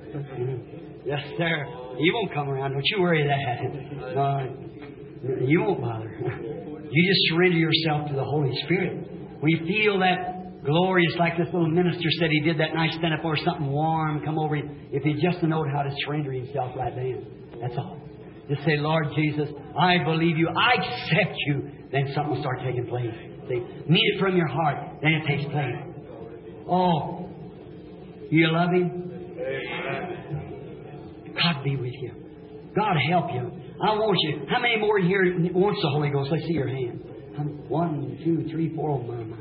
Yes, sir. He won't come around. Don't you worry that. No, you won't bother. You just surrender yourself to the Holy Spirit. We feel that glorious, like this little minister said he did that night, stand up or something warm, come over him. If he just knowed how to surrender himself right then. That's all. Just say, Lord Jesus, I believe you. I accept you. Then something will start taking place. See? Mean it from your heart. Then it takes place. Oh, you love Him? God be with you. God help you. I want you. How many more in here wants the Holy Ghost? Let's see your hand. One, two, three, four. Oh, my, my.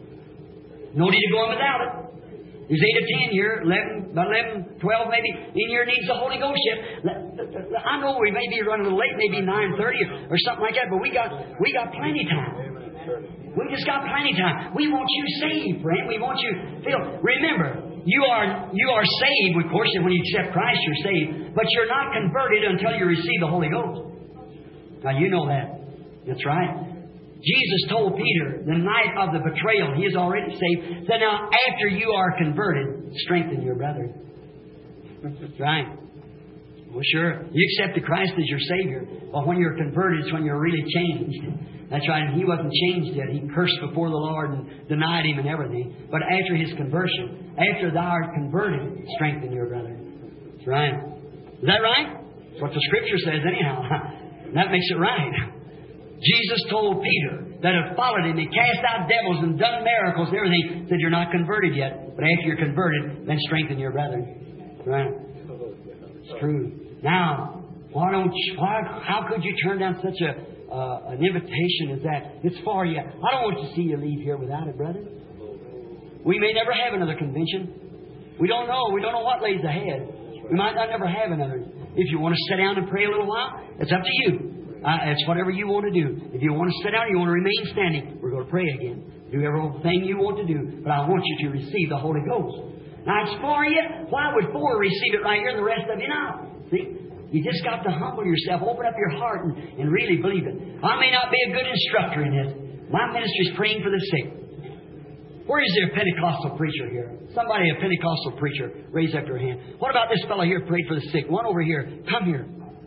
No need to go on without it. There's eight or ten here, eleven, about eleven, twelve maybe in here needs the Holy Ghost yet. I know we may be running a little late, maybe nine thirty or something like that, but we got we got plenty of time. We just got plenty of time. We want you saved, friend. We want you filled. Remember, you are you are saved, of course, and when you accept Christ, you're saved. But you're not converted until you receive the Holy Ghost. Now, you know that. That's right. Jesus told Peter the night of the betrayal, he is already saved, said, now, after you are converted, strengthen your brethren. That's right. Well, sure, you accepted Christ as your Savior. But when you're converted, it's when you're really changed. That's right. And he wasn't changed yet. He cursed before the Lord and denied Him and everything. But after his conversion, after thou art converted, strengthen your brethren. That's right. Is that right? That's what the Scripture says anyhow. That makes it right. Jesus told Peter that had followed Him and cast out devils and done miracles and everything, said you're not converted yet. But after you're converted, then strengthen your brethren. Right? It's true. Now, why don't you, why, how could you turn down such a uh, an invitation as that? It's for you. I don't want to see you leave here without it, brother. We may never have another convention. We don't know. We don't know what lays ahead. We might not never have another. If you want to sit down and pray a little while, it's up to you. Uh, it's whatever you want to do. If you want to sit down, you want to remain standing, we're going to pray again. Do everything you want to do. But I want you to receive the Holy Ghost. Now, it's for you. Why would four receive it right here and the rest of you not? See? You just got to humble yourself, open up your heart, and, and really believe it. I may not be a good instructor in this. My ministry is praying for the sick. Where is there a Pentecostal preacher here? Somebody, a Pentecostal preacher, raise up your hand. What about this fellow here prayed for the sick? One over here. Come here.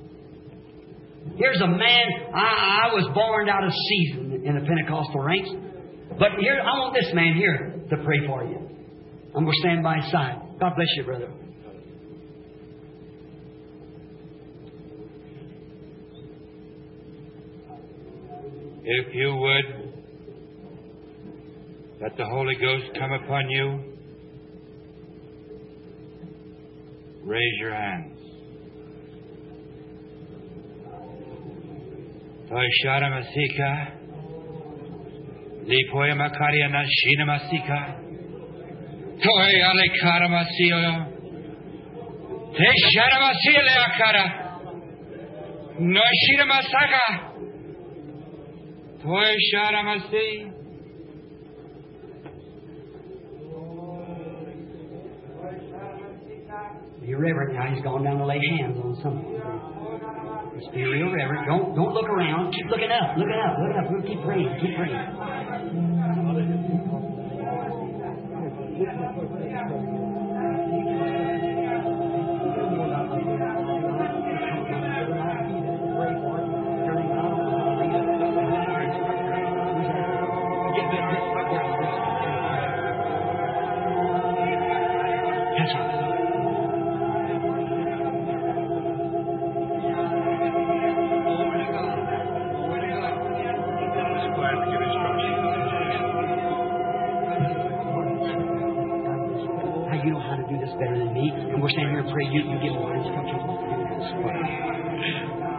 Here's a man, I, I was born out of season in the Pentecostal ranks. But here, I want this man here to pray for you. I'm going to stand by his side. God bless you, brother. If you would, let the Holy Ghost come upon you. Raise your hands. Toishara Masika, Lipoya Makaria Nashina Masika, Toy Alekara Masio, Teshara Masile Akara, Noshira Masaka, Toishara Masi. Be reverent now. He's gone down to lay hands on someone. Just be real reverent. Don't don't look around. Keep looking up. Look up. Look up. We'll keep praying. Keep praying. That's right. You know how to do this better than me, and we're standing here and pray. You, you give more instructions.